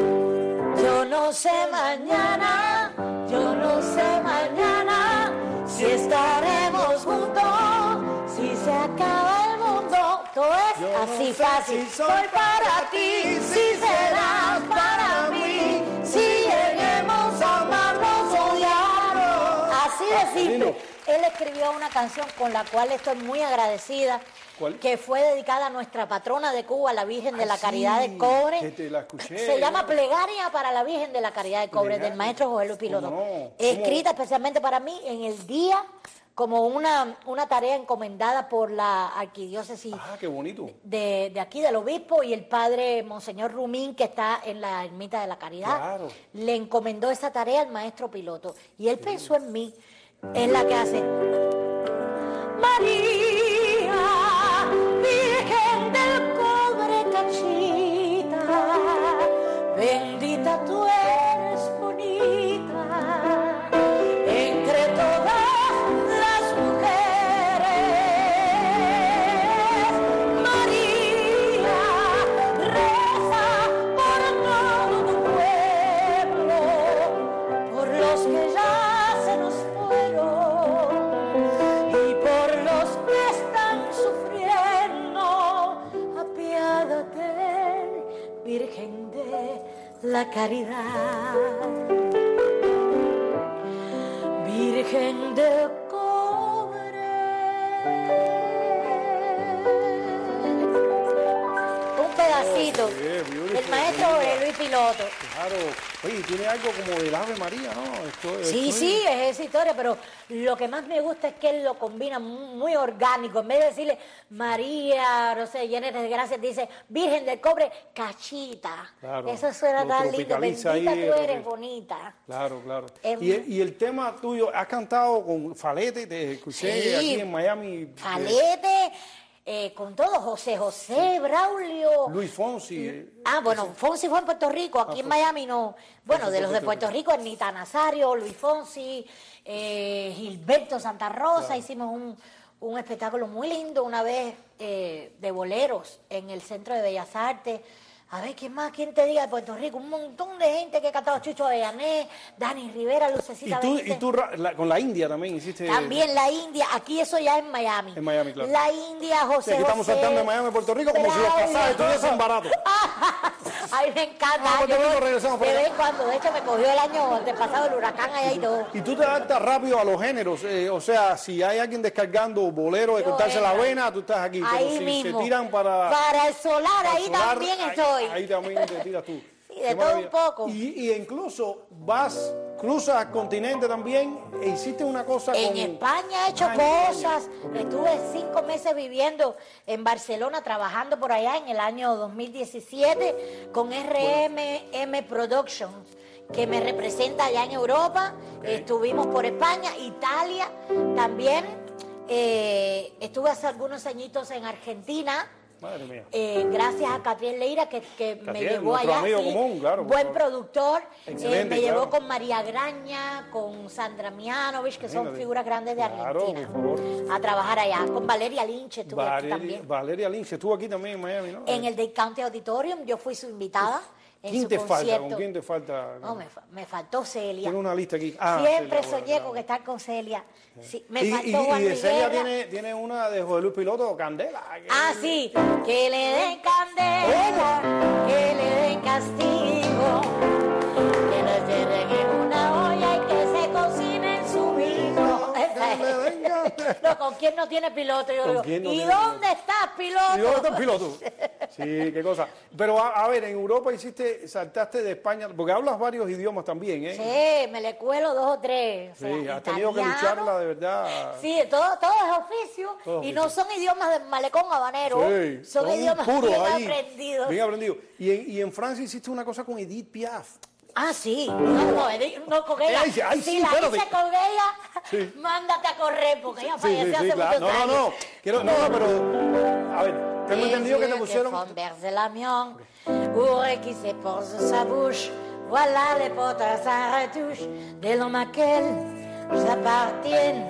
Yo no sé mañana, yo no sé mañana si estaremos juntos, si se acaba el mundo. Todo es yo así no fácil. Si soy para ti, si serás para mí, si lleguemos a amarnos o odiarnos. Así de simple. Él escribió una canción con la cual estoy muy agradecida. ¿Cuál? Que fue dedicada a nuestra patrona de Cuba, la Virgen de ah, la Caridad sí, de Cobre. Que te la escuché. Se llama Plegaria para la Virgen de la Caridad de Cobre, Plegaria. Del maestro José Luis Piloto. No? Escrita especialmente para mí en el día, como una, una tarea encomendada por la arquidiócesis ah, qué bonito. De, de aquí, del obispo, y el padre Monseñor Rumín, que está en la Ermita de la Caridad. Claro. Le encomendó esa tarea al maestro Piloto. Y él sí. pensó en mí. Es la que hace María, Virgen del Cobre Cachita, bendita tú eres bonita entre todas las mujeres. María, reza por todo tu pueblo, por los que ya se nos fueron y por los que la caridad. Virgen de cobre. Un pedacito. Oh, yeah, del maestro Jorge Luis Piloto. Claro. Oye, tiene algo como del Ave María, ¿no? Esto, Sí, esto sí, es... es esa historia, pero lo que más me gusta es que él lo combina muy orgánico. En vez de decirle María, no sé, llena de gracia, dice Virgen del Cobre, Cachita. Claro, eso suena lo tan lindo. tropicaliza Bendita ahí, tú eres, porque- bonita. Claro, claro. Es Y, el- y el tema tuyo, has cantado con Falete, te escuché Sí. aquí en Miami. eh, Falete, eh, con todo, José José, Braulio. Luis Fonsi. eh, Ah, bueno, Fonsi fue en Puerto Rico, aquí Ah, en fue- Miami no. Bueno, Fonsi de fue los de Puerto Puerto Rico, Ernita Nazario, Luis Fonsi, eh, Gilberto Santa Rosa, hicimos un, un espectáculo muy lindo una vez eh, de boleros en el Centro de Bellas Artes. A ver, ¿quién más? ¿Quién te diga de Puerto Rico? Un montón de gente que ha cantado, Chucho Avellané, Dani Rivera, Y Lucecita tú, Benítez. y tú ra- la- con la India también hiciste. También la India, aquí eso ya en Miami. En Miami, claro. La India, Sí, José aquí estamos José. saltando de Miami a Puerto Rico como si los Braulio. pasajes estuviesen baratos. Ay, me encanta. Ah, Puerto Yo Rico, voy regresamos para de acá. vez en cuando, de hecho me cogió el año antepasado el huracán allá y todo. Y tú te adaptas rápido a los géneros, eh, o sea, si hay alguien descargando bolero de Yo cortarse la entro. vena, tú estás aquí. Ahí pero si mismo. se tiran para... Para el solar, para ahí solar, también ahí- estoy. Ahí también te tiras tú. Sí, de Qué todo maravilla. un poco. Y, y incluso vas, cruzas el continente también e hiciste una cosa En con... España he hecho Ah, en España. cosas. Estuve cinco meses viviendo en Barcelona, trabajando por allá en el año dos mil diecisiete con R M M Productions, que me representa allá en Europa. Estuvimos por España, Italia, también eh, estuve hace algunos añitos en Argentina. Madre mía. Eh, gracias a Catriel Leira que, que me Catriel, llevó nuestro allá. amigo sí, común, claro, por buen favor. productor. Eh, Excelente, me llevó claro. con María Graña, con Sandra Mianovich, que son Imagínate. figuras grandes de Claro, Argentina. por favor. A trabajar allá. Con Valeria Lynch estuve aquí Valeria, también. Valeria Lynch estuvo aquí también en Miami, ¿no? En el Dade County Auditorium yo fui su invitada en ¿Quién su te falta? concierto. ¿Con quién te falta? No, me, fa- me faltó Celia. Tengo una lista aquí. Ah, Siempre Celia, soñé bueno, con estar con Celia. Sí, me y, faltó y- Juan y de Celia Rivera. tiene, tiene una de José Luis Piloto, Candela. que- Ah, sí, que le den candela, que le den castigo, que lo cierren en una olla y que se cocine en su vino. Esa es. No, ¿con quién no tiene piloto? Yo ¿Con digo, quién no ¿y tiene dónde estás, piloto? ¿Y dónde está el piloto? Sí, qué cosa. Pero a, a ver, en Europa hiciste, saltaste de España, porque hablas varios idiomas también, ¿eh? Sí, me le cuelo dos o tres. O sea, Sí, has tenido que italiano. lucharla de verdad. Sí, todo, todo es oficio Todo y oficio. no son idiomas de malecón habanero, Sí, son idiomas puros bien ahí, aprendidos. Bien aprendido. Y en, y en Francia hiciste una cosa con Edith Piaf. Ah, sí. No, no, Edith- no, con ella. Ay, sí, ay, si sí, la espérate. hice con ella, Sí. mándate a correr, porque ella Sí, falleció sí, sí, hace claro. muchos No, no, años. no. Quiero, no, no, pero. A ver, tengo Les entendido que te yeux pusieron. de Fonders de l'Amiens, ouvre qui se pose sa bouche, voilà les potes sans retouche, de l'homme à quel j'appartiens.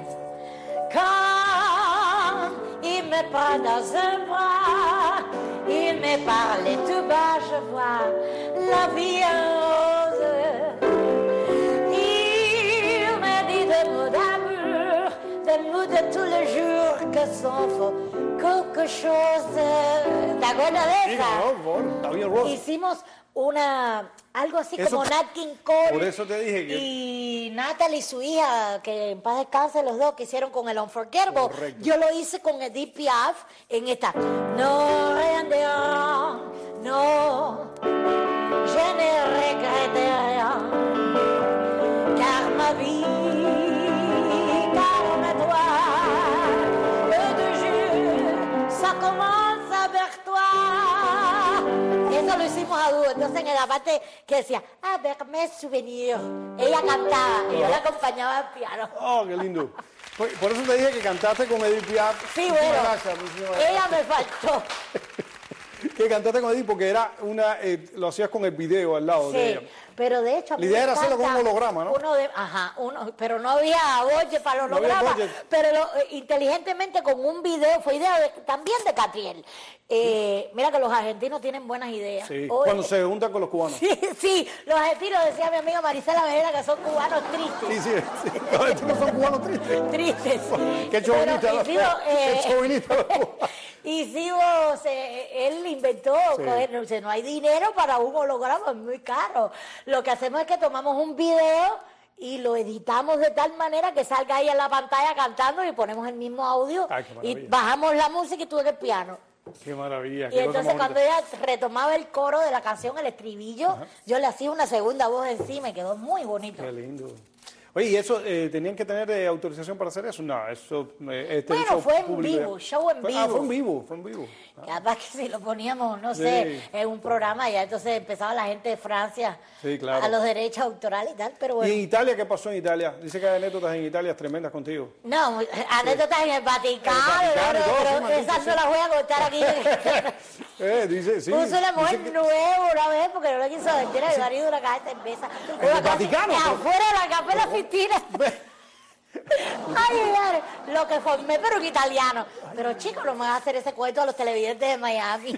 Quand il me prend dans un bras, il me parle tout bas, je vois la vie en rose. Il me dit des mots d'amour, des mots de tous les jours que sont faux, quelque chose. ¿Te acuerdas de Sí, esa? por favor, está bien, Rosa. Hicimos una, algo así Eso- como Nat King Cole. Por eso te dije que- Y Natalie y su hija, que en paz descanse los dos, que hicieron con el Unforgettable. Correcto. Yo lo hice con Edith Piaf en esta. No, rien de rien, no, je ne regrette rien, car ma vie, car toi, le de jeu, ça commence avec toi. Eso lo hicimos a dúo. Entonces en la parte que decía, a ver, mes souvenir, ella cantaba y yo la acompañaba al piano. Oh, qué lindo. Por, por eso te dije que cantaste con Edith Piaf. Sí, Muchísimas bueno, gracias, muchísimas ella gracias. me faltó. Que cantaste con Edith porque era una. eh, lo hacías con el video al lado de ella. Sí, pero de hecho a mí La idea me era hacerlo con un encanta holograma, ¿no? Uno de, ajá, uno, pero no había budget para el No había holograma, budget. pero lo- eh, inteligentemente con un video, fue idea de- también de Catriel. Eh, mira que los argentinos tienen buenas ideas. Sí, Oye, cuando se juntan con los cubanos. sí, sí, los argentinos, decía mi amiga Marisela Vejera, que son cubanos tristes. Sí, sí, sí. Los argentinos son cubanos tristes. Tristes. Qué chauvinista. Pero ¿no? hicimos, eh, Qué chauvinista los cubanos. hicimos, eh, él inventó, Sí. coger, o sea, no hay dinero para un holograma, es muy caro. Lo que hacemos es que tomamos un video y lo editamos de tal manera que salga ahí en la pantalla cantando y ponemos el mismo audio Ay, qué y maravilla. bajamos la música y tú en el piano. Qué maravilla. Y qué cosa entonces más cuando bonita. ella retomaba el coro de la canción, el estribillo, Ajá. yo le hacía una segunda voz encima y quedó muy bonito. Qué lindo. Oye, ¿y eso eh, tenían que tener eh, autorización para hacer eso? No, eso... Eh, este Bueno, hizo fue en público vivo, ya. show en Fue- vivo. Ah, fue en vivo, fue en vivo. Capaz que si lo poníamos, no Sí. sé, en un programa, ya entonces empezaba la gente de Francia Sí, claro. a los derechos autorales y tal, pero ¿Y bueno. en Italia qué pasó en Italia? Dice que hay anécdotas en Italia tremendas contigo. No, anécdotas en el Vaticano, El Vaticano y no, todo, sí, pero me han esas dicho, no sí. las voy a contar aquí. Eh, dice, sí. Puso una mujer dice que- nueva una vez porque no le quiso vender a mi marido una caja de cerveza. ¿En Una el caja- Vaticano? y Pero- afuera de la Capella Sistina. Ay, ay, lo que formé, pero en italiano. Pero chicos, no me vas a hacer ese cuento a los televidentes de Miami.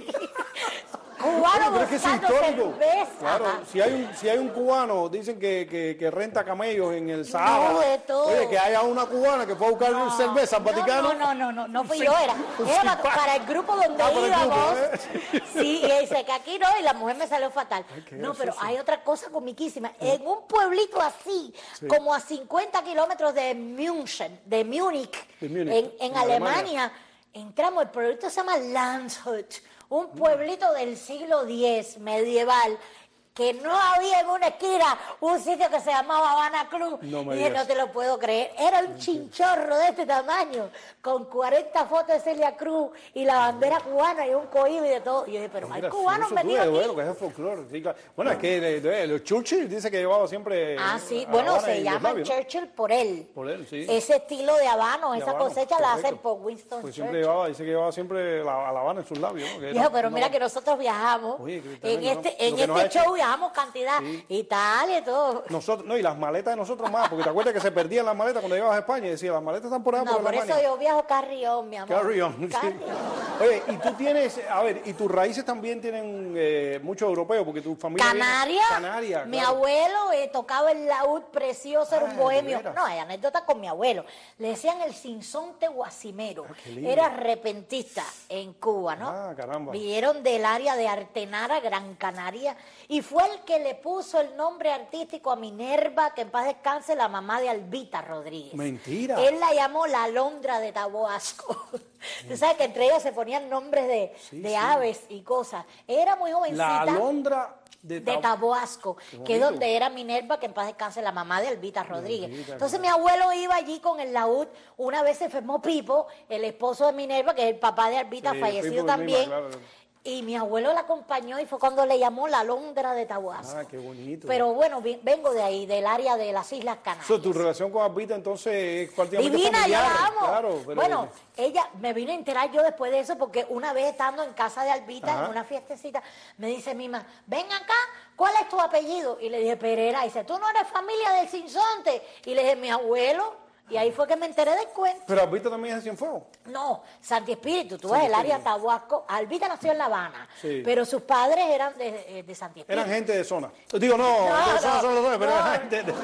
Cubano Oye, pero es que es buscando histórico. cerveza. Claro, si hay, un, si hay un cubano, dicen que, que, que renta camellos en el Sahara. No, de todo. Oye, que haya una cubana que fue a buscar cerveza al Vaticano. No, no, no, no, no fui Sí. yo, era, Sí, era pa- para el grupo donde Ah, para el íbamos. grupo, ¿eh? Sí, y dice que aquí no, y la mujer me salió fatal. qué No, pero gracioso. hay otra cosa comiquísima. En un pueblito así, Sí. como a cincuenta kilómetros de München, de Múnich, De Múnich, en, en en Alemania, Alemania. entramos, el pueblito se llama Landshut, un pueblito del siglo diez, medieval, que no había en una esquina un sitio que se llamaba Habana Club. No me y dije, digas. no te lo puedo creer. Era un chinchorro de este tamaño, con cuarenta fotos de Celia Cruz y la bandera cubana y un cohíbe y de todo. Y yo dije, pero hay Gracioso, cubanos tú, metidos eh, aquí. Bueno, que es el folclore. Sí, claro. Bueno, es que eh, eh, los Churchill dice que llevaba siempre... Ah, sí. a Bueno, Habana se y llama Yugoslavia, ¿no? Churchill por él. Por él, sí. Ese estilo de habano, De esa habano, cosecha la hacen correcto. por Winston Pues siempre Churchill. llevaba, dice que llevaba siempre la, a La Habana en sus labios, ¿no? Que Viejo, era pero una- mira que nosotros viajamos. Oye, qué en tremendo, ¿no? este, Lo en que nos ha este hecho. show viajamos cantidad. Sí. Italia y todo. Nosotros, no, y las maletas de nosotros más, porque te acuerdas que se perdían las maletas cuando llegabas a España y decía, las maletas están por allá No, por por Alemania. eso yo viajo carry-on, mi amor. Carry on, sí. Carry-on. Oye, y tú tienes, a ver, y tus raíces también tienen eh, mucho europeo, porque tu familia viene- Canaria, Canaria, mi claro. abuelo eh, tocaba el laúd precioso, era Ah, un ¿de bohemio. veras? No, hay anécdotas con mi abuelo. Le decían el sinsonte guasimero. Ah, qué lindo. Era repentista en Cuba, ¿no? Ah, caramba. Vinieron del área de Artenara, Gran Canaria, y fue el que le puso el nombre artístico a Minerva, que en paz descanse, la mamá de Albita Rodríguez. Mentira. Él la llamó la Alondra de Taboasco. Tú sabes que entre ellas se ponían nombres de, Sí, de sí. aves y cosas. Era muy jovencita. La alondra de, De Tab- Taboasco, Qué que es bonito. donde era Minerva, que en paz descanse, la mamá de Albita Rodríguez. Albita, Entonces claro. mi abuelo iba allí con el laúd. Una vez se enfermó Pipo, el esposo de Minerva, que es el papá de Albita, Sí, fallecido Pipo y también. Mima, claro. Y mi abuelo la acompañó y fue cuando le llamó la Alondra de Taboasco. Ah, qué bonito. Pero bueno, vi- vengo de ahí, del área de las Islas Canarias. So, tu relación con Albita entonces es prácticamente Divina, yo familiar. la amo. Claro, pero- Bueno, ella, me vine a enterar yo después de eso, porque una vez estando en casa de Albita, Ajá. en una fiestecita, me dice mi mamá, ven acá, ¿cuál es tu apellido? Y le dije, Pereira. Y dice, ¿tú no eres familia del Sinsonte? Y le dije, mi abuelo. Y ahí fue que me enteré del cuento. Pero Albita también es de Cienfuegos. No, Santi Espíritu, tú Santi ves el área Espíritu. Taboasco. Albita nació en La Habana, Sí. pero sus padres eran de, eh, de Santi Espíritu. Eran gente de zona. Digo, no, No, de zona no, son los dos, pero no. eran gente de,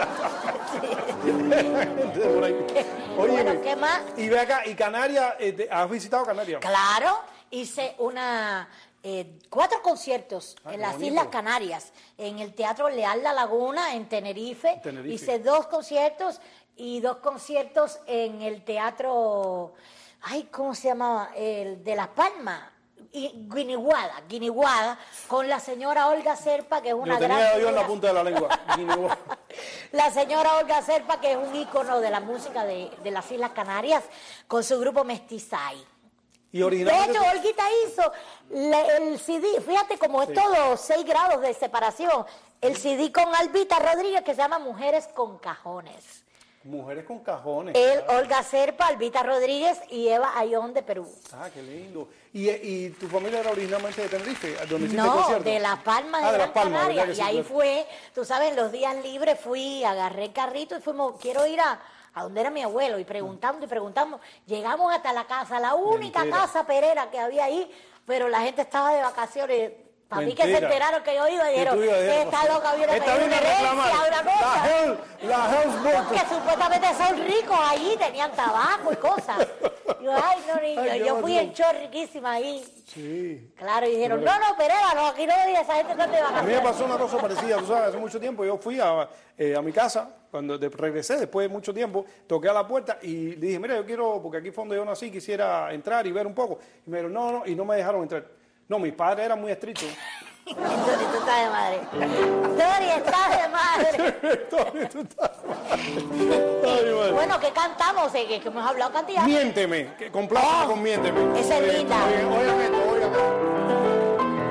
gente de por ahí. Óyeme, Bueno, ¿qué más? y ve acá, ¿y Canarias? eh, te- ¿Has visitado Canarias? Claro, hice una eh, cuatro conciertos Ah, en qué las bonito. Islas Canarias, en el Teatro Leal La Laguna, en Tenerife. Tenerife. Hice dos conciertos y dos conciertos en el Teatro, ay, ¿cómo se llamaba? El de Las Palmas. Y Guiniguada, Guiniguada, con la señora Olga Serpa, que es una Lo gran tenía yo en la figura. punta de la lengua. Guinea. La señora Olga Serpa, que es un ícono de la música de, de las Islas Canarias, con su grupo Mestizay. Y De originalmente... hecho, Olguita hizo le- el C D, fíjate como es Sí. todo seis grados de separación, el C D con Albita Rodríguez que se llama Mujeres con Cajones. Mujeres con cajones. Él, claro. Olga Serpa, Albita Rodríguez y Eva Ayón de Perú. Ah, qué lindo. ¿Y, y tu familia era originalmente de Tenerife? ¿Donde hiciste No, concierto? de Las Palmas Ah, de de Gran Las Palmas, Canaria. ¿verdad que Y sí? ahí fue, tú sabes, en los días libres fui, agarré el carrito y fuimos, quiero ir a, a donde era mi abuelo, y preguntando y preguntando. Llegamos hasta la casa, la única Mentira. casa perera que había ahí, pero la gente estaba de vacaciones. Para mí que se Mentira. enteraron que yo iba y Que dijeron, tú ibas, dijeron, esta loca viene a esta pedir viene una a herencia, reclamar. una La cosa. Hells, la Hells Book. Que supuestamente son ricos allí, tenían tabaco y cosas. Yo, ay, no, niño, Ay, yo qué fui vacilón. en show riquísima ahí. Sí. Claro, y dijeron, Pero- no, no, Pereda, no, aquí no digas, esa gente está de A mí me vacaciones. pasó una cosa parecida, tú sabes, hace mucho tiempo yo fui a, eh, a mi casa, cuando de- regresé después de mucho tiempo, toqué a la puerta y le dije, mira, yo quiero, porque aquí fue donde yo nací, quisiera entrar y ver un poco. Y me dijeron, no, no, y no me dejaron entrar. No, mis padres eran muy estrictos. Tony, tú estás de madre. Tony, estás de madre. Tony, tú estás Ay, madre. Bueno, ¿qué cantamos? Eh, que, que hemos hablado cantidad. Miénteme, que compláceme Oh, con Miénteme. esa es Oye, linda. oye, óigame esto, óigame.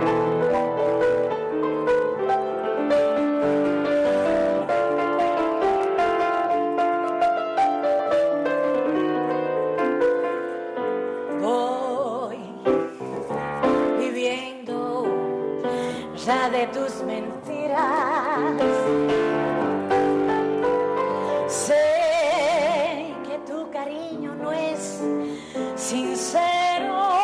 Voy viviendo ya de tus mentiras. Sé que tu cariño no es sincero.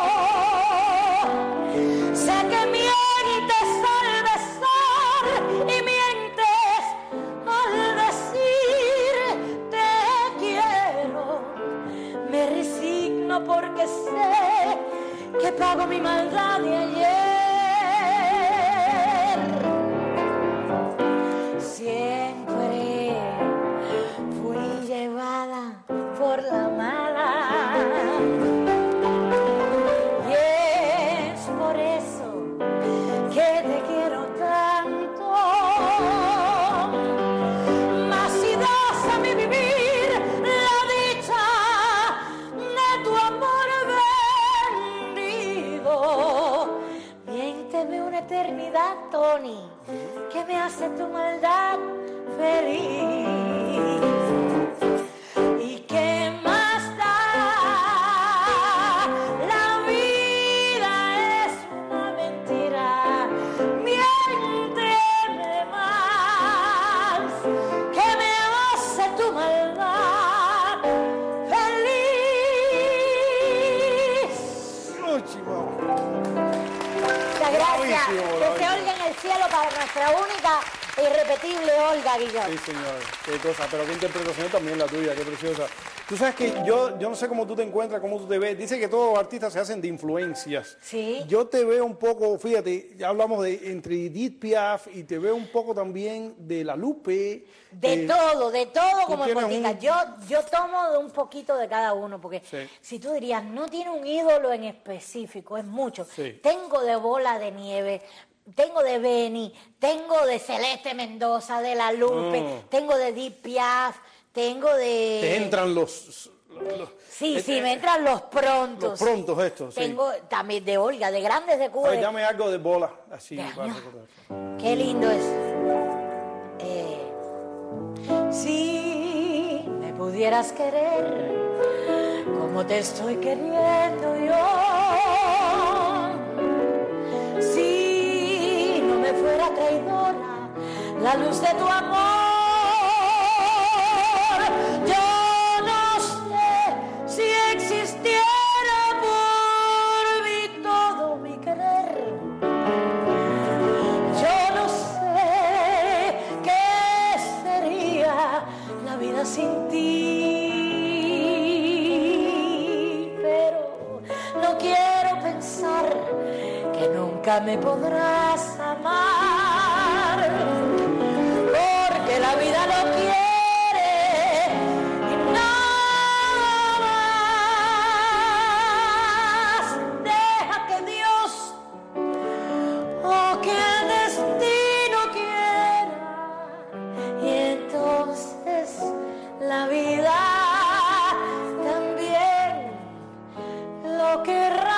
Sé que mientes al besar y mientes al decir te quiero. Me resigno porque sé que pago mi maldad de ayer. Siempre fui llevada por la mala. Y es por eso que te quiero tanto. Mas si das a mi vivir la dicha de tu amor vendido, miénteme una eternidad, Tony, que me hace tu maldad feliz. ¿Y qué más da? La vida es una mentira. Miénteme más, que me hace tu maldad feliz. Ay, chihuahua. Muchas gracias. Bravísimo, Que se bravísimo. oiga en el cielo para nuestra única e irrepetible Olga Guillón. Sí, señor, qué cosa, pero qué interpretación también la tuya, qué preciosa. Tú sabes que yo, yo no sé cómo tú te encuentras, cómo tú te ves. Dice que todos los artistas se hacen de influencias. Sí. Yo te veo un poco, fíjate, ya hablamos de entre Edith Piaf y te veo un poco también de La Lupe. De eh, todo, de todo tú como tienes botica. un- Yo, yo tomo de un poquito de cada uno, porque Sí. si tú dirías, no tiene un ídolo en específico, es mucho. Sí. Tengo de Bola de Nieve, tengo de Benny, tengo de Celeste Mendoza, de La Lupe, Mm. tengo de Edith Piaf, tengo de... Te entran los... los Sí, eh, sí, eh, me entran los prontos. Los prontos estos, sí. Tengo también de Olga, de Grandes de Cuba. Ay, dame algo de bola, así De para año. recordar. Qué lindo es. Eh, si me pudieras querer como te estoy queriendo yo, si no me fuera traidora la luz de tu amor, yo no sé si existiera por mí todo mi querer. Yo no sé qué sería la vida sin ti, pero no quiero pensar que nunca me podrás amar, porque la vida lo quiere y nada más. Deja que Dios o que el destino quiera, y entonces la vida también lo querrá.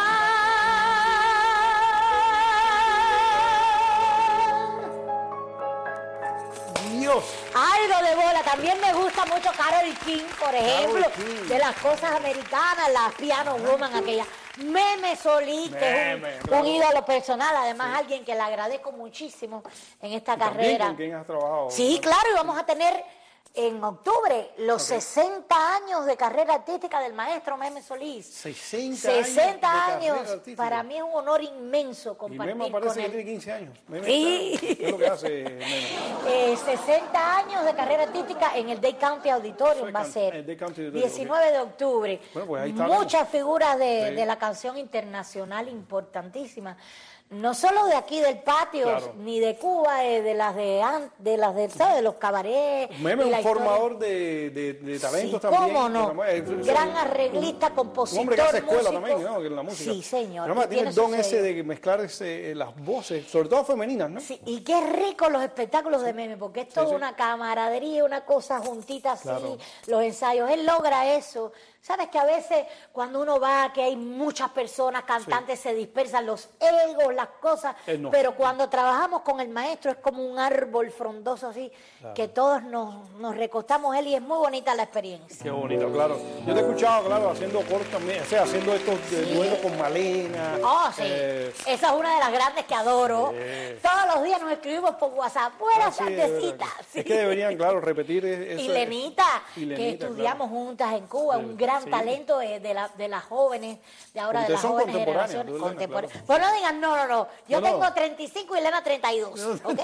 Dios. Algo de Bola, también me gusta mucho Carol King, por ejemplo, King. de las cosas americanas, las Piano Woman, aquella. Meme Solís, que es Meme, un, claro. un ídolo personal, además alguien que le agradezco muchísimo en esta También carrera. con quien has trabajado. Sí, claro, y vamos a tener en octubre, los Okay. sesenta años de carrera artística del maestro Meme Solís. sesenta, sesenta años, de años, carrera artística. para mí es un honor inmenso Y compartir Meme con parece que él. tiene quince años. Meme Sí. está- ¿Qué es lo que hace Meme? Eh, sesenta años de carrera artística en el Day County Auditorium Soy va a can- ser el Day County Auditorium, diecinueve de octubre. Bueno, pues ahí está, Muchas figuras de, Sí. de la canción internacional importantísimas. No solo de aquí del patio, Claro. ni de Cuba, eh, de las de, an- de las de, ¿sabes? De los cabarets. Meme y es la un historia. formador de, de, de talentos Sí, también. ¿cómo no? Pero, eh, es- Gran un- arreglista, compositor, Un hombre que hace escuela músico. también, ¿no? En la música. Sí, señor. Pero además y tiene el tiene don su ese sello. de mezclar ese, las voces, sobre todo femeninas, ¿no? Sí, y qué rico los espectáculos de Meme, porque es toda sí. una camaradería, una cosa juntita así, Claro. los ensayos. Él logra eso. Sabes que a veces cuando uno va, que hay muchas personas, cantantes, se dispersan los egos, las cosas, Él no. pero cuando trabajamos con el maestro es como un árbol frondoso así, Claro. que todos nos, nos recostamos él y es muy bonita la experiencia. Qué bonito, claro. Yo te he escuchado, claro, haciendo cortos también, o sea, haciendo estos eh, Sí. duetos con Malena. Oh, sí. eh, Esa es una de las grandes que adoro. Sí. Todos los días nos escribimos por WhatsApp. Buenas ah, sí, de tardecitas. verdad. Sí. Es que deberían, claro, repetir e- eso. Y Lenita, Y Lenita, que estudiamos juntas en Cuba, un gran sí. talento de, de, la- de las jóvenes, de ahora Porque de las ustedes son jóvenes contemporáneas, generaciones. tú, Elena, contemporáneas. Pues no digan, no, no, no. Yo No, no. tengo treinta y cinco y Elena treinta y dos. ¿Ok?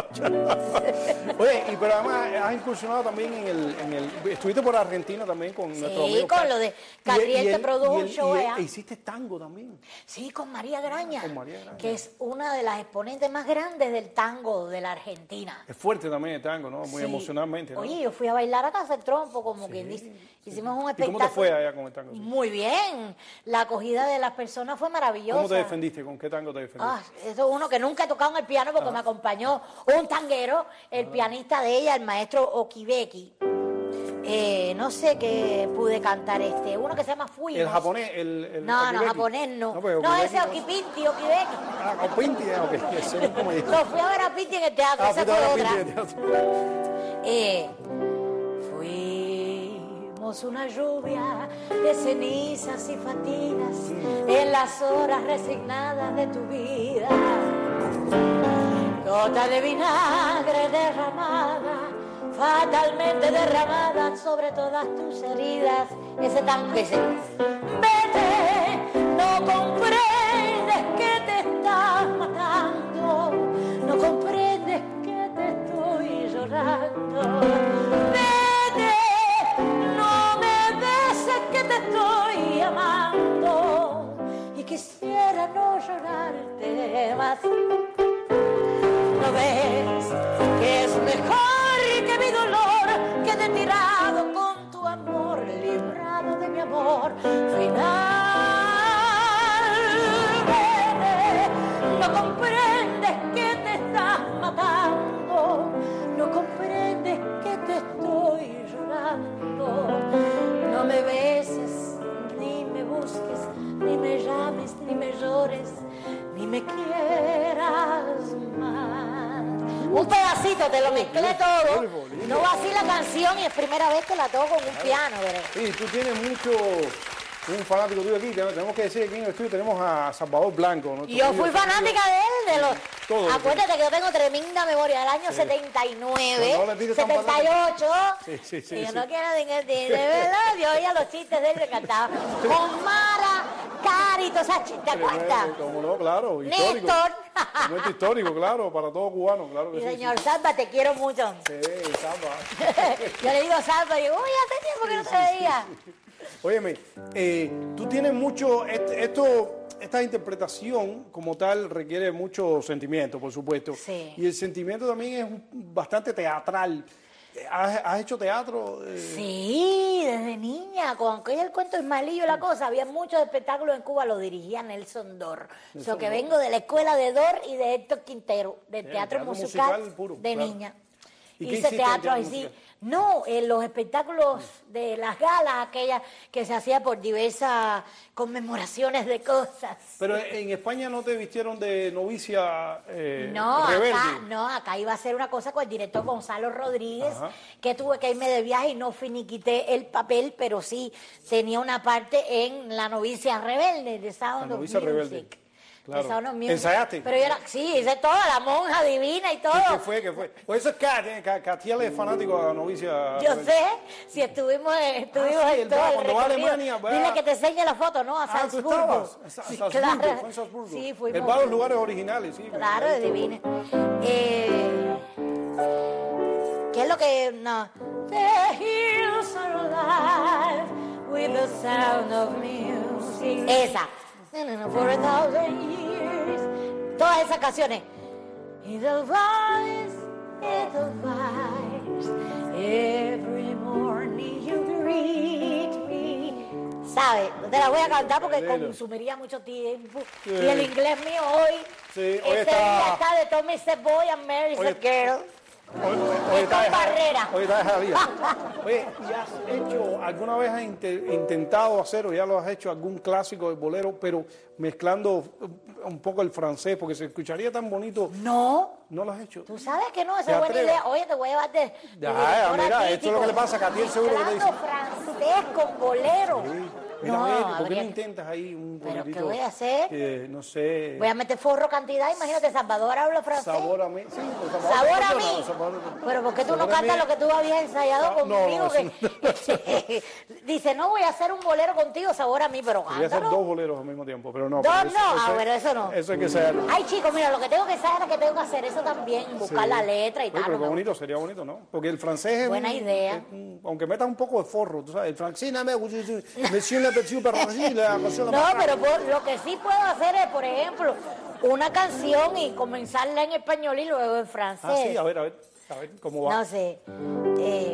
Oye, y pero además has incursionado también en el, en el... Estuviste por Argentina también con nuestro amigo. con Car- lo de Y- Catriel y te él- produjo y un él- show y él- allá. e hiciste tango también. Sí, con María Graña, Con María Graña. que es una de las exponentes más grandes del tango de la Argentina. Es fuerte también el tango, ¿no? Muy Sí. emocionalmente, ¿no? Oye, yo fui a bailar a Casa del Trompo, como quien dice. Hicimos un ¿Y espectáculo. cómo te fue allá con el tango? Muy bien. La acogida de las personas fue maravillosa. ¿Cómo te defendiste? ¿Con qué tango te defendiste? Ah, eso es uno que nunca he tocado en el piano porque me acompañó un tanguero, el pianista de ella, el maestro Okibeki. Eh, no sé qué pude cantar este, uno que se llama Fuimos. El japonés, el, el No, no, Okibeki. japonés no. No, pues, No, Okibeki ese es Okipinti, Okibeki. Ah, con Pinti, ah, ok. Ese es un comediante. Lo fui a ver a Pinti en el teatro, Ah, esa fuiste a fue ver a otra. Pinti en el teatro. Eh, fuimos una lluvia de cenizas y fatigas en las horas resignadas de tu vida. Gota de vinagre derramada, fatalmente derramada sobre todas tus heridas. Ese tango ese. Vete, no comprendes que te estás matando, no comprendes que te estoy llorando. Vete, no me beses que te estoy amando y quisiera no llorarte más. ¿No ves que es mejor que mi dolor quede tirado con tu amor, librado de mi amor final? Vete, no comprendes que te estás matando, no comprendes que te estoy llorando. No me beses, ni me busques, ni me llames, ni me llores, ni me quieras más. Un pedacito, te lo mezclé todo. No va así la canción y es primera vez que la toco en un piano, ¿verdad? Sí, tú tienes mucho, un fanático tuyo aquí, tenemos que decir aquí en el estudio, tenemos a Salvador Blanco. nuestro Yo querido fui fanática de él, de los... Todo. Acuérdate que yo tengo tremenda memoria del año Sí. setenta y nueve, No, no le tires tan setenta y ocho. Sí, sí, sí. Y yo sí. no quiero de, de verdad, yo oía los chistes de él, me encantaba. Con Mara, Cari, todas esas chistes, ¿te acuerdas? Eh, Como no, claro, histórico. Néstor. Momento histórico, claro, para todo cubano, claro que Y sí. señor sí. Salva, te quiero mucho. Sí, Salva. Yo le digo Salva y digo, uy, hace tiempo que no te veía. Óyeme, eh, tú tienes mucho, este- esto, esta interpretación como tal requiere mucho sentimiento, por supuesto. Sí. Y el sentimiento también es un- bastante teatral. ¿Has, has hecho teatro? Eh, Sí, desde niña, con aquel el cuento Ismaelillo y la cosa, había muchos espectáculos en Cuba, lo dirigía Nelson Dor. Nelson So que Dor. vengo de la escuela de Dor y de Héctor Quintero, del Bien, teatro, teatro musical, musical puro, de claro. niña. ¿Y qué Hice hiciste en teatro teatro ahí sí. musical? No, en los espectáculos de las galas, aquellas que se hacía por diversas conmemoraciones de cosas. Pero en España no te vistieron de novicia eh, No, rebelde. acá, no, acá iba a ser una cosa con el director Gonzalo Rodríguez, Ajá. que tuve que irme de viaje y no finiquité el papel, pero sí tenía una parte en La novicia rebelde de Sound La of novicia Music. rebelde. Claro. Sound of Music. ¿Ensayaste? Pero yo era, sí, hice toda, la monja divina y todo. ¿Qué fue? ¿Qué fue? Pues eso es Cat, ¿eh? Catiel es fanático de la novicia. Yo sé, si estuvimos, estuvimos Ah, sí, en todo el cuando va a recorrido. Alemania, va- Dile que te enseñe la foto, ¿no? A Ah, ¿tú Salzburgo. estabas? En Sa- Sí, Salzburgo, claro. fue en Salzburgo. Sí, fuimos. En varios lugares originales, sí. Claro, de divina. Eh, ¿Qué es lo que...? No. The hills are alive with the sound of music. Esa. For a thousand years. Todas esas canciones. Edelweiss, Edelweiss, every morning you greet me. ¿Sabes? No te la voy a cantar porque consumiría mucho tiempo. Sí. Y el inglés mío hoy, Sí, hoy este está- día está de Tommy Said Boy and Mary Hoy- Said Girl. Hoy, hoy, hoy está con Barrera. Hoy está esa vida. Oye, ¿y has hecho, alguna vez has inte- intentado hacer o ya lo has hecho algún clásico de bolero, pero mezclando un poco el francés, porque se escucharía tan bonito? No. ¿No lo has hecho? Tú sabes que no, esa ¿Te es buena atreves? idea. Oye, te voy a llevar de, de Ya, directora mira, esto es artístico. lo que le pasa a Catiel seguro que te dice. Mezclando francés con bolero. Mira, No, oye, ¿por qué habría no que- intentas ahí un ¿Pero poquitito? qué voy a hacer? eh, no sé. Voy a meter forro cantidad, imagínate, Salvador habla francés. Sabor a mí. Sí, pues, Sabor a no, mí. sabor- Pero ¿por qué tú no sabor a cantas mí. lo que tú habías ensayado No, no, conmigo? eso que- Dice, no, voy a hacer un bolero contigo, sabor a mí, pero Voy a hacer cántalo. dos boleros al mismo tiempo, pero no. Dos pero eso- no, eso ah, es- bueno, eso no. Eso hay que hacerlo. Ay, chicos, mira, lo que tengo que saber es que tengo que hacer eso también, buscar Sí. la letra y Oye, tal. pero no qué me bonito, sería bonito, ¿no? Porque el francés es Buena un- idea. es un- aunque metas un poco de forro, tú sabes, el francés, no me gusta, monsieur le petit perroncillo, la canción la No, más- pero por- lo que sí puedo hacer es, por ejemplo, una canción y comenzarla en español y luego en francés. Ah, sí, a ver, a ver, a ver cómo va. No sé. Eh,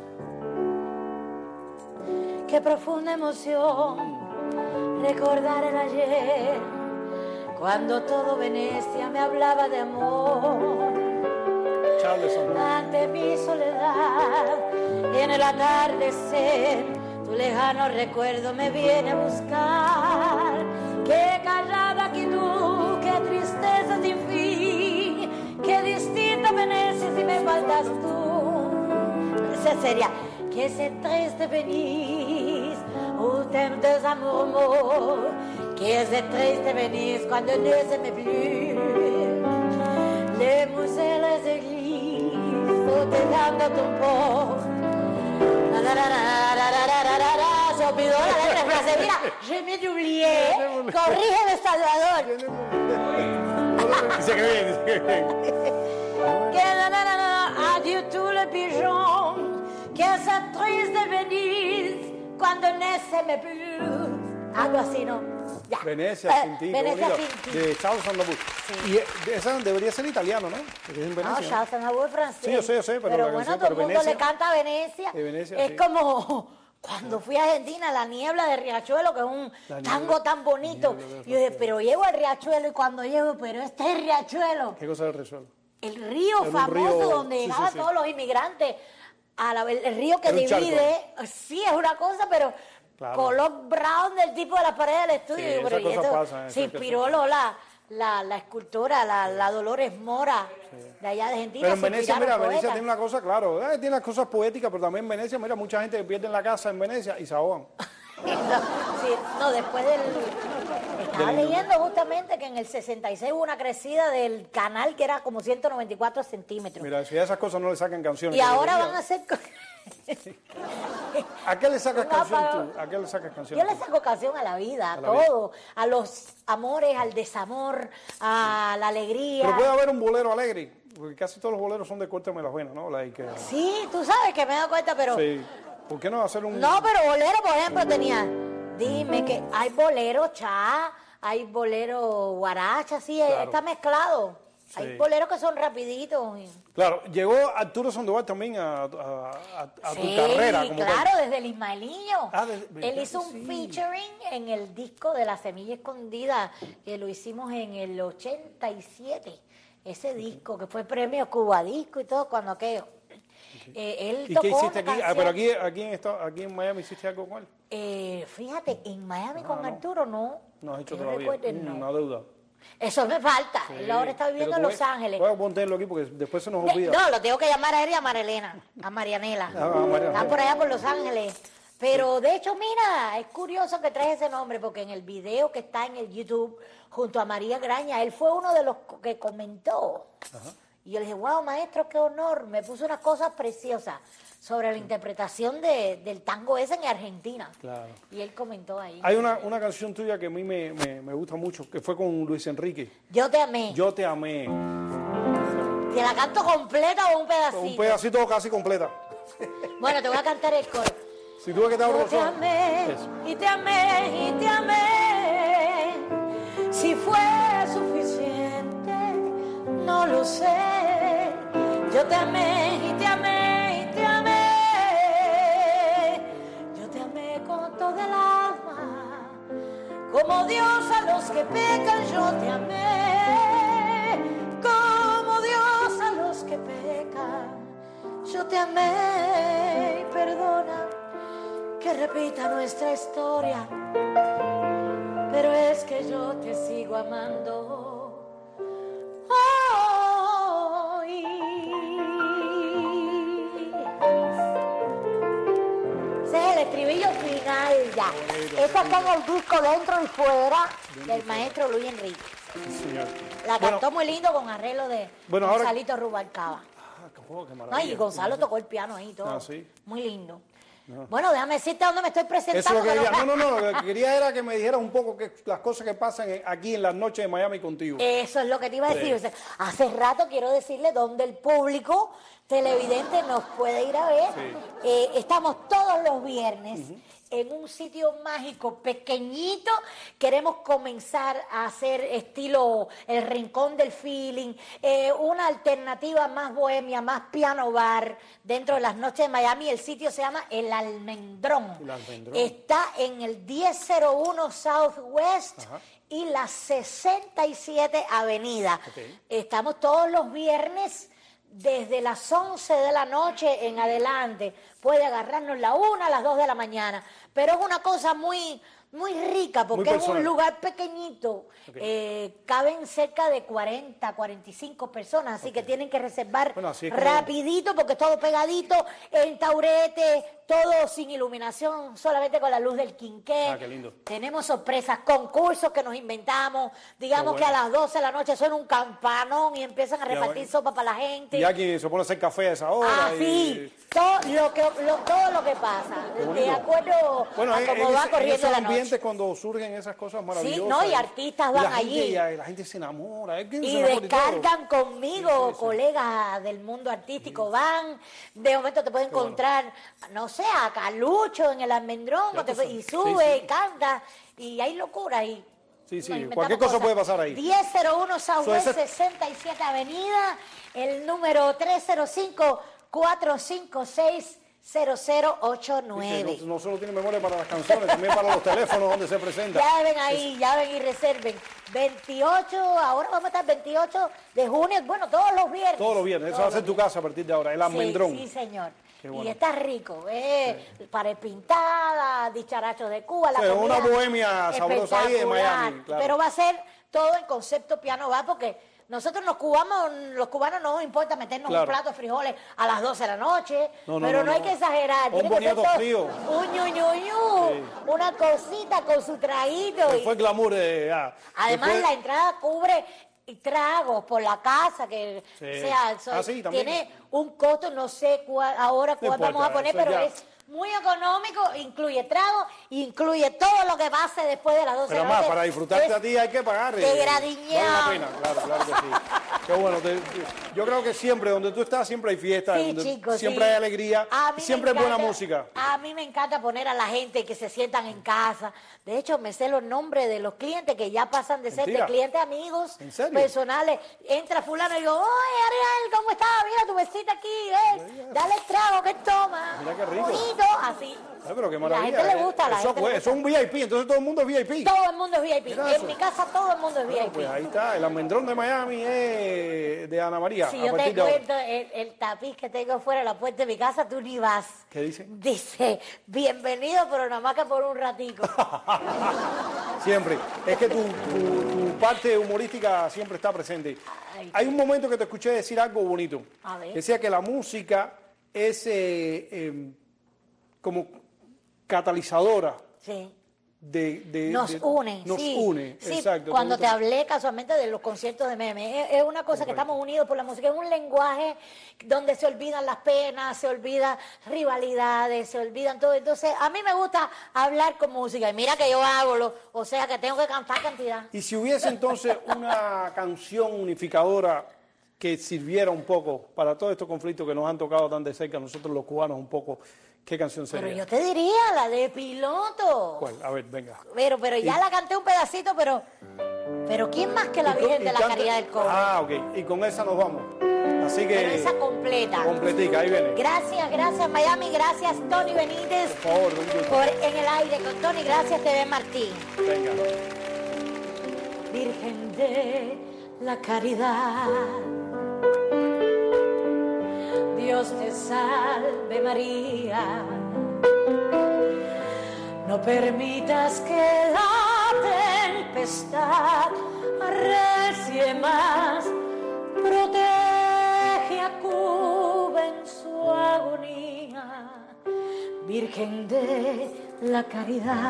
qué profunda emoción recordar el ayer, cuando todo Venecia me hablaba de amor. Charles Aznavour. Ante mi soledad y en el atardecer, tu lejano recuerdo me viene a buscar. Qué callada quietud, qué tristeza sin fin, qué distinta Venecia si me faltas tú. Esa sería, que c'est triste Venise, où t'aimes deux amours morts, que c'est triste Venise quand ne s'aime plus. Les musées, les églises, tout est dans ton port. La, la, la, la, la, la, la, la, la. Se olvidó la letra francesa. Mira, je me oublié. Corrígeme, Salvador. Dice que bien, dice que bien. Que la, la, la, la, adieu tous les pigeons, que c'est triste de Venise cuando ne s'aime plus. Algo así, ¿no? Ya. Venecia Eh, sin ti, qué Venecia bonito. sin ti. De Charles Aznavour. Y eh, esa debería ser italiano, ¿no? Porque es en No, Venecia. Charles Aznavour es francés. Sí, yo sé, yo sé, pero la bueno, canción, todo el pero mundo Venecia- le canta a Venecia. De Venecia, es sí. como cuando fui a Argentina, La Niebla de Riachuelo, que es un La tango niebla- tan bonito. niebla de Y yo dije, pero llego al Riachuelo y cuando llego, pero este es Riachuelo. ¿Qué cosa del resuelvo? El río Era un famoso río- donde sí, sí, llegaban sí. todos los inmigrantes. A la, el, el río que Era un charco. divide, sí, es una cosa, pero Claro. color brown del tipo de las paredes del estudio. Sí, Y yo, pero esas ¿y cosas esto? pasan, se esas inspiró cosas Lola, la, la escultora, la, la Dolores Mora, de allá de Argentina. Pero en se Venecia, inspiraron mira, Venecia poetas. tiene una cosa, claro, eh, tiene las cosas poéticas, pero también en Venecia, mira, mucha gente que pierde la casa en Venecia y se ahogan. No, sí, no, después del... Estaba Del- leyendo justamente que en el sesenta y seis hubo una crecida del canal que era como ciento noventa y cuatro centímetros. Mira, si a esas cosas no le sacan canciones. Y que ahora deberían. van a hacer... ¿A qué le sacas Un canción apagón. tú? ¿A qué le sacas Yo canción? le tú? saco canción a la vida, a, A la vida. todo, a los amores, al desamor, a la alegría. Pero puede haber un bolero alegre, porque casi todos los boleros son de Córtame las venas, ¿no? Like, eh, Sí, tú sabes que me he dado cuenta, pero... sí. ¿Por qué no hacer un...? No, pero bolero, por ejemplo, tenía... Dime que hay bolero cha, hay bolero guaracha, sí, Claro. está mezclado. Sí. Hay boleros que son rapiditos. y- Claro, llegó Arturo Sandoval también a, a- a- a tu Sí, carrera. Como claro, tal. desde el Ismaelillo. Ah, desde- Él verdad hizo que un sí. featuring en el disco de La Semilla Escondida, que lo hicimos en el ochenta y siete. Ese disco, que fue premio Cuba Disco y todo, cuando aquello. Eh, él ¿Y tocó qué hiciste una aquí? Ah, canción. pero aquí, aquí, en esta- aquí en Miami hiciste algo con él. Eh, fíjate, en Miami con no. Arturo no. No has hecho Que yo todavía. recuerde, Mm, no. Una deuda. Eso me falta. Él ahora está viviendo en Pero tú Los ves- Ángeles. Voy a ponerlo aquí porque después se nos De- olvida. no, lo tengo que llamar a él y a Marilena, a Marianela. Ah, a Marianela. Están por allá por Los Ángeles Pero de hecho, mira, es curioso que traes ese nombre porque en el video que está en el YouTube junto a María Graña, él fue uno de los que comentó. Ajá. Y yo le dije, wow, maestro, qué honor. Me puso unas cosas preciosas sobre la interpretación de, del tango ese en Argentina. Claro. Y él comentó ahí. Hay una, una canción tuya que a mí me, me, me gusta mucho, que fue con Luis Enrique. Yo te amé. Yo te amé. ¿Te la canto completa o un pedacito? Un pedacito casi completa. Bueno, te voy a cantar el coro. Si tuve que te abro Yo los te ojos. amé, Eso. y te amé, y te amé. Si fue suficiente, no lo sé. Yo te amé, y te amé, y te amé. Yo te amé con todo el alma. Como Dios a los que pecan, yo te amé. Como Dios a los que pecan, yo te amé. Y perdona que repita nuestra historia, pero es que yo te sigo amando hoy. Ese es el estribillo final ya. Esta está en el disco Dentro y Fuera del maestro Luis Enrique. Señor. La Bueno, cantó muy lindo con arreglo de Bueno, ahora- Gonzalito Rubalcaba. ah, qué juego, qué No, maravilla. y Gonzalo tocó el piano ahí y todo. Ah, sí. Muy lindo. No. Bueno, déjame decirte dónde me estoy Eso presentando. es lo que que quería. no- No, no, no, lo que quería era que me dijeras un poco que, las cosas que pasan en- aquí en las noches de Miami contigo. Eso es lo que te iba a decir. Sí. O sea, hace rato quiero decirle dónde el público televidente nos puede ir a ver. Sí. Eh, estamos todos los viernes en un sitio mágico pequeñito. Queremos comenzar a hacer estilo el Rincón del Feeling, eh, una alternativa más bohemia, más piano bar dentro de las noches de Miami. El sitio se llama El Almendrón. El Almendrón. Está en el diez cero uno Southwest Ajá. y la sesenta y siete Avenida. Ok. Estamos todos los viernes desde las once de la noche en adelante. Puede agarrarnos la una a las dos de la mañana, pero es una cosa muy muy rica porque Muy es un personal. lugar pequeñito. Ok. Eh, caben cerca de cuarenta, cuarenta y cinco personas, así que tienen que reservar Bueno, así es como- rapidito porque es todo pegadito, en taurete, todo sin iluminación, solamente con la luz del quinqué. Ah, qué lindo. Tenemos sorpresas, concursos que nos inventamos. Digamos Qué que a bueno. las doce de la noche suena un campanón y empiezan a Ya, repartir bueno. sopa para la gente. Y aquí se pone a hacer café a esa hora. Ah, y- sí, todo lo que, lo, todo lo que pasa, Qué de bonito. acuerdo Bueno, a en, cómo en va ese- en corriendo esos la noche. ambientes cuando surgen esas cosas maravillosas. no, y artistas van la gente, allí. y la gente se enamora. es que se Y enamora todo. descargan conmigo, Sí, sí, sí. colegas del mundo artístico, van, de momento te pueden encontrar, no sé, a Calucho en el Almendrón, Ya o te tú puede- y sabes. sube, Sí, sí. y canta, y hay locura ahí. Sí, sí, Nos inventamos cualquier cosa cosas. puede pasar ahí. diez cero uno Southwest So, ese- sesenta y siete Avenida, el número tres cero cinco, cuatro cinco seis, cero cero ocho nueve. Dice, No, no solo tiene memoria para las canciones, también para los teléfonos donde se presenta. Ya ven ahí, ya ven y reserven. veintiocho, ahora vamos a estar veintiocho de junio, bueno, todos los viernes. Todos los viernes, eso Todos va a ser los tu casa a partir de ahora, el almendrón. Sí, sí, señor. Qué bueno. Y está rico, ¿eh? Pared pintada, dicharachos de Cuba, la Sí, comida una bohemia sabrosa ahí en espectacular. Miami, claro. Pero va a ser todo en concepto piano bar, porque nosotros los cubanos, los cubanos no nos importa meternos Claro. un plato de frijoles a las doce de la noche, No, no, pero no, no, hay no. que exagerar. Un Tiene que ser boniato todo frío. Un ñu, ñu, ñu, Sí. una cosita con su traguito. Que y- fue el glamour de... ah, Además, después- la entrada cubre y tragos por la casa, que Sí. o sea, so- Ah, sí, también. tiene un costo, no sé cuál, ahora cuál importa, vamos a poner, eso pero ya. es muy económico, incluye trago, incluye todo lo que pase después de las doce Pero de la más, noche. para disfrutarte Es a ti hay que pagar. de eh, gradiñao. Vale la pena, claro, claro que sí. Qué bueno, te- yo creo que siempre, donde tú estás, siempre hay fiesta, Sí, donde chicos, siempre sí. hay alegría, A mí y me siempre hay buena encanta- música. A mí me encanta poner a la gente que se sientan en casa. De hecho, me sé los nombres de los clientes que ya pasan de ser Mentira. de clientes amigos ¿En serio? personales. Entra fulano y digo, oye, Ariel, ¿cómo estás? Mira tu mesita aquí, ¿eh? Dale el trago que toma. Mira qué rico. Bonito, así. Ay, pero qué La maravilla. gente le gusta, a la eso, gente le pues, gusta. eso es un V I P, entonces todo el mundo es V I P. Todo el mundo es V I P. Mira En eso. mi casa todo el mundo es Bueno, V I P. pues ahí está, el almendrón de Miami es de Ana María. Si a yo partir te de ahora. cuento el, el tapiz que tengo fuera de la puerta de mi casa, tú ni vas. ¿Qué dice? Dice, bienvenido, pero nada más que por un ratico. Siempre. Es que tu, tu- tu parte humorística siempre está presente. Ay, Hay un momento que te escuché decir algo bonito. A ver. Decía que la música es eh, eh, como catalizadora. Sí. De, de, nos de, une, nos sí. une, sí, exacto. Cuando te hablé casualmente de los conciertos de Meme, es, es una cosa Correcto. Que estamos unidos por la música, es un lenguaje donde se olvidan las penas, se olvidan rivalidades, se olvidan todo. Entonces, a mí me gusta hablar con música, y mira que yo hago, lo, o sea que tengo que cantar cantidad. Y si hubiese entonces una canción unificadora que sirviera un poco para todos estos conflictos que nos han tocado tan de cerca, nosotros los cubanos un poco, ¿qué canción sería? Pero yo te diría la de Piloto. ¿Cuál? A ver, venga. Pero, pero ya y... la canté un pedacito, pero... Pero ¿quién más que la Virgen de la canta... Caridad del Cobre? Ah, ok. Y con esa nos vamos. Así que... Pero esa completa. Completica, ahí viene. Gracias, gracias Miami, gracias Tony Benítez. Por favor, un gusto. Por En el Aire con Tony, gracias T V Martín. Venga. Virgen de la Caridad, Dios te salve María, no permitas que la tempestad arrecie más, protege a Cuba en su agonía, Virgen de la Caridad,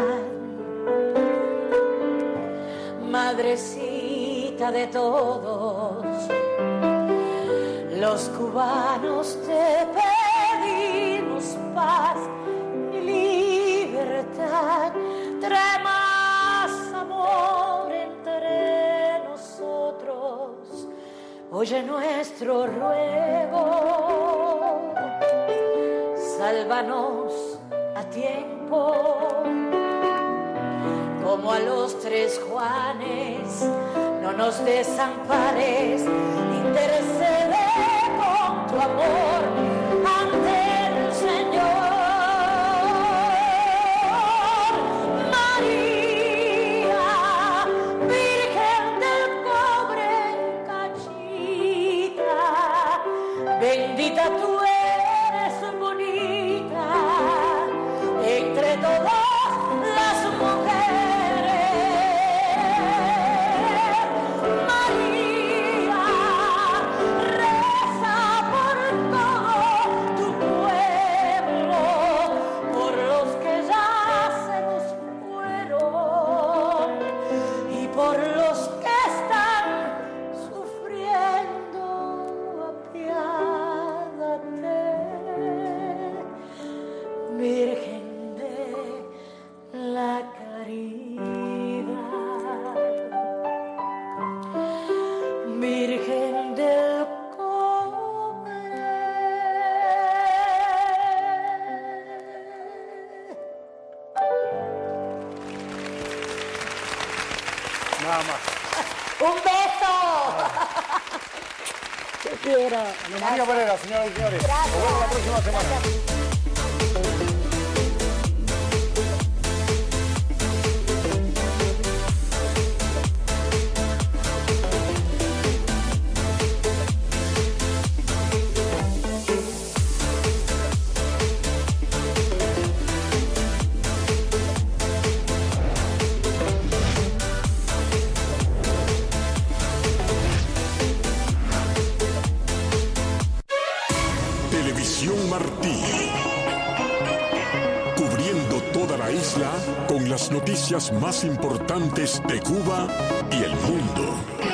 Madrecita de todos los cubanos, te pedimos paz y libertad, trae más amor entre nosotros, oye nuestro ruego, sálvanos a tiempo, como a los tres Juanes, no nos desampares, intercede con tu amor ante el Señor. María, Virgen del Cobre Cachita, bendita tú eres, bonita, entre todas las mujeres. María, reza por todo tu pueblo, por los que ya se nos fueron y por los que están sufriendo, apiádate, Virgen de la Caridad, Virgen del Cobre. Nada más. ¡Un beso! Te quiero. Ana María Pereira, señoras y señores. Gracias. Nos vemos la próxima semana. Televisión Martí. Cubriendo toda la isla con las noticias más importantes de Cuba y el mundo.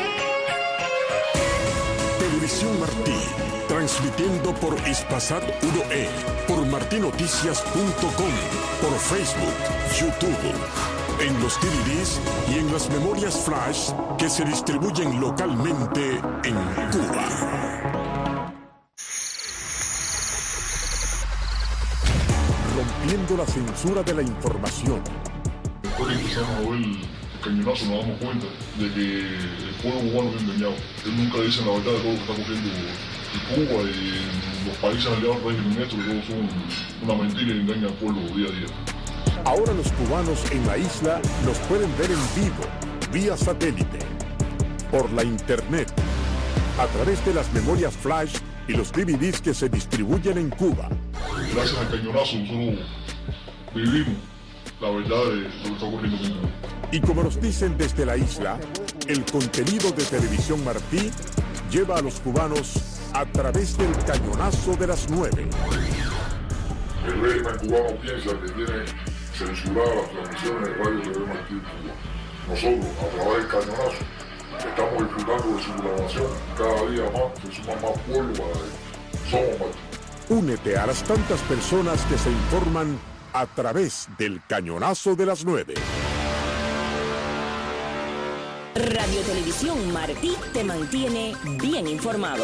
Televisión Martí. Transmitiendo por Hispasat uno E, por martinoticias punto com, por Facebook, YouTube, en los D V Ds y en las memorias flash que se distribuyen localmente en Cuba. Rompiendo la censura de la información. Después que empezamos a ver el cañonazo nos damos cuenta de que el pueblo cubano es engañado. Él nunca dice la verdad de todo lo que está ocurriendo en Cuba y en los países aliados al régimen nuestro, que todos son una mentira y engañan al pueblo día a día. Ahora los cubanos en la isla nos pueden ver en vivo, vía satélite, por la internet, a través de las memorias flash y los D V Ds que se distribuyen en Cuba. Gracias al cañonazo nosotros vivimos la verdad de lo que está ocurriendo en Cuba. Y como nos dicen desde la isla, el contenido de Televisión Martí lleva a los cubanos a través del cañonazo de las nueve. El régimen cubano piensa que tiene censurada las transmisiones de Radio T V Martí Cuba. Nosotros, a través del Cañonazo, estamos disfrutando de su programación. Cada día más se suman más pueblos para él. Somos Martí. Únete a las tantas personas que se informan a través del Cañonazo de las nueve. Radio Televisión Martí te mantiene bien informado.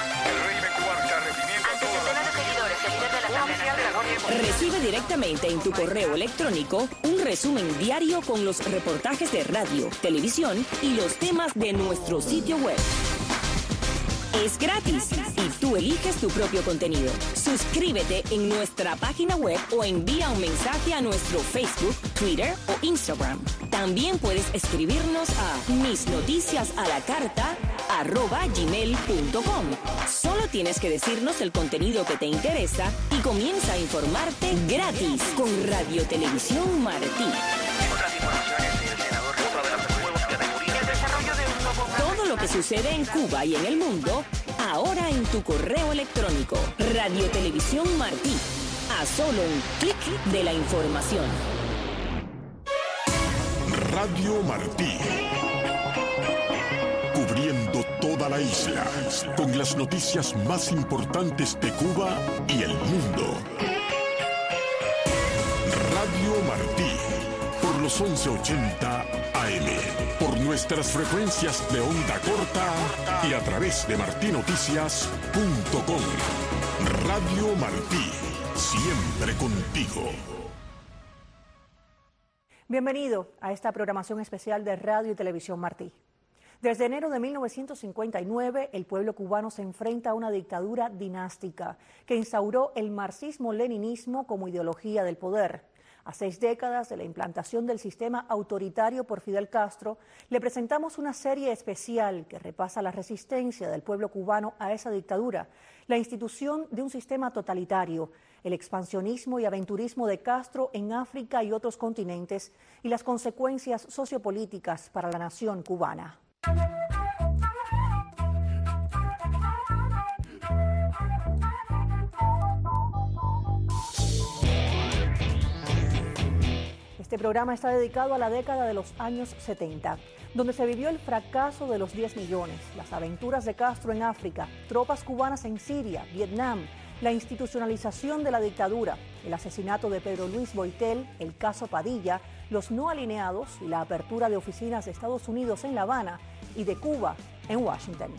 Recibe directamente en tu correo electrónico un resumen diario con los reportajes de radio, televisión y los temas de nuestro sitio web. Es gratis y tú eliges tu propio contenido. Suscríbete en nuestra página web o envía un mensaje a nuestro Facebook, Twitter o Instagram. También puedes escribirnos a misnoticiasalacarta arroba gmail punto com. Solo tienes que decirnos el contenido que te interesa y comienza a informarte gratis con Radio Televisión Martí. Todo lo que sucede en Cuba y en el mundo, ahora en tu correo electrónico. Radio Televisión Martí. A solo un clic de la información. Radio Martí. Cubriendo toda la isla con las noticias más importantes de Cuba y el mundo. Radio Martí. Por los once ochenta A M, por nuestras frecuencias de onda corta y a través de martí noticias punto com. Radio Martí, siempre contigo. Bienvenido a esta programación especial de Radio y Televisión Martí. Desde enero de mil novecientos cincuenta y nueve, el pueblo cubano se enfrenta a una dictadura dinástica que instauró el marxismo-leninismo como ideología del poder. A seis décadas de la implantación del sistema autoritario por Fidel Castro, le presentamos una serie especial que repasa la resistencia del pueblo cubano a esa dictadura, la institución de un sistema totalitario, el expansionismo y aventurismo de Castro en África y otros continentes y las consecuencias sociopolíticas para la nación cubana. Este programa está dedicado a la década de los años setenta, donde se vivió el fracaso de los diez millones, las aventuras de Castro en África, tropas cubanas en Siria, Vietnam, la institucionalización de la dictadura, el asesinato de Pedro Luis Boitel, el caso Padilla, los no alineados y la apertura de oficinas de Estados Unidos en La Habana y de Cuba en Washington.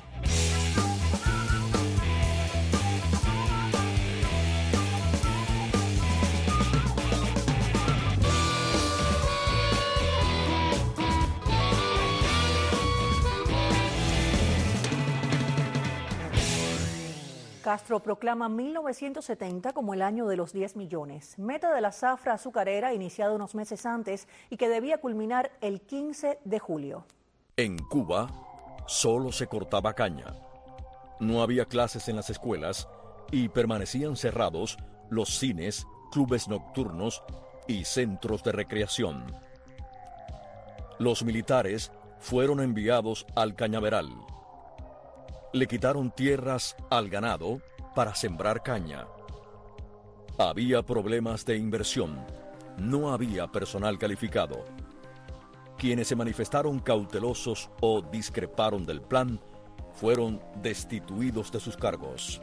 Castro proclama mil novecientos setenta como el año de los diez millones, meta de la zafra azucarera iniciada unos meses antes y que debía culminar el quince de julio. En Cuba solo se cortaba caña. No había clases en las escuelas y permanecían cerrados los cines, clubes nocturnos y centros de recreación. Los militares fueron enviados al cañaveral. Le quitaron tierras al ganado para sembrar caña. Había problemas de inversión. No había personal calificado. Quienes se manifestaron cautelosos o discreparon del plan fueron destituidos de sus cargos.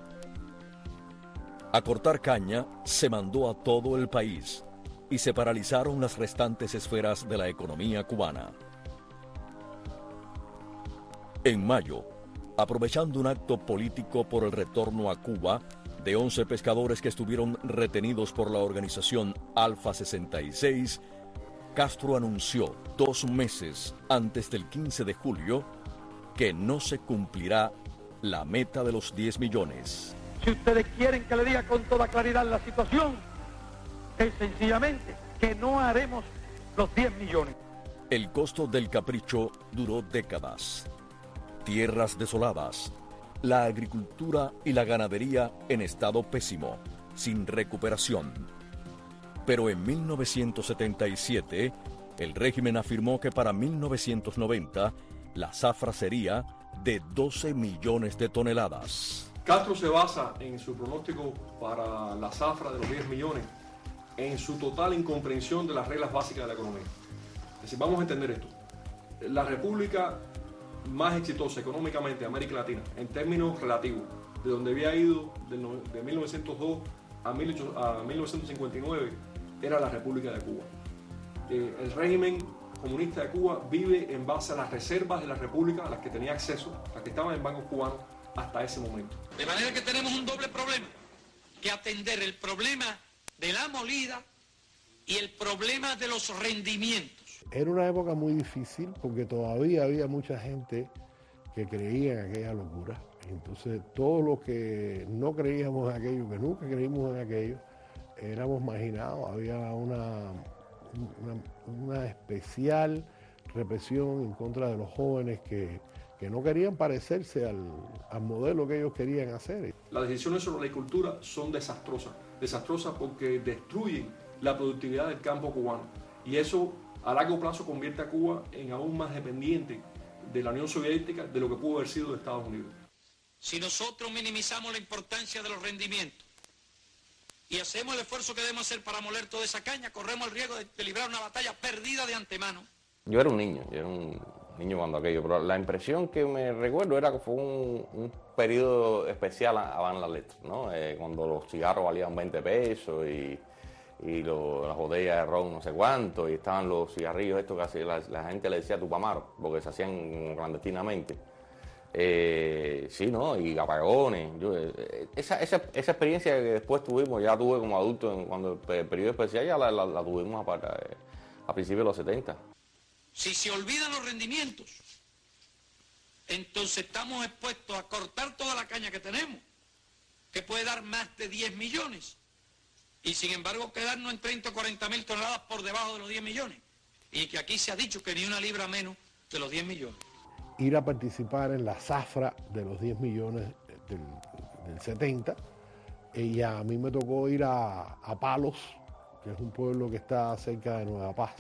A cortar caña se mandó a todo el país y se paralizaron las restantes esferas de la economía cubana. En mayo, aprovechando un acto político por el retorno a Cuba de once pescadores que estuvieron retenidos por la organización Alfa sesenta y seis, Castro anunció dos meses antes del quince de julio que no se cumplirá la meta de los diez millones. Si ustedes quieren que le diga con toda claridad la situación, es sencillamente que no haremos los diez millones. El costo del capricho duró décadas. Tierras desoladas, la agricultura y la ganadería en estado pésimo, sin recuperación. Pero en mil novecientos setenta y siete, el régimen afirmó que para mil novecientos noventa la zafra sería de doce millones de toneladas. Castro se basa en su pronóstico para la zafra de los diez millones en su total incomprensión de las reglas básicas de la economía. Es decir, vamos a entender esto. La república más exitosa económicamente de América Latina, en términos relativos, de donde había ido de mil novecientos dos a mil novecientos cincuenta y nueve, era la República de Cuba. Eh, el régimen comunista de Cuba vive en base a las reservas de la república a las que tenía acceso, las que estaban en bancos cubanos hasta ese momento. De manera que tenemos un doble problema, que atender el problema de la molida y el problema de los rendimientos. Era una época muy difícil porque todavía había mucha gente que creía en aquella locura. Entonces todos los que no creíamos en aquello, que nunca creímos en aquello, éramos marginados. Había una, una, una especial represión en contra de los jóvenes que, que no querían parecerse al, al modelo que ellos querían hacer. Las decisiones sobre la agricultura son desastrosas, desastrosas porque destruyen la productividad del campo cubano y eso a largo plazo convierte a Cuba en aún más dependiente de la Unión Soviética de lo que pudo haber sido de Estados Unidos. Si nosotros minimizamos la importancia de los rendimientos y hacemos el esfuerzo que debemos hacer para moler toda esa caña, corremos el riesgo de, de librar una batalla perdida de antemano. Yo era un niño, yo era un niño cuando aquello, pero la impresión que me recuerdo era que fue un, un periodo especial a, a Van la Letra, ¿no? Eh, cuando los cigarros valían veinte pesos y, y lo, las botellas de ron no sé cuánto, y estaban los cigarrillos estos que hacía, la, la gente le decía tupamaro, porque se hacían clandestinamente. Eh, sí, ¿no? Y apagones. Yo, eh, esa, esa, esa experiencia que después tuvimos, ya tuve como adulto, en, cuando el periodo especial ya la, la, la tuvimos a, a, a principios de los setenta. Si se olvidan los rendimientos, entonces estamos expuestos a cortar toda la caña que tenemos, que puede dar más de diez millones, y sin embargo quedarnos en treinta o cuarenta mil toneladas por debajo de los diez millones, y que aquí se ha dicho que ni una libra menos de los diez millones. Ir a participar en la zafra de los diez millones del, del setenta, y a mí me tocó ir a, a Palos, que es un pueblo que está cerca de Nueva Paz.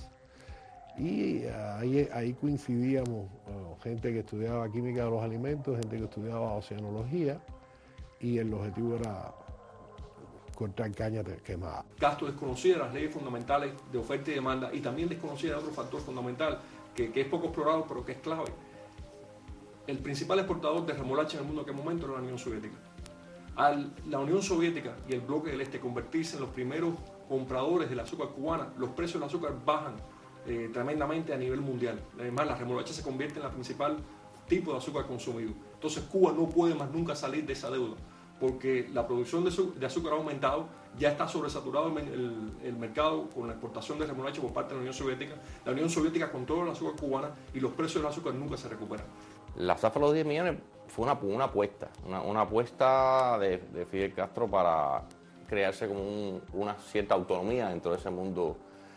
Y ahí, ahí coincidíamos, bueno, gente que estudiaba química de los alimentos, gente que estudiaba oceanología, y el objetivo era cortar caña quemada. Castro desconocía las leyes fundamentales de oferta y demanda y también desconocía otro factor fundamental que, que es poco explorado pero que es clave. El principal exportador de remolacha en el mundo en aquel momento era la Unión Soviética. Al la Unión Soviética y el bloque del Este convertirse en los primeros compradores del azúcar cubana, los precios del azúcar bajan Eh, tremendamente a nivel mundial. Además, la remolacha se convierte en la principal tipo de azúcar consumido. Entonces, Cuba no puede más nunca salir de esa deuda, porque la producción de, de azúcar ha aumentado, ya está sobresaturado el, el, el mercado con la exportación de remolacha por parte de la Unión Soviética. La Unión Soviética controla el azúcar cubana y los precios del azúcar nunca se recuperan. La zafra de los diez millones fue una, una apuesta, una, una apuesta de, de Fidel Castro para crearse como un, una cierta autonomía dentro de ese mundo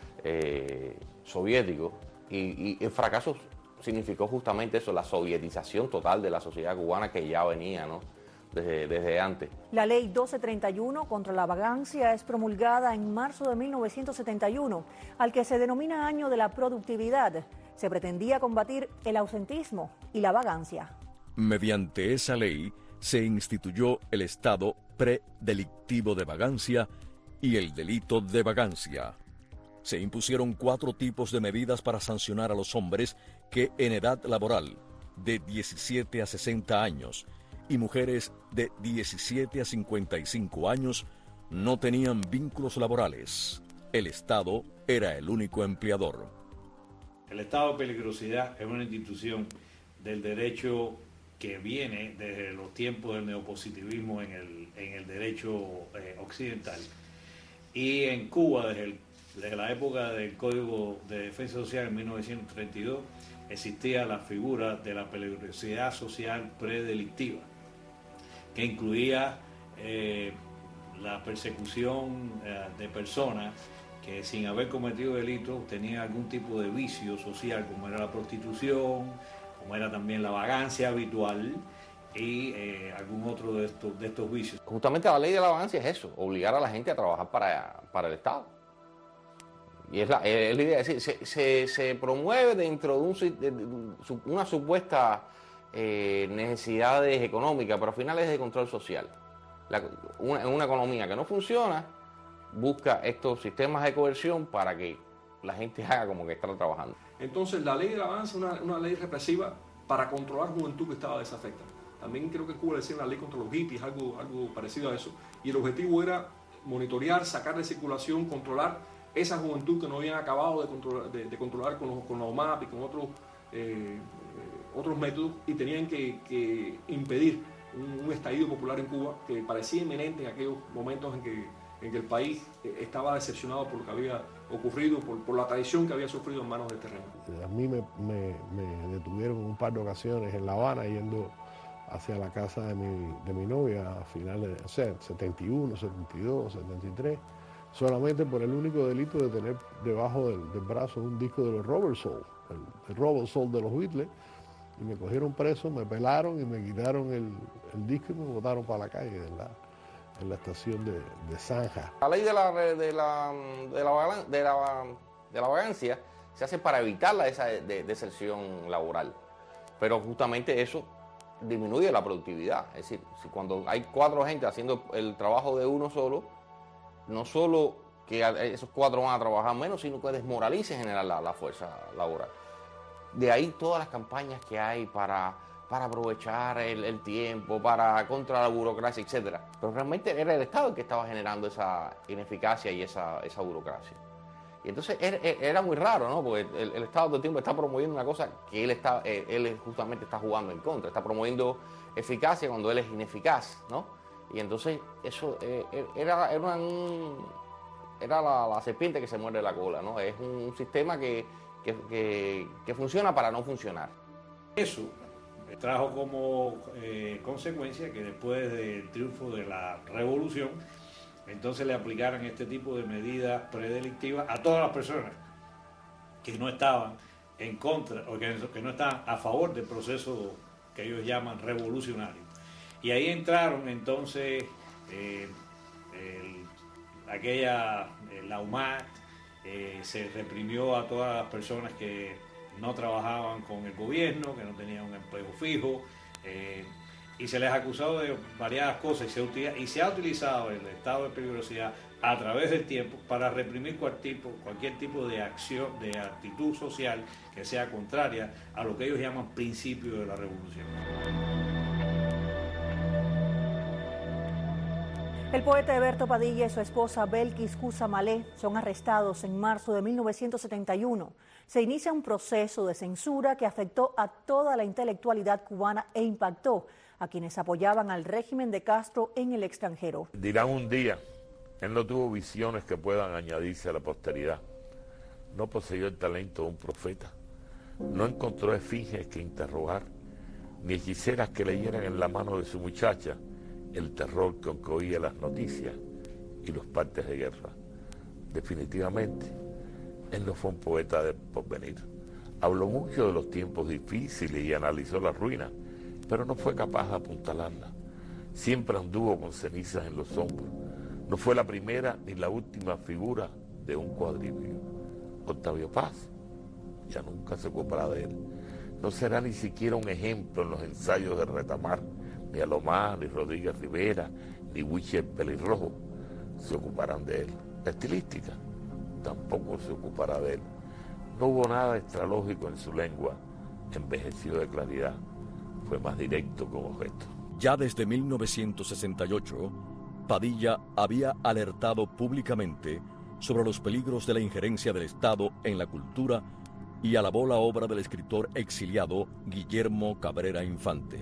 eh, soviético, y, y el fracaso significó justamente eso, la sovietización total de la sociedad cubana que ya venía, ¿no? desde, desde antes. La ley doce treinta y uno contra la vagancia es promulgada en marzo de mil novecientos setenta y uno, al que se denomina Año de la Productividad. Se pretendía combatir el ausentismo y la vagancia. Mediante esa ley se instituyó el estado predelictivo de vagancia y el delito de vagancia. Se impusieron cuatro tipos de medidas para sancionar a los hombres que en edad laboral de diecisiete a sesenta años y mujeres de diecisiete a cincuenta y cinco años no tenían vínculos laborales. El Estado era el único empleador. El estado de peligrosidad es una institución del derecho que viene desde los tiempos del neopositivismo en el, en el derecho eh, occidental. Y en Cuba, desde el Desde la época del Código de Defensa Social en mil novecientos treinta y dos, existía la figura de la peligrosidad social predelictiva, que incluía eh, la persecución eh, de personas que sin haber cometido delitos tenían algún tipo de vicio social, como era la prostitución, como era también la vagancia habitual y eh, algún otro de estos, de estos vicios. Justamente la ley de la vagancia es eso, obligar a la gente a trabajar para, para el Estado. Y es la, es la idea, es decir, se, se, se promueve dentro de, un, de, de una supuesta eh, necesidades económicas, pero al final es de control social. La, una, una economía que no funciona, busca estos sistemas de coerción para que la gente haga como que está trabajando. Entonces la ley de la banda es una, una ley represiva para controlar juventud que estaba desafecta. También creo que en Cuba le decían la ley contra los hippies, algo, algo parecido a eso. Y el objetivo era monitorear, sacar de circulación, controlar esa juventud que no habían acabado de controlar, de, de controlar con los, con los O M A P y con otros, eh, otros métodos, y tenían que, que impedir un, un estallido popular en Cuba que parecía inminente en aquellos momentos en que, en que el país estaba decepcionado por lo que había ocurrido, por, por la traición que había sufrido en manos del terreno. A mí me, me, me detuvieron en un par de ocasiones en La Habana yendo hacia la casa de mi, de mi novia a finales de, o sea, setenta y uno, setenta y dos, setenta y tres, solamente por el único delito de tener debajo del, del brazo un disco de los Rubber Soul, el, el Rubber Soul de los Beatles, y me cogieron preso, me pelaron y me quitaron el, el disco y me botaron para la calle en la, en la estación de, de Zanja. La ley de la, de, la, de, la, de, la, de la vagancia se hace para evitar la, esa de, de, deserción laboral, pero justamente eso disminuye la productividad. Es decir, si cuando hay cuatro gente haciendo el trabajo de uno solo, no solo que esos cuatro van a trabajar menos, sino que desmoralice en general la, la fuerza laboral. De ahí todas las campañas que hay para, para aprovechar el, el tiempo, para contra la burocracia, etcétera. Pero realmente era el Estado el que estaba generando esa ineficacia y esa, esa burocracia. Y entonces era, era muy raro, ¿no? Porque el, el Estado todo el tiempo está promoviendo una cosa que él, está, él justamente está jugando en contra. Está promoviendo eficacia cuando él es ineficaz, ¿no? Y entonces eso eh, era, era, una, era la, la serpiente que se muerde la cola, ¿no? Es un sistema que, que, que, que funciona para no funcionar. Eso trajo como eh, consecuencia que después del triunfo de la revolución, entonces le aplicaran este tipo de medidas predelictivas a todas las personas que no estaban en contra o que, que no estaban a favor del proceso que ellos llaman revolucionario. Y ahí entraron entonces eh, el, aquella, eh, la U M A C, eh, se reprimió a todas las personas que no trabajaban con el gobierno, que no tenían un empleo fijo, eh, y se les ha acusado de variadas cosas y se, utiliza, y se ha utilizado el estado de peligrosidad a través del tiempo para reprimir cualquier tipo, cualquier tipo de acción, de actitud social que sea contraria a lo que ellos llaman principio de la revolución. El poeta Heberto Padilla y su esposa Belkis Cusa Malé son arrestados en marzo de mil novecientos setenta y uno. Se inicia un proceso de censura que afectó a toda la intelectualidad cubana e impactó a quienes apoyaban al régimen de Castro en el extranjero. Dirán un día, él no tuvo visiones que puedan añadirse a la posteridad. No poseyó el talento de un profeta. No encontró esfinges que interrogar, ni hechiceras que leyeran en la mano de su muchacha el terror con que oía las noticias y los partes de guerra. Definitivamente, él no fue un poeta de porvenir. Habló mucho de los tiempos difíciles y analizó la ruina, pero no fue capaz de apuntalarla. Siempre anduvo con cenizas en los hombros. No fue la primera ni la última figura de un cuadribio. Octavio Paz ya nunca se ocupará de él. No será ni siquiera un ejemplo en los ensayos de Retamar. Ni Alomar, ni Rodríguez Rivera, ni Huichel Pelirrojo se ocuparán de él. La estilística tampoco se ocupará de él. No hubo nada extralógico en su lengua, envejeció de claridad, fue más directo con objeto. Ya desde mil novecientos sesenta y ocho, Padilla había alertado públicamente sobre los peligros de la injerencia del Estado en la cultura y alabó la obra del escritor exiliado Guillermo Cabrera Infante.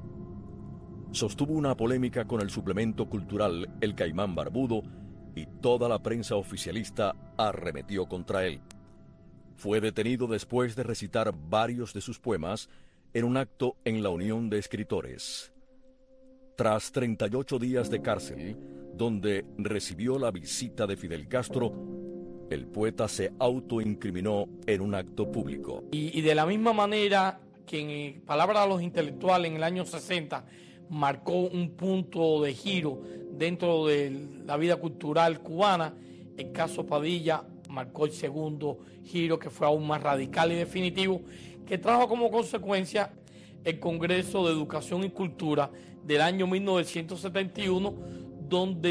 Sostuvo una polémica con el suplemento cultural El Caimán Barbudo y toda la prensa oficialista arremetió contra él. Fue detenido después de recitar varios de sus poemas en un acto en la Unión de Escritores. Tras treinta y ocho días de cárcel, donde recibió la visita de Fidel Castro, el poeta se autoincriminó en un acto público. Y, y de la misma manera que en palabras de los intelectuales en el año sesenta marcó un punto de giro dentro de la vida cultural cubana, el caso Padilla marcó el segundo giro, que fue aún más radical y definitivo, que trajo como consecuencia el Congreso de Educación y Cultura del año mil novecientos setenta y uno, donde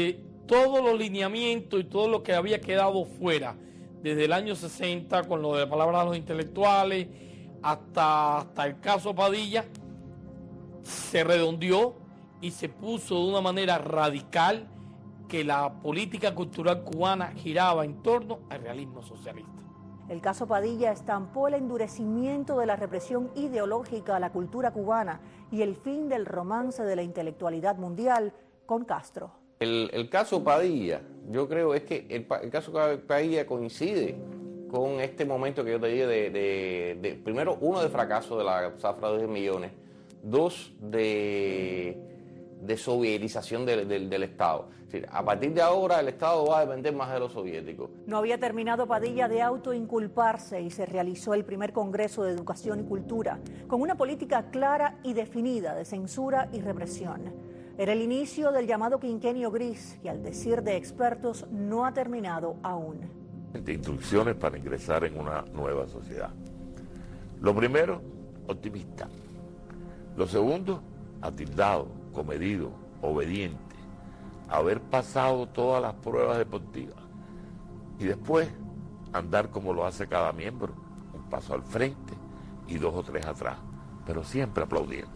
todos los lineamientos y todo lo que había quedado fuera desde el año sesenta con lo de la palabra de los intelectuales hasta, hasta el caso Padilla, se redondeó y se puso de una manera radical que la política cultural cubana giraba en torno al realismo socialista. El caso Padilla estampó el endurecimiento de la represión ideológica a la cultura cubana y el fin del romance de la intelectualidad mundial con Castro. El, el caso Padilla, yo creo es que el, el caso Padilla coincide con este momento que yo te dije de, de, de primero, uno, de fracaso de la zafra de diez millones, dos, de, de sovietización de, de, del Estado. Es decir, a partir de ahora el Estado va a depender más de los soviéticos. No había terminado Padilla de autoinculparse y se realizó el primer Congreso de Educación y Cultura, con una política clara y definida de censura y represión. Era el inicio del llamado quinquenio gris, que al decir de expertos no ha terminado aún. De instrucciones para ingresar en una nueva sociedad. Lo primero, optimista. Lo segundo, atildado, comedido, obediente, haber pasado todas las pruebas deportivas. Y después, andar como lo hace cada miembro, un paso al frente y dos o tres atrás, pero siempre aplaudiendo.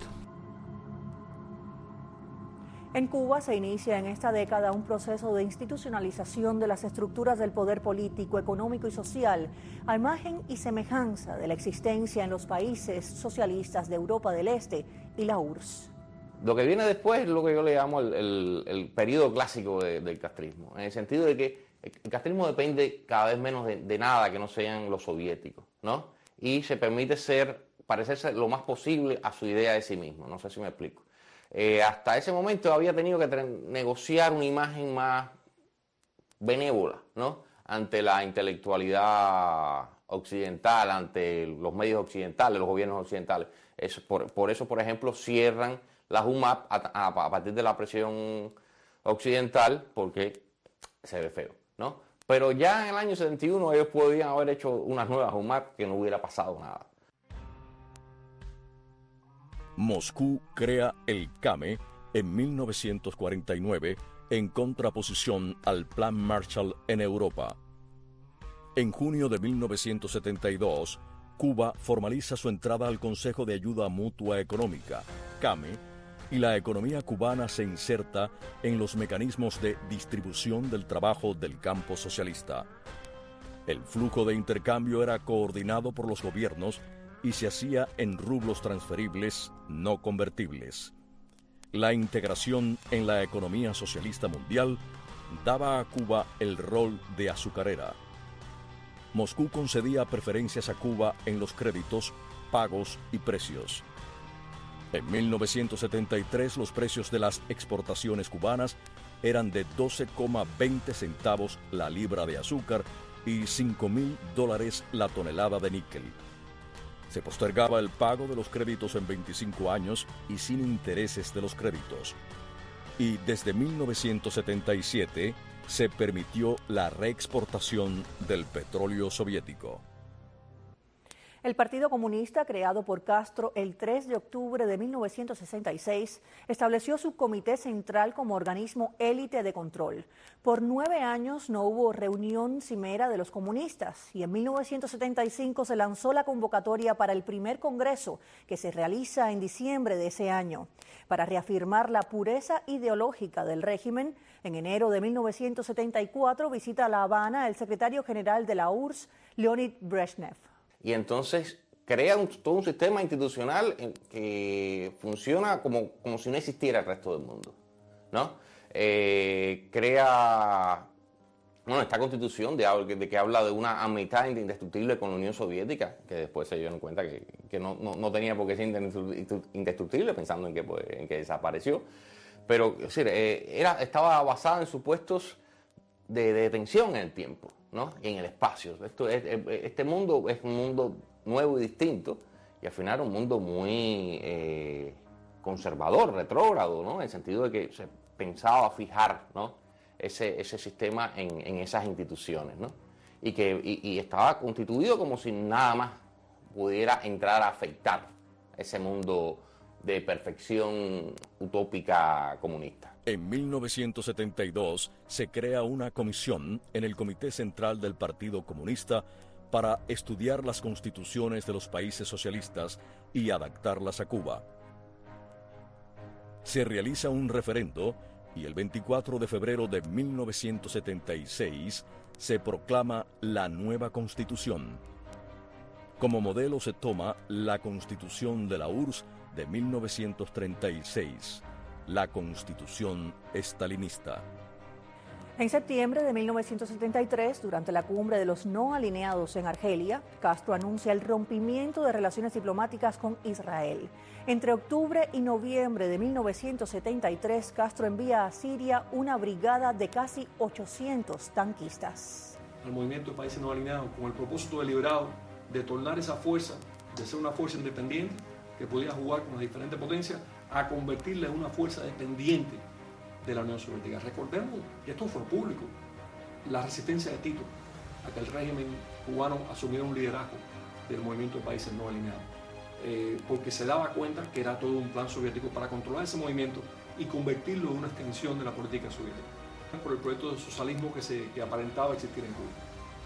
En Cuba se inicia en esta década un proceso de institucionalización de las estructuras del poder político, económico y social, a imagen y semejanza de la existencia en los países socialistas de Europa del Este y la U R S S. Lo que viene después es lo que yo le llamo el, el, el periodo clásico de, del castrismo, en el sentido de que el castrismo depende cada vez menos de, de nada que no sean los soviéticos, ¿no? Y se permite ser, parecerse lo más posible a su idea de sí mismo, no sé si me explico. Eh, hasta ese momento había tenido que negociar una imagen más benévola, ¿no? Ante la intelectualidad occidental, ante los medios occidentales, los gobiernos occidentales. Eso, por, por eso, por ejemplo, cierran las U M A P a, a, a partir de la presión occidental, porque se ve feo, ¿no? Pero ya en el año setenta y uno ellos podían haber hecho unas nuevas U M A P que no hubiera pasado nada. Moscú crea el C A M E en mil novecientos cuarenta y nueve en contraposición al Plan Marshall en Europa. En junio de mil novecientos setenta y dos, Cuba formaliza su entrada al Consejo de Ayuda Mutua Económica, C A M E, y la economía cubana se inserta en los mecanismos de distribución del trabajo del campo socialista. El flujo de intercambio era coordinado por los gobiernos y se hacía en rublos transferibles no convertibles. La integración en la economía socialista mundial daba a Cuba el rol de azucarera. Moscú concedía preferencias a Cuba en los créditos, pagos y precios. En mil novecientos setenta y tres los precios de las exportaciones cubanas eran de doce coma veinte centavos la libra de azúcar y cinco mil dólares la tonelada de níquel. Se postergaba el pago de los créditos en veinticinco años y sin intereses de los créditos. Y desde mil novecientos setenta y siete se permitió la reexportación del petróleo soviético. El Partido Comunista, creado por Castro el tres de octubre de mil novecientos sesenta y seis, estableció su comité central como organismo élite de control. Por nueve años no hubo reunión cimera de los comunistas y en mil novecientos setenta y cinco se lanzó la convocatoria para el primer congreso que se realiza en diciembre de ese año. Para reafirmar la pureza ideológica del régimen, en enero de mil novecientos setenta y cuatro visita a La Habana el secretario general de la U R S S, Leonid Brezhnev. Y entonces crea un, todo un sistema institucional en, que funciona como, como si no existiera el resto del mundo, ¿no? Eh, crea, bueno, esta constitución de, de que habla de una amistad indestructible con la Unión Soviética, que después se dieron cuenta que, que no, no, no tenía por qué ser indestructible, pensando en que, pues, en que desapareció. Pero es decir, eh, era, estaba basada en supuestos de, de detención en el tiempo, ¿no? Y en el espacio. Esto es, este mundo es un mundo nuevo y distinto, y al final un mundo muy eh, conservador, retrógrado, ¿no? En el sentido de que se pensaba fijar, ¿no? ese, ese sistema en, en esas instituciones, ¿no? Y que y, y estaba constituido como si nada más pudiera entrar a afectar ese mundo de perfección utópica comunista. En mil novecientos setenta y dos se crea una comisión en el Comité Central del Partido Comunista para estudiar las constituciones de los países socialistas y adaptarlas a Cuba. Se realiza un referendo y el veinticuatro de febrero de mil novecientos setenta y seis se proclama la nueva Constitución. Como modelo se toma la Constitución de la U R S S de mil novecientos treinta y seis, la Constitución estalinista. En septiembre de mil novecientos setenta y tres, durante la cumbre de los no alineados en Argelia, Castro anuncia el rompimiento de relaciones diplomáticas con Israel. Entre octubre y noviembre de mil novecientos setenta y tres, Castro envía a Siria una brigada de casi ochocientos tanquistas. El movimiento de países no alineados, con el propósito deliberado de tornar esa fuerza, de ser una fuerza independiente que podía jugar con las diferentes potencias, a convertirla en una fuerza dependiente de la Unión Soviética. Recordemos, y esto fue público, la resistencia de Tito a que el régimen cubano asumiera un liderazgo del movimiento de países no alineados, eh, porque se daba cuenta que era todo un plan soviético para controlar ese movimiento y convertirlo en una extensión de la política soviética, por el proyecto de socialismo que, se, que aparentaba existir en Cuba.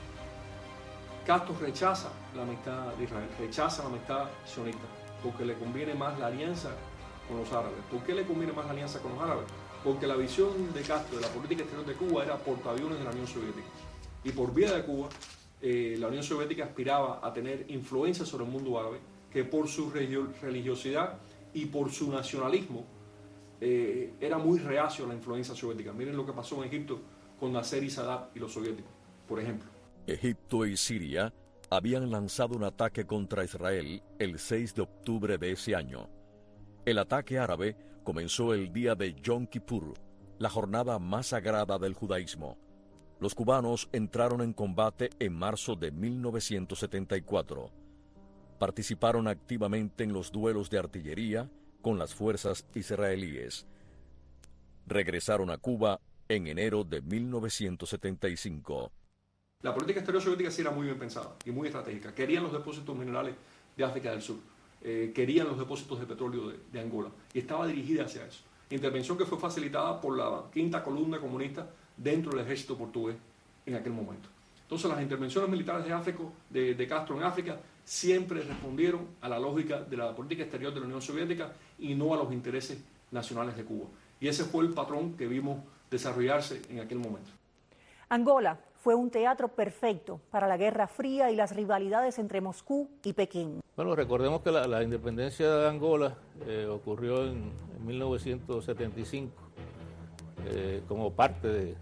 Castro rechaza la amistad de Israel, rechaza la amistad sionista, porque le conviene más la alianza con los árabes. ¿Por qué le conviene más la alianza con los árabes? Porque la visión de Castro de la política exterior de Cuba era portaaviones de la Unión Soviética. Y por vía de Cuba, eh, la Unión Soviética aspiraba a tener influencia sobre el mundo árabe, que por su religiosidad y por su nacionalismo eh, era muy reacio a la influencia soviética. Miren lo que pasó en Egipto con Nasser y Sadat y los soviéticos, por ejemplo. Egipto y Siria habían lanzado un ataque contra Israel el seis de octubre de ese año. El ataque árabe comenzó el día de Yom Kippur, la jornada más sagrada del judaísmo. Los cubanos entraron en combate en marzo de mil novecientos setenta y cuatro. Participaron activamente en los duelos de artillería con las fuerzas israelíes. Regresaron a Cuba en enero de mil novecientos setenta y cinco. La política exterior soviética sí era muy bien pensada y muy estratégica. Querían los depósitos minerales de África del Sur. Eh, querían los depósitos de petróleo de, de Angola y estaba dirigida hacia eso. Intervención que fue facilitada por la quinta columna comunista dentro del ejército portugués en aquel momento. Entonces las intervenciones militares de, África, de, de Castro en África siempre respondieron a la lógica de la política exterior de la Unión Soviética y no a los intereses nacionales de Cuba. Y ese fue el patrón que vimos desarrollarse en aquel momento. Angola fue un teatro perfecto para la Guerra Fría y las rivalidades entre Moscú y Pekín. Bueno, recordemos que la, la independencia de Angola eh, ocurrió en, en mil novecientos setenta y cinco eh, como parte de,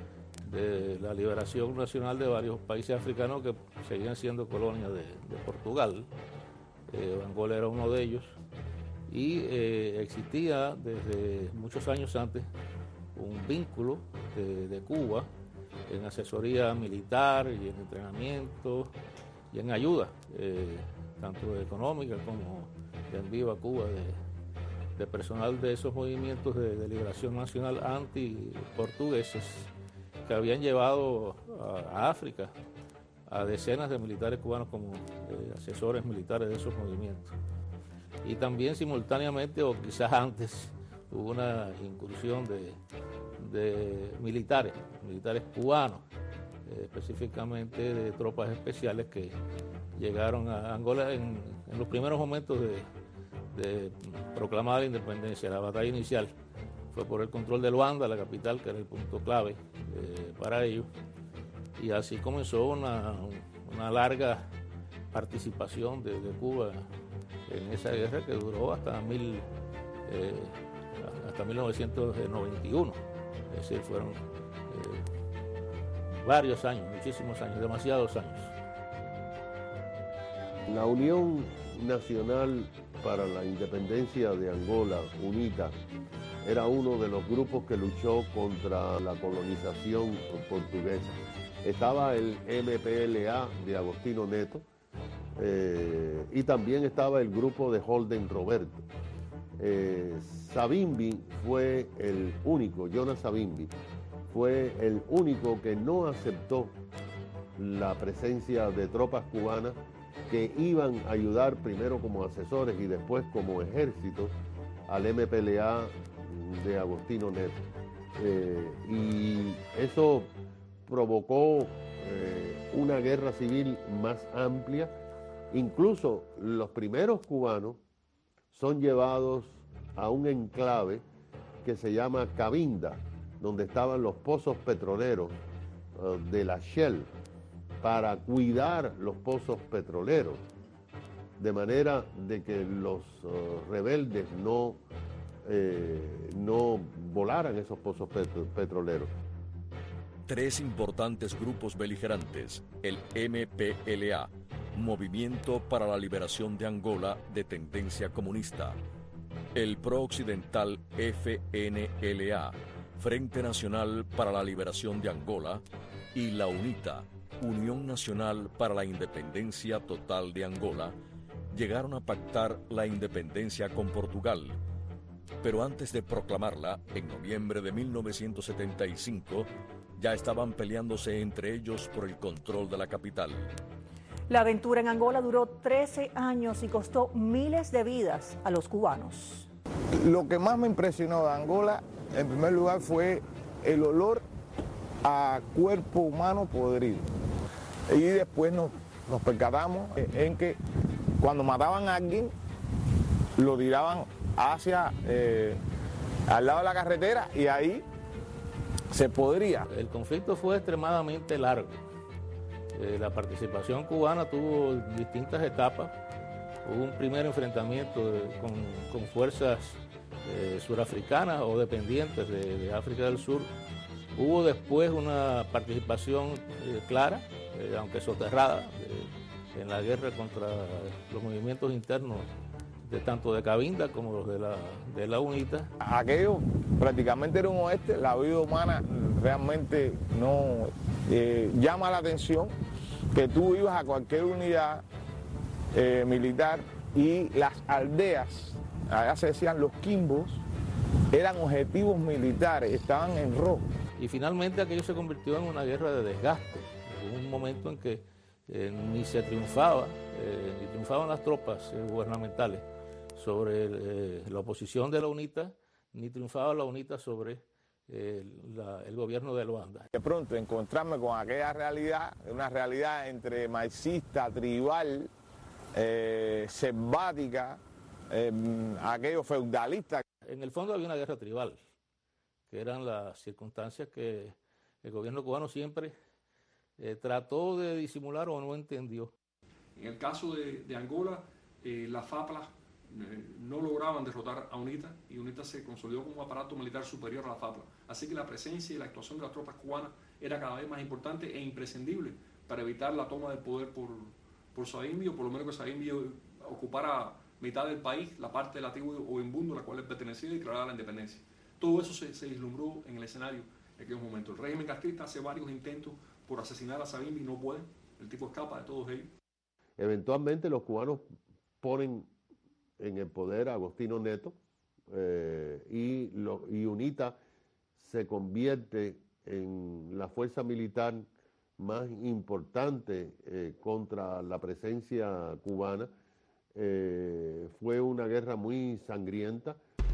de la liberación nacional de varios países africanos que seguían siendo colonias de, de Portugal. Eh, Angola era uno de ellos y eh, existía desde muchos años antes un vínculo de, de Cuba en asesoría militar y en entrenamiento y en ayuda, eh, tanto económica como de envío a Cuba de, de personal de esos movimientos de, de liberación nacional anti-portugueses que habían llevado a, a África a decenas de militares cubanos como eh, asesores militares de esos movimientos. Y también simultáneamente, o quizás antes, hubo una incursión de, de militares, militares cubanos, eh, específicamente de tropas especiales que llegaron a Angola en, en los primeros momentos de, de proclamar la independencia. La batalla inicial fue por el control de Luanda, la capital, que era el punto clave eh, para ellos. Y así comenzó una, una larga participación de, de Cuba en esa guerra que duró hasta, mil, eh, hasta mil novecientos noventa y uno. Es decir, fueron eh, varios años, muchísimos años, demasiados años. La Unión Nacional para la Independencia de Angola, UNITA, era uno de los grupos que luchó contra la colonización portuguesa. Estaba el M P L A de Agostinho Neto eh, y también estaba el grupo de Holden Roberto. Eh, Savimbi fue el único, Jonas Savimbi, fue el único que no aceptó la presencia de tropas cubanas que iban a ayudar primero como asesores y después como ejército al M P L A de Agostinho Neto. Eh, y eso provocó eh, una guerra civil más amplia. Incluso los primeros cubanos son llevados a un enclave que se llama Cabinda, donde estaban los pozos petroleros uh, de la Shell, para cuidar los pozos petroleros, de manera de que los uh, rebeldes no, eh, no volaran esos pozos petro petroleros. Tres importantes grupos beligerantes, el M P L A, Movimiento para la Liberación de Angola de tendencia comunista, el pro-occidental F N L A, Frente Nacional para la Liberación de Angola, y la UNITA, Unión Nacional para la Independencia Total de Angola, llegaron a pactar la independencia con Portugal. Pero antes de proclamarla, en noviembre de mil novecientos setenta y cinco, ya estaban peleándose entre ellos por el control de la capital. La aventura en Angola duró trece años y costó miles de vidas a los cubanos. Lo que más me impresionó de Angola, en primer lugar, fue el olor a cuerpo humano podrido. Y después nos, nos percatamos en que cuando mataban a alguien, lo tiraban hacia, eh, al lado de la carretera, y ahí se podría. El conflicto fue extremadamente largo. Eh, la participación cubana tuvo distintas etapas. Hubo un primer enfrentamiento de, con, con fuerzas eh, surafricanas o dependientes de, de África del Sur. Hubo después una participación eh, clara, eh, aunque soterrada, eh, en la guerra contra los movimientos internos de tanto de Cabinda como los de la, de la UNITA. Aquello prácticamente era un oeste, la vida humana realmente no eh, llama la atención, que tú ibas a cualquier unidad eh, militar y las aldeas, allá se decían los quimbos, eran objetivos militares, estaban en rojo. Y finalmente aquello se convirtió en una guerra de desgaste. Hubo un momento en que eh, ni se triunfaba, eh, ni triunfaban las tropas eh, gubernamentales sobre eh, la oposición de la UNITA, ni triunfaba la UNITA sobre eh, la, el gobierno de Luanda. De pronto encontrarme con aquella realidad, una realidad entre marxista, tribal, eh, selvática, eh, aquello feudalista. En el fondo había una guerra tribal, que eran las circunstancias que el gobierno cubano siempre eh, trató de disimular o no entendió. En el caso de, de Angola, eh, las FAPLA eh, no lograban derrotar a UNITA y UNITA se consolidó como un aparato militar superior a la FAPLA. Así que la presencia y la actuación de las tropas cubanas era cada vez más importante e imprescindible para evitar la toma del poder por, por Savimbi, o por lo menos que Savimbi ocupara mitad del país, la parte de la tribu o Imbundo, a la cual él pertenecía, y declarara la independencia. Todo eso se, se vislumbró en el escenario en aquellos momentos. El régimen castrista hace varios intentos por asesinar a Savimbi y no puede. El tipo escapa de todos ellos. Eventualmente los cubanos ponen en el poder a Agostinho Neto eh, y, lo, y UNITA se convierte en la fuerza militar más importante eh, contra la presencia cubana. Eh, fue una guerra muy sangrienta.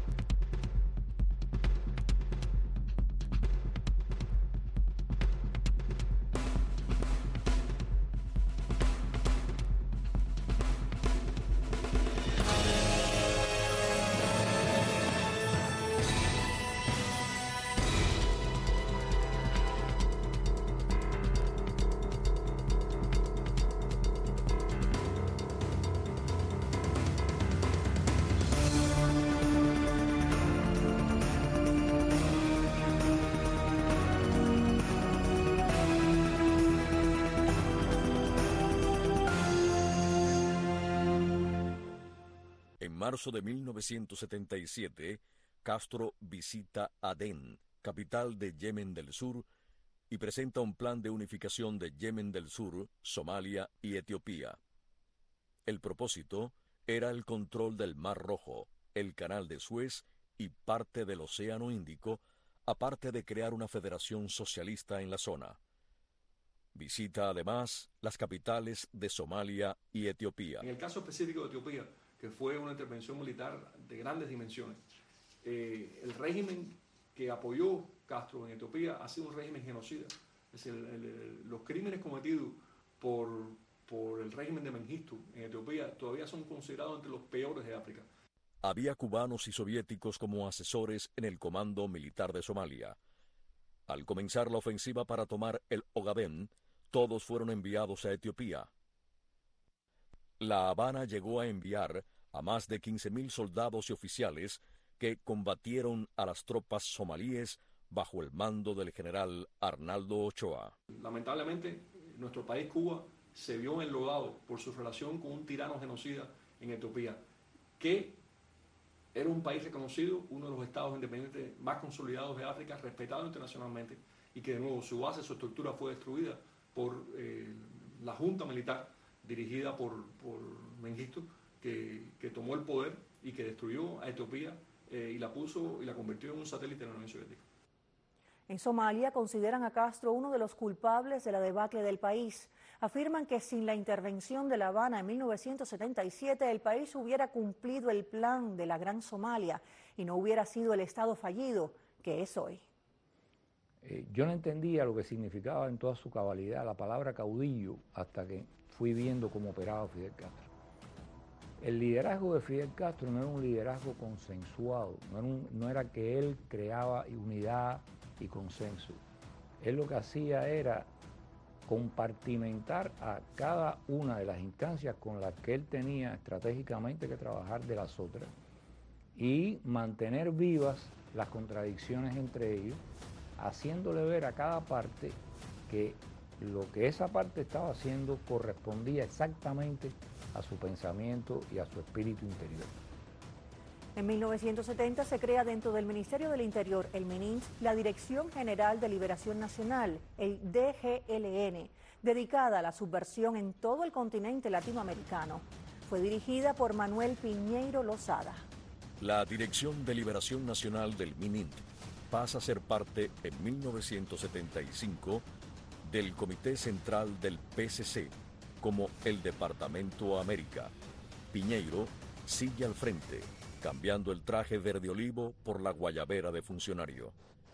En marzo de mil novecientos setenta y siete, Castro visita Adén, capital de Yemen del Sur, y presenta un plan de unificación de Yemen del Sur, Somalia y Etiopía. El propósito era el control del Mar Rojo, el Canal de Suez y parte del Océano Índico, aparte de crear una federación socialista en la zona. Visita además las capitales de Somalia y Etiopía. En el caso específico de Etiopía, que fue una intervención militar de grandes dimensiones, eh, el régimen que apoyó Castro en Etiopía ha sido un régimen genocida. Es decir, el, el, los crímenes cometidos por, por el régimen de Mengistu en Etiopía todavía son considerados entre los peores de África. Había cubanos y soviéticos como asesores en el Comando Militar de Somalia. Al comenzar la ofensiva para tomar el Ogaden, todos fueron enviados a Etiopía. La Habana llegó a enviar a más de quince mil soldados y oficiales que combatieron a las tropas somalíes bajo el mando del general Arnaldo Ochoa. Lamentablemente, nuestro país, Cuba, se vio enlodado por su relación con un tirano genocida en Etiopía, que era un país reconocido, uno de los estados independientes más consolidados de África, respetado internacionalmente, y que de nuevo su base, su estructura fue destruida por eh, la junta militar dirigida por, por Mengistu, que, que tomó el poder y que destruyó a Etiopía eh, y la puso y la convirtió en un satélite de la Unión Soviética. En Somalia consideran a Castro uno de los culpables de la debacle del país. Afirman que sin la intervención de La Habana en mil novecientos setenta y siete el país hubiera cumplido el plan de la Gran Somalia y no hubiera sido el Estado fallido que es hoy. Eh, yo no entendía lo que significaba en toda su cabalidad la palabra caudillo hasta que fui viendo cómo operaba Fidel Castro. El liderazgo de Fidel Castro no era un liderazgo consensuado, no era, un, no era que él creaba unidad y consenso. Él lo que hacía era compartimentar a cada una de las instancias con las que él tenía estratégicamente que trabajar de las otras y mantener vivas las contradicciones entre ellos, haciéndole ver a cada parte que lo que esa parte estaba haciendo correspondía exactamente a su pensamiento y a su espíritu interior. En mil novecientos setenta se crea dentro del Ministerio del Interior, el MININT, la Dirección General de Liberación Nacional, el D G L N, dedicada a la subversión en todo el continente latinoamericano. Fue dirigida por Manuel Piñeiro Lozada. La Dirección de Liberación Nacional del MININT pasa a ser parte en mil novecientos setenta y cinco del Comité Central del P C C como el Departamento América. Piñeiro sigue al frente, cambiando el traje verde olivo por la guayabera de funcionario.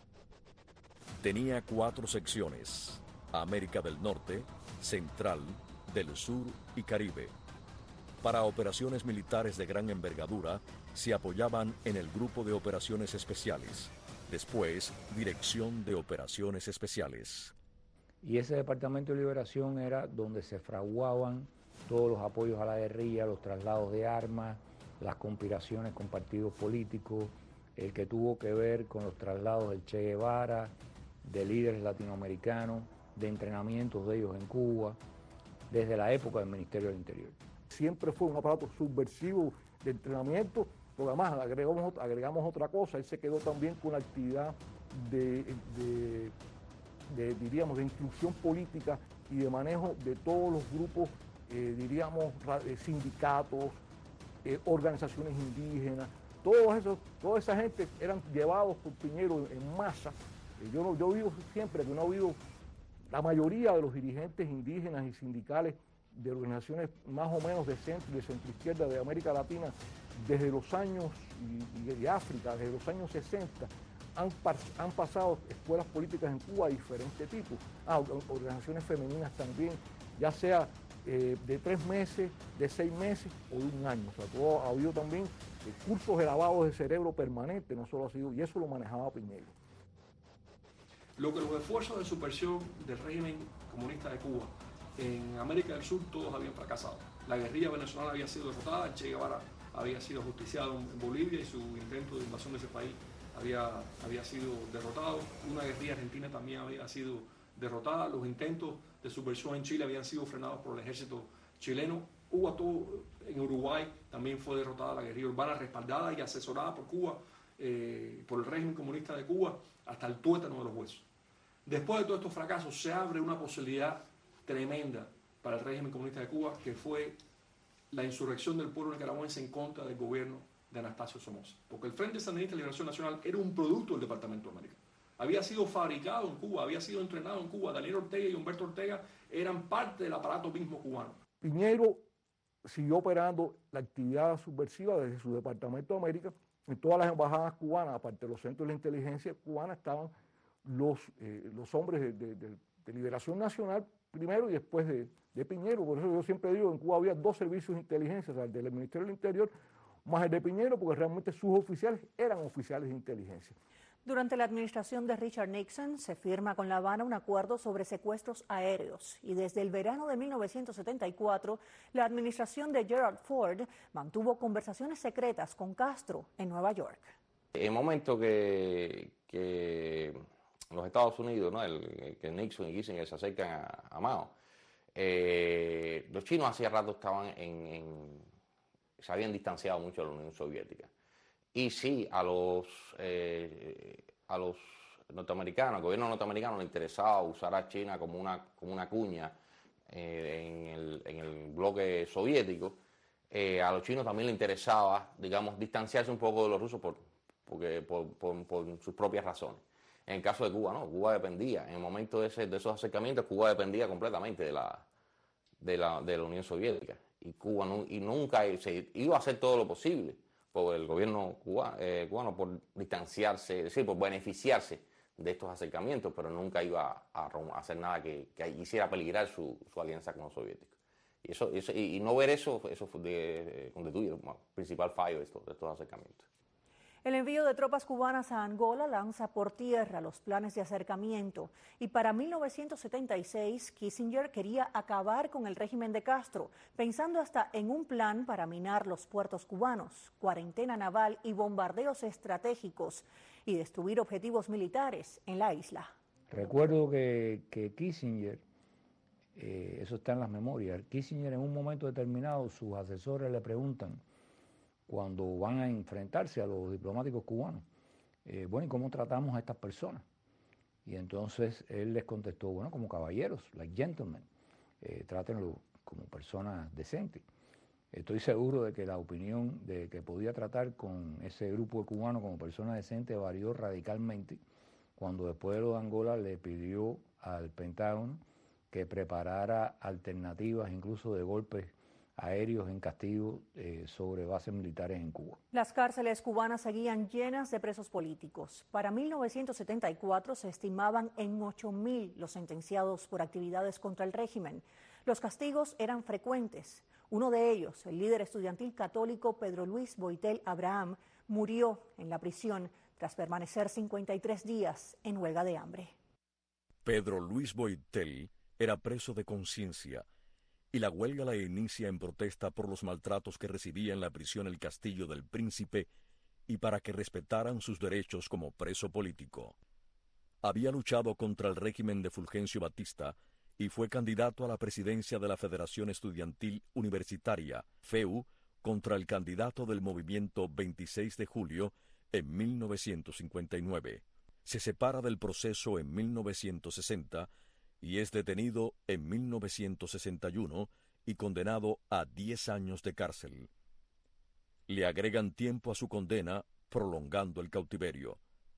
Tenía cuatro secciones: América del Norte, Central, del Sur y Caribe. Para operaciones militares de gran envergadura, se apoyaban en el Grupo de Operaciones Especiales, después Dirección de Operaciones Especiales. Y ese Departamento de Liberación era donde se fraguaban todos los apoyos a la guerrilla, los traslados de armas, las conspiraciones con partidos políticos, el que tuvo que ver con los traslados del Che Guevara, de líderes latinoamericanos, de entrenamientos de ellos en Cuba, desde la época del Ministerio del Interior. Siempre fue un aparato subversivo de entrenamiento, pero además agregamos, agregamos otra cosa, él se quedó también con la actividad de, de, de, diríamos, de inclusión política y de manejo de todos los grupos, eh, diríamos, sindicatos, Eh, organizaciones indígenas, todos esos, toda esa gente eran llevados por Piñeiro en masa. Eh, yo, no, yo vivo siempre que no ha habido la mayoría de los dirigentes indígenas y sindicales de organizaciones más o menos de centro y de centroizquierda de América Latina desde los años, y, y de África, desde los años sesenta, han, han pasado escuelas políticas en Cuba de diferentes tipos. Ah, organizaciones femeninas también, ya sea Eh, de tres meses, de seis meses o de un año. O sea, todo, ha habido también eh, cursos de lavado de cerebro permanente, no solo ha sido, y eso lo manejaba Piñeiro. Lo que los esfuerzos de subversión del régimen comunista de Cuba en América del Sur todos habían fracasado. La guerrilla venezolana había sido derrotada, Che Guevara había sido ajusticiado en Bolivia y su intento de invasión de ese país había, había sido derrotado. Una guerrilla argentina también había sido derrotada. Los intentos de subversión en Chile habían sido frenados por el ejército chileno. Cuba, todo, en Uruguay también fue derrotada la guerrilla urbana, respaldada y asesorada por Cuba, eh, por el régimen comunista de Cuba, hasta el tuétano de los huesos. Después de todos estos fracasos, se abre una posibilidad tremenda para el régimen comunista de Cuba, que fue la insurrección del pueblo nicaragüense en contra del gobierno de Anastasio Somoza. Porque el Frente Sandinista de Liberación Nacional era un producto del Departamento de América. Había sido fabricado en Cuba, había sido entrenado en Cuba. Daniel Ortega y Humberto Ortega eran parte del aparato mismo cubano. Piñeiro siguió operando la actividad subversiva desde su Departamento de América en todas las embajadas cubanas, aparte de los centros de la inteligencia cubana, estaban los, eh, los hombres de, de, de, de Liberación Nacional primero y después de, de Piñero. Por eso yo siempre digo que en Cuba había dos servicios de inteligencia, o sea, el del Ministerio del Interior más el de Piñero, porque realmente sus oficiales eran oficiales de inteligencia. Durante la administración de Richard Nixon se firma con La Habana un acuerdo sobre secuestros aéreos y desde el verano de mil novecientos setenta y cuatro la administración de Gerald Ford mantuvo conversaciones secretas con Castro en Nueva York. En el momento que, que los Estados Unidos, ¿no? el, que Nixon y Kissinger se acercan a, a Mao, eh, los chinos hacía rato estaban en, en, se habían distanciado mucho de la Unión Soviética. Y sí, a los, eh, a los norteamericanos, al gobierno norteamericano le interesaba usar a China como una, como una cuña eh, en, el, en el bloque soviético. Eh, a los chinos también le interesaba, digamos, distanciarse un poco de los rusos por, porque, por, por, por sus propias razones. En el caso de Cuba, no, Cuba dependía, en el momento de, ese, de esos acercamientos, Cuba dependía completamente de la, de la, de la Unión Soviética. Y Cuba no, y nunca se iba a hacer todo lo posible por el gobierno cubano, eh, cubano por distanciarse, es decir, por beneficiarse de estos acercamientos, pero nunca iba a, a hacer nada que, que hiciera peligrar su, su alianza con los soviéticos. Y, eso, eso, y, y no ver eso, eso fue de, constituye el principal fallo de estos, de estos acercamientos. El envío de tropas cubanas a Angola lanza por tierra los planes de acercamiento y para mil novecientos setenta y seis Kissinger quería acabar con el régimen de Castro, pensando hasta en un plan para minar los puertos cubanos, cuarentena naval y bombardeos estratégicos y destruir objetivos militares en la isla. Recuerdo que, que Kissinger, eh, eso está en las memorias, Kissinger en un momento determinado sus asesores le preguntan, cuando van a enfrentarse a los diplomáticos cubanos, eh, bueno, ¿y cómo tratamos a estas personas? Y entonces él les contestó, bueno, como caballeros, like gentlemen, eh, trátenlo como personas decentes. Estoy seguro de que la opinión de que podía tratar con ese grupo de cubanos como personas decentes varió radicalmente cuando después de lo de Angola le pidió al Pentágono que preparara alternativas incluso de golpes aéreos en castigo eh, sobre bases militares en Cuba. Las cárceles cubanas seguían llenas de presos políticos. Para mil novecientos setenta y cuatro se estimaban en ocho mil los sentenciados por actividades contra el régimen. Los castigos eran frecuentes. Uno de ellos, el líder estudiantil católico Pedro Luis Boitel Abraham, murió en la prisión tras permanecer cincuenta y tres días en huelga de hambre. Pedro Luis Boitel era preso de conciencia y la huelga la inicia en protesta por los maltratos que recibía en la prisión El Castillo del Príncipe y para que respetaran sus derechos como preso político. Había luchado contra el régimen de Fulgencio Batista y fue candidato a la presidencia de la Federación Estudiantil Universitaria, F E U, contra el candidato del movimiento veintiséis de julio en mil novecientos cincuenta y nueve. Se separa del proceso en mil novecientos sesenta y es detenido en mil novecientos sesenta y uno y condenado a diez años de cárcel. Le agregan tiempo a su condena, prolongando el cautiverio.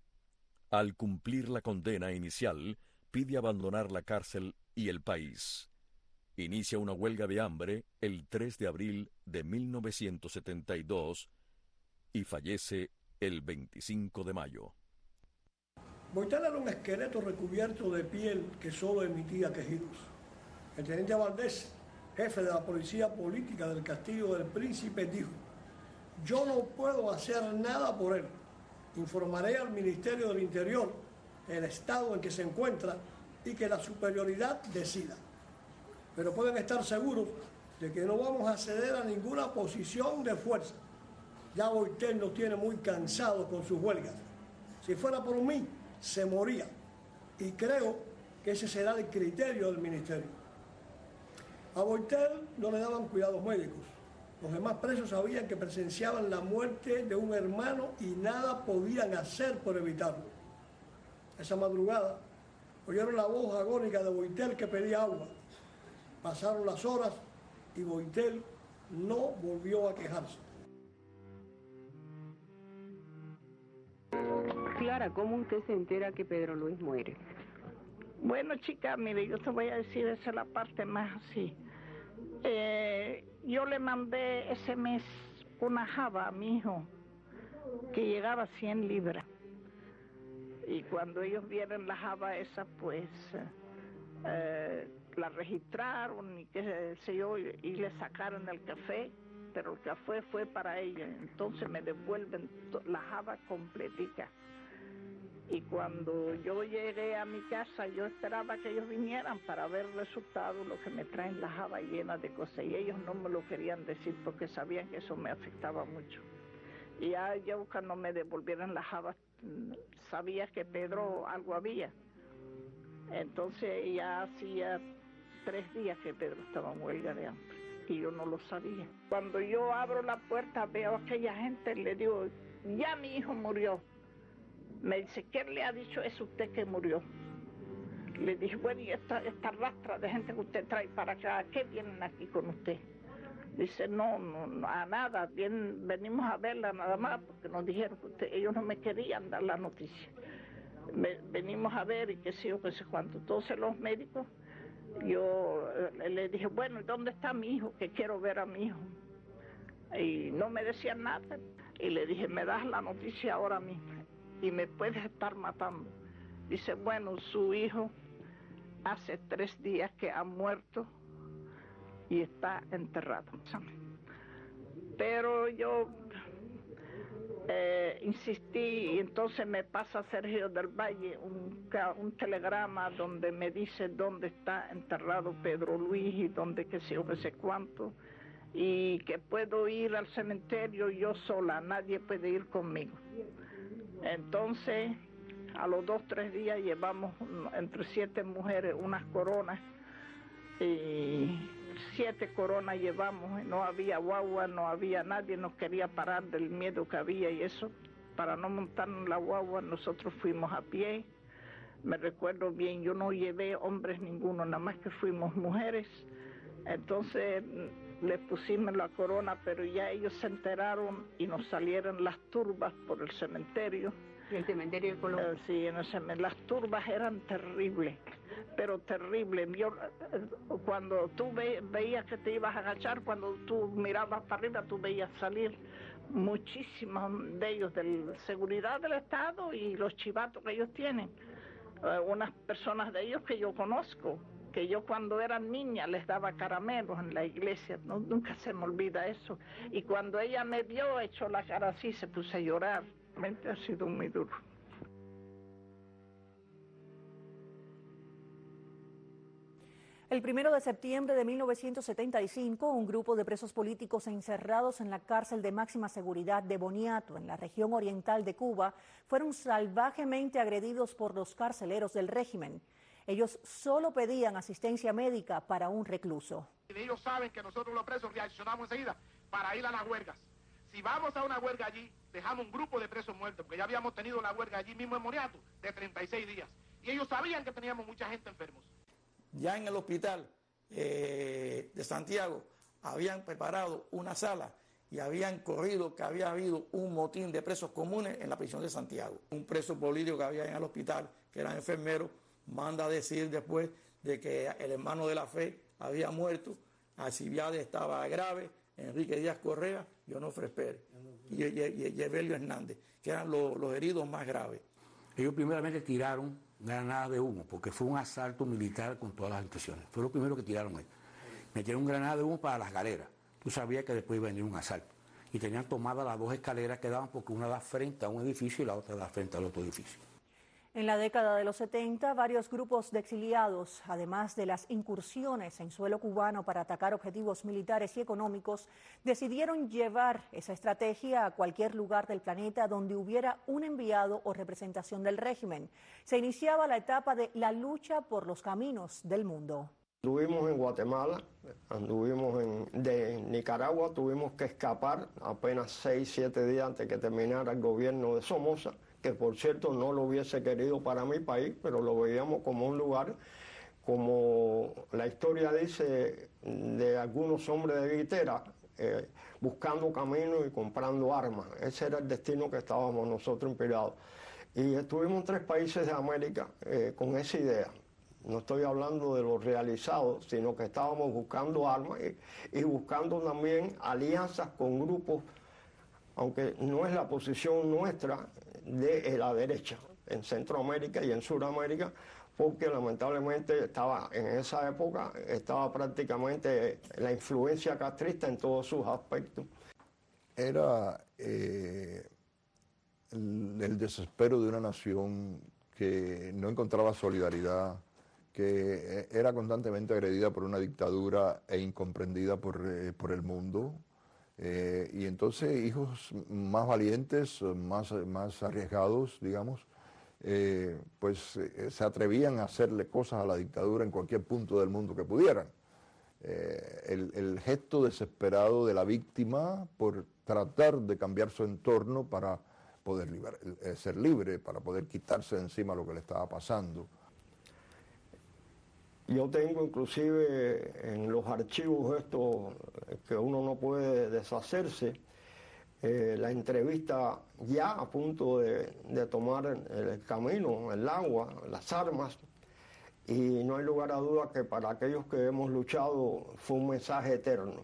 Al cumplir la condena inicial, pide abandonar la cárcel y el país. Inicia una huelga de hambre el tres de abril de mil novecientos setenta y dos y fallece el veinticinco de mayo. Boitel era un esqueleto recubierto de piel que solo emitía quejidos. El teniente Valdés, jefe de la policía política del Castillo del Príncipe, dijo: yo no puedo hacer nada por él. Informaré al Ministerio del Interior el estado en que se encuentra y que la superioridad decida. Pero pueden estar seguros de que no vamos a ceder a ninguna posición de fuerza. Ya Boitel nos tiene muy cansados con sus huelgas. Si fuera por mí, se moría, y creo que ese será el criterio del ministerio. A Boitel no le daban cuidados médicos. Los demás presos sabían que presenciaban la muerte de un hermano y nada podían hacer por evitarlo. Esa madrugada oyeron la voz agónica de Boitel que pedía agua. Pasaron las horas y Boitel no volvió a quejarse. Clara, ¿cómo usted se entera que Pedro Luis muere? Bueno, chica, mire, yo te voy a decir, esa es la parte más así. Eh, yo le mandé ese mes una java a mi hijo que llegaba a cien libras. Y cuando ellos vieron la java esa, pues eh, la registraron y qué sé yo, y, y le sacaron el café, pero el café fue para ellos. Entonces me devuelven la java completica. Y cuando yo llegué a mi casa, yo esperaba que ellos vinieran para ver el resultado, lo que me traen la java llena de cosas. Y ellos no me lo querían decir porque sabían que eso me afectaba mucho. Y ya yo cuando me devolvieron la java, sabía que Pedro algo había. Entonces ya hacía tres días que Pedro estaba en huelga de hambre y yo no lo sabía. Cuando yo abro la puerta veo a aquella gente y le digo, ya mi hijo murió. Me dice, ¿quién le ha dicho eso a usted que murió? Le dije, bueno, y esta, esta rastra de gente que usted trae para acá, ¿a qué vienen aquí con usted? Dice, no, no, no a nada, bien, venimos a verla nada más, porque nos dijeron que usted, ellos no me querían dar la noticia. Me, venimos a ver y qué sé yo, qué sé cuánto. Entonces los médicos, yo eh, le dije, bueno, ¿dónde está mi hijo? Que quiero ver a mi hijo. Y no me decían nada. Y le dije, me das la noticia ahora mismo y me puedes estar matando. Dice, bueno, su hijo hace tres días que ha muerto y está enterrado. Pero yo eh, insistí y entonces me pasa Sergio del Valle un, un telegrama donde me dice dónde está enterrado Pedro Luis y dónde qué sé yo, qué sé cuánto, y que puedo ir al cementerio yo sola, nadie puede ir conmigo. Entonces, a los dos, tres días llevamos entre siete mujeres unas coronas y siete coronas llevamos, no había guagua, no había nadie, nos quería parar del miedo que había y eso. Para no montar en la guagua nosotros fuimos a pie, me recuerdo bien, yo no llevé hombres ninguno, nada más que fuimos mujeres. Entonces les pusimos la corona, pero ya ellos se enteraron y nos salieron las turbas por el cementerio. El cementerio de Colombia. Eh, sí, en el cementerio. Las turbas eran terribles, pero terribles. Yo, eh, cuando tú ve, veías que te ibas a agachar, cuando tú mirabas para arriba, tú veías salir muchísimos de ellos de seguridad del Estado y los chivatos que ellos tienen. Eh, unas personas de ellos que yo conozco, que yo cuando era niña les daba caramelos en la iglesia, no, nunca se me olvida eso. Y cuando ella me vio, echó la cara así, se puso a llorar. Realmente ha sido muy duro. El primero de septiembre de mil novecientos setenta y cinco, un grupo de presos políticos encerrados en la cárcel de máxima seguridad de Boniato, en la región oriental de Cuba, fueron salvajemente agredidos por los carceleros del régimen. Ellos solo pedían asistencia médica para un recluso. Ellos saben que nosotros los presos reaccionamos enseguida para ir a las huelgas. Si vamos a una huelga allí, dejamos un grupo de presos muertos, porque ya habíamos tenido la huelga allí mismo en Boniato de treinta y seis días. Y ellos sabían que teníamos mucha gente enfermos. Ya en el hospital eh, de Santiago habían preparado una sala y habían corrido que había habido un motín de presos comunes en la prisión de Santiago. Un preso político que había en el hospital, que era enfermero, manda a decir después de que el hermano de la fe había muerto, Alcibiades estaba grave, Enrique Díaz Correa y Onofre Pérez y, y, y, y Evelio Hernández, que eran los, los heridos más graves. Ellos primeramente tiraron granadas de humo, porque fue un asalto militar con todas las intenciones. Fue lo primero que tiraron ahí. Metieron granadas de humo para las galeras. Tú sabías que después iba a venir un asalto. Y tenían tomadas las dos escaleras que daban, porque una da frente a un edificio y la otra da frente al otro edificio. En la década de los setenta, varios grupos de exiliados, además de las incursiones en suelo cubano para atacar objetivos militares y económicos, decidieron llevar esa estrategia a cualquier lugar del planeta donde hubiera un enviado o representación del régimen. Se iniciaba la etapa de la lucha por los caminos del mundo. Anduvimos en Guatemala, anduvimos en de Nicaragua, tuvimos que escapar apenas seis, siete días antes que terminara el gobierno de Somoza, que por cierto no lo hubiese querido para mi país, pero lo veíamos como un lugar, como la historia dice, de algunos hombres de guitera, eh, buscando caminos y comprando armas. Ese era el destino que estábamos nosotros inspirados. Y estuvimos en tres países de América eh, con esa idea. No estoy hablando de lo realizado, sino que estábamos buscando armas y, y buscando también alianzas con grupos aunque no es la posición nuestra de la derecha en Centroamérica y en Sudamérica, porque lamentablemente estaba en esa época, estaba prácticamente la influencia castrista en todos sus aspectos. Era eh, el, el desespero de una nación que no encontraba solidaridad, que era constantemente agredida por una dictadura e incomprendida por, eh, por el mundo. Eh, y entonces hijos más valientes, más, más arriesgados, digamos, eh, pues eh, se atrevían a hacerle cosas a la dictadura en cualquier punto del mundo que pudieran. Eh, el, el gesto desesperado de la víctima por tratar de cambiar su entorno para poder liber, eh, ser libre, para poder quitarse de encima lo que le estaba pasando. Yo tengo inclusive en los archivos estos que uno no puede deshacerse, eh, la entrevista ya a punto de, de tomar el camino, el agua, las armas, y no hay lugar a duda que para aquellos que hemos luchado fue un mensaje eterno.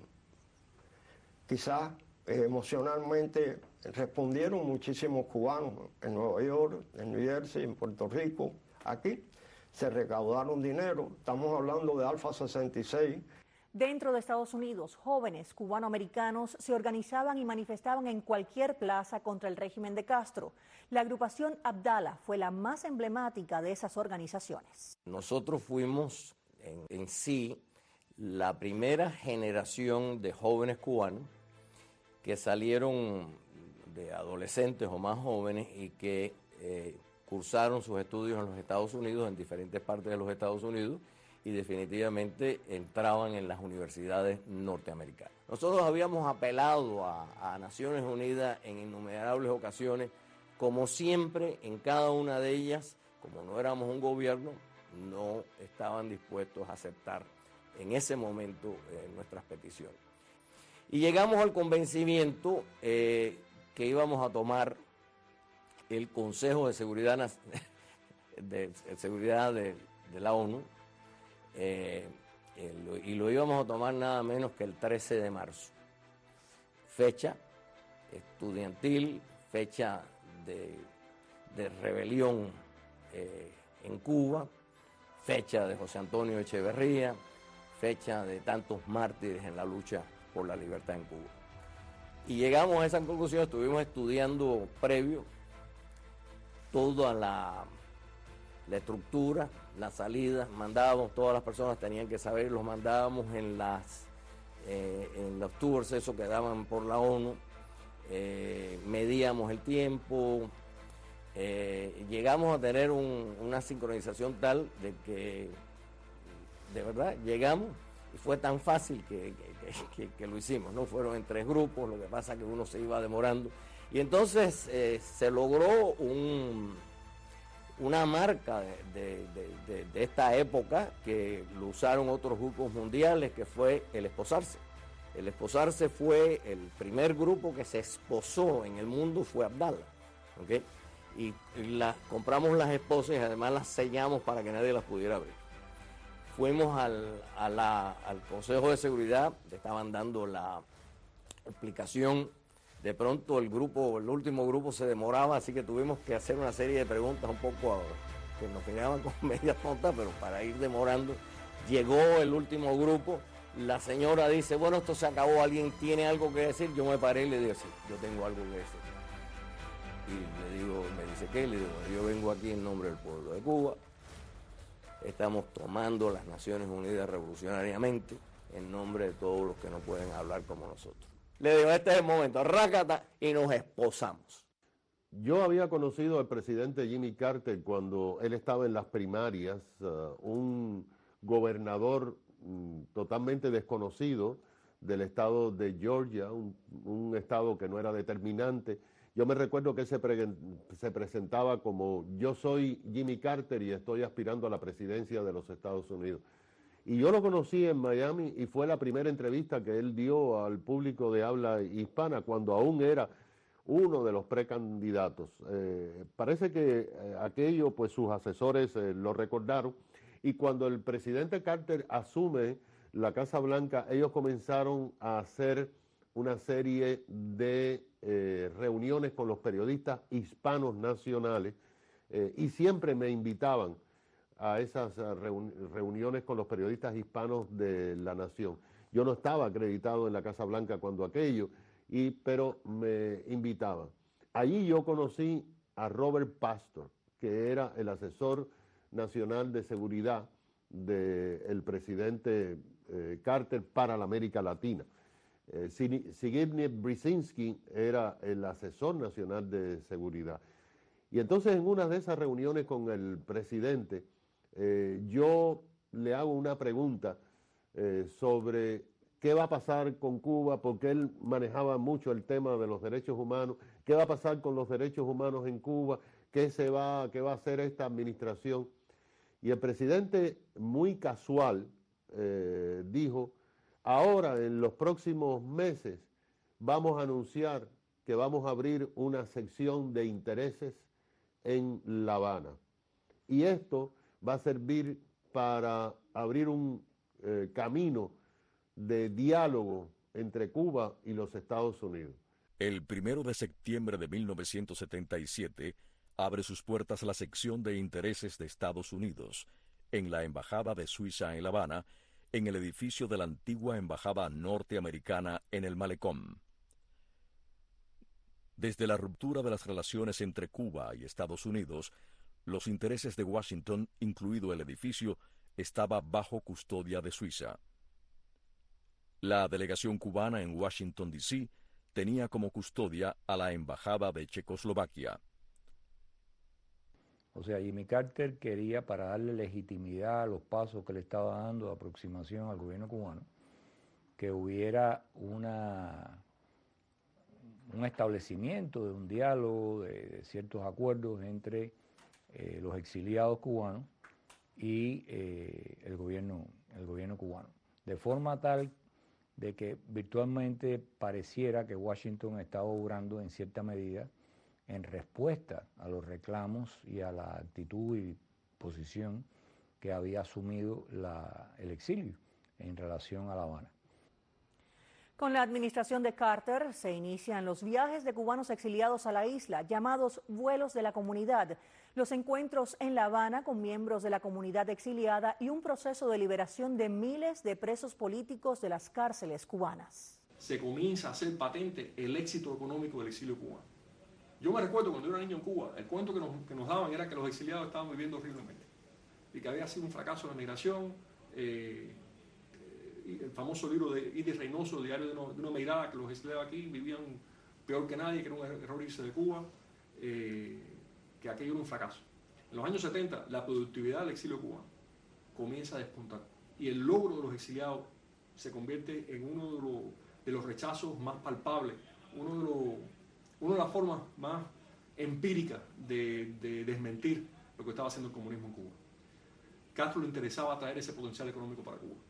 Quizás eh, emocionalmente respondieron muchísimos cubanos en Nueva York, en New Jersey, en Puerto Rico, aquí. Se recaudaron dinero, estamos hablando de Alfa sesenta y seis. Dentro de Estados Unidos, jóvenes cubanoamericanos se organizaban y manifestaban en cualquier plaza contra el régimen de Castro. La agrupación Abdala fue la más emblemática de esas organizaciones. Nosotros fuimos en, en sí la primera generación de jóvenes cubanos que salieron de adolescentes o más jóvenes y que eh, cursaron sus estudios en los Estados Unidos, en diferentes partes de los Estados Unidos, y definitivamente entraban en las universidades norteamericanas. Nosotros habíamos apelado a, a Naciones Unidas en innumerables ocasiones, como siempre, en cada una de ellas, como no éramos un gobierno, no estaban dispuestos a aceptar en ese momento eh, nuestras peticiones. Y llegamos al convencimiento eh, que íbamos a tomar el Consejo de Seguridad, de, de, Seguridad de, de la ONU, eh, el, y lo íbamos a tomar nada menos que el trece de marzo. Fecha estudiantil, fecha de, de rebelión eh, en Cuba, fecha de José Antonio Echeverría, fecha de tantos mártires en la lucha por la libertad en Cuba. Y llegamos a esa conclusión, estuvimos estudiando previo toda la, la estructura, las salidas, mandábamos, todas las personas tenían que saber, los mandábamos en las eh, en los tours, eso que daban por la ONU, eh, medíamos el tiempo, eh, llegamos a tener un, una sincronización tal de que, de verdad, llegamos y fue tan fácil que, que, que, que lo hicimos, ¿no? Fueron en tres grupos, lo que pasa es que uno se iba demorando. Y entonces eh, se logró un, una marca de, de, de, de esta época que lo usaron otros grupos mundiales, que fue el esposarse. El esposarse fue el primer grupo que se esposó en el mundo, fue Abdala. ¿Okay? Y, y la, compramos las esposas y además las sellamos para que nadie las pudiera abrir. Fuimos al, a la, al Consejo de Seguridad, le estaban dando la explicación. De pronto el grupo, el último grupo se demoraba, así que tuvimos que hacer una serie de preguntas un poco que nos miraban con media tonta, pero para ir demorando. Llegó el último grupo, la señora dice, bueno, esto se acabó, ¿alguien tiene algo que decir? Yo me paré y le digo, sí, yo tengo algo que decir. Y le digo, me dice, ¿qué? Le digo, yo vengo aquí en nombre del pueblo de Cuba, estamos tomando las Naciones Unidas revolucionariamente en nombre de todos los que no pueden hablar como nosotros. Le digo, este es el momento, rácata, y nos esposamos. Yo había conocido al presidente Jimmy Carter cuando él estaba en las primarias, uh, un gobernador um, totalmente desconocido del estado de Georgia, un, un estado que no era determinante. Yo me recuerdo que él se, pre se presentaba como, yo soy Jimmy Carter y estoy aspirando a la presidencia de los Estados Unidos. Y yo lo conocí en Miami y fue la primera entrevista que él dio al público de habla hispana cuando aún era uno de los precandidatos. Eh, parece que eh, aquello, pues sus asesores eh, lo recordaron, y cuando el presidente Carter asume la Casa Blanca, ellos comenzaron a hacer una serie de eh, reuniones con los periodistas hispanos nacionales eh, y siempre me invitaban a esas reun reuniones con los periodistas hispanos de La Nación. Yo no estaba acreditado en la Casa Blanca cuando aquello, y, pero me invitaban. Allí yo conocí a Robert Pastor, que era el asesor nacional de seguridad del presidente eh, Carter para la América Latina. Eh, Zbigniew Brzezinski era el asesor nacional de seguridad. Y entonces en una de esas reuniones con el presidente, eh, yo le hago una pregunta eh, sobre qué va a pasar con Cuba, porque él manejaba mucho el tema de los derechos humanos, qué va a pasar con los derechos humanos en Cuba, qué, se va, qué va a hacer esta administración. Y el presidente, muy casual, eh, dijo, ahora en los próximos meses vamos a anunciar que vamos a abrir una sección de intereses en La Habana. Y esto va a servir para abrir un eh, camino de diálogo entre Cuba y los Estados Unidos. El primero de septiembre de mil novecientos setenta y siete abre sus puertas la sección de intereses de Estados Unidos en la Embajada de Suiza en La Habana, en el edificio de la antigua Embajada norteamericana en el Malecón. Desde la ruptura de las relaciones entre Cuba y Estados Unidos, los intereses de Washington, incluido el edificio, estaba bajo custodia de Suiza. La delegación cubana en Washington, D C tenía como custodia a la Embajada de Checoslovaquia. O sea, Jimmy Carter quería, para darle legitimidad a los pasos que le estaba dando de aproximación al gobierno cubano, que hubiera una, un establecimiento de un diálogo, de, de ciertos acuerdos entre eh, los exiliados cubanos y eh, el gobierno, el gobierno cubano. De forma tal de que virtualmente pareciera que Washington estaba obrando en cierta medida en respuesta a los reclamos y a la actitud y posición que había asumido la, el exilio en relación a La Habana. Con la administración de Carter se inician los viajes de cubanos exiliados a la isla, llamados vuelos de la comunidad, los encuentros en La Habana con miembros de la comunidad exiliada y un proceso de liberación de miles de presos políticos de las cárceles cubanas. Se comienza a hacer patente el éxito económico del exilio cubano. Yo me recuerdo cuando yo era niño en Cuba, el cuento que nos, que nos daban era que los exiliados estaban viviendo horriblemente y que había sido un fracaso la migración. Eh, el famoso libro de Iris Reynoso, Diario de una, de una Mirada, que los exiliados aquí vivían peor que nadie, que era un error irse de Cuba, eh, que aquello era un fracaso. En los años setenta, la productividad del exilio cubano comienza a despuntar y el logro de los exiliados se convierte en uno de los, de los rechazos más palpables, uno de los Una de las formas más empíricas de, de desmentir lo que estaba haciendo el comunismo en Cuba. Castro le interesaba traer ese potencial económico para Cuba.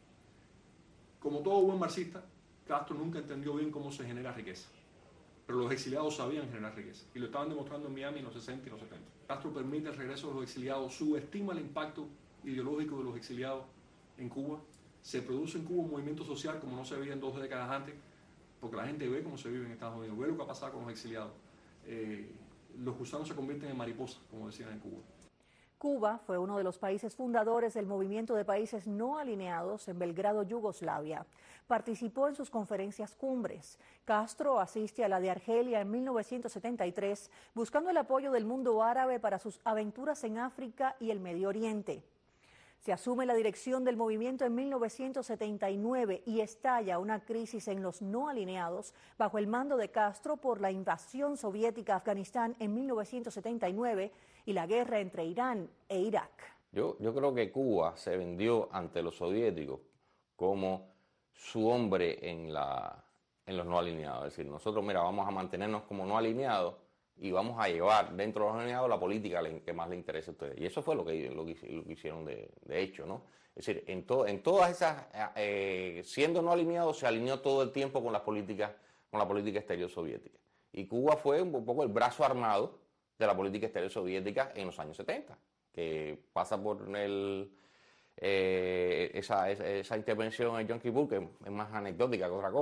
Como todo buen marxista, Castro nunca entendió bien cómo se genera riqueza. Pero los exiliados sabían generar riqueza y lo estaban demostrando en Miami en los sesenta y los setenta. Castro permite el regreso de los exiliados, subestima el impacto ideológico de los exiliados en Cuba. Se produce en Cuba un movimiento social como no se veía en dos décadas antes, porque la gente ve cómo se vive en Estados Unidos, ve lo que ha pasado con los exiliados. Eh, los gusanos se convierten en mariposas, como decían en Cuba. Cuba fue uno de los países fundadores del movimiento de países no alineados en Belgrado, Yugoslavia. Participó en sus conferencias cumbres. Castro asiste a la de Argelia en mil novecientos setenta y tres, buscando el apoyo del mundo árabe para sus aventuras en África y el Medio Oriente. Se asume la dirección del movimiento en mil novecientos setenta y nueve y estalla una crisis en los no alineados bajo el mando de Castro por la invasión soviética a Afganistán en mil novecientos setenta y nueve y la guerra entre Irán e Irak. Yo, yo creo que Cuba se vendió ante los soviéticos como su hombre en, la, en los no alineados. Es decir, nosotros, mira, vamos a mantenernos como no alineados y vamos a llevar dentro de los alineados la política que más le interesa a ustedes. Y eso fue lo que, lo que, lo que hicieron de, de hecho, ¿no? Es decir, en, to, en todas esas, eh, siendo no alineados, se alineó todo el tiempo con las políticas, con la política exterior soviética. Y Cuba fue un poco el brazo armado de la política exterior soviética en los años setenta, que pasa por el, eh, esa, esa, esa intervención en Yom Kippur, que es más anecdótica que otra cosa,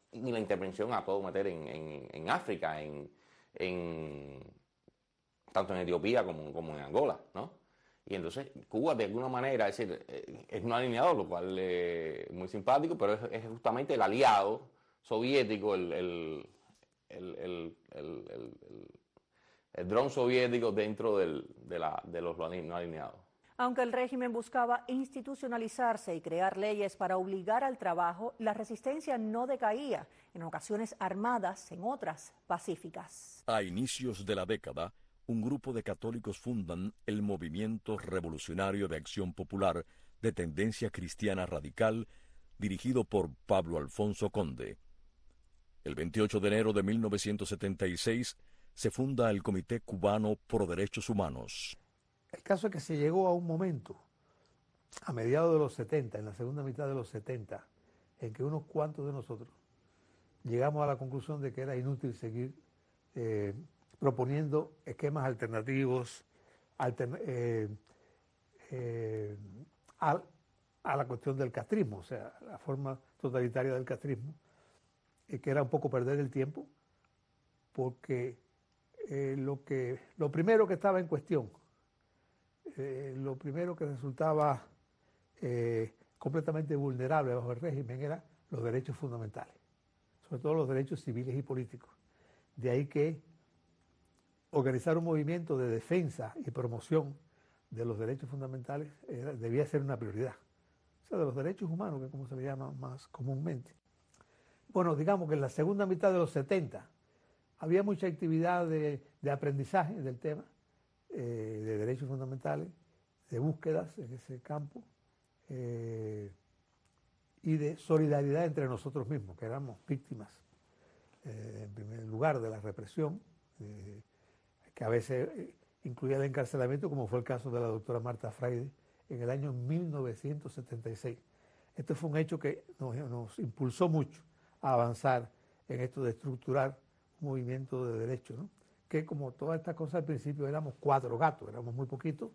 ni la intervención a todo meter en, en, en África, en, en, tanto en Etiopía como, como en Angola, ¿no? Y entonces Cuba de alguna manera, es decir, es un alineador, lo cual es muy simpático, pero es, es justamente el aliado soviético, el, el, el, el, el, el, el, el dron soviético dentro del, de, la, de los no alineados. Aunque el régimen buscaba institucionalizarse y crear leyes para obligar al trabajo, la resistencia no decaía, en ocasiones armadas, en otras pacíficas. A inicios de la década, un grupo de católicos fundan el Movimiento Revolucionario de Acción Popular de tendencia cristiana radical, dirigido por Pablo Alfonso Conde. El veintiocho de enero de mil novecientos setenta y seis se funda el Comité Cubano Pro Derechos Humanos. El caso es que se llegó a un momento, a mediados de los setenta, en la segunda mitad de los setenta, en que unos cuantos de nosotros llegamos a la conclusión de que era inútil seguir eh, proponiendo esquemas alternativos altern eh, eh, a, a la cuestión del castrismo, o sea, la forma totalitaria del castrismo, eh, que era un poco perder el tiempo, porque eh, lo, que, lo primero que estaba en cuestión, eh, lo primero que resultaba eh, completamente vulnerable bajo el régimen eran los derechos fundamentales, sobre todo los derechos civiles y políticos. De ahí que organizar un movimiento de defensa y promoción de los derechos fundamentales era, debía ser una prioridad. O sea, de los derechos humanos, que es como se le llama más comúnmente. Bueno, digamos que en la segunda mitad de los setenta había mucha actividad de, de aprendizaje del tema, eh, de derechos fundamentales, de búsquedas en ese campo, eh, y de solidaridad entre nosotros mismos, que éramos víctimas, eh, en primer lugar, de la represión, eh, que a veces incluía el encarcelamiento, como fue el caso de la doctora Marta Freire en el año mil novecientos setenta y seis. Este fue un hecho que nos, nos impulsó mucho a avanzar en esto de estructurar un movimiento de derechos, ¿no? Que como todas estas cosas al principio éramos cuatro gatos, éramos muy poquitos.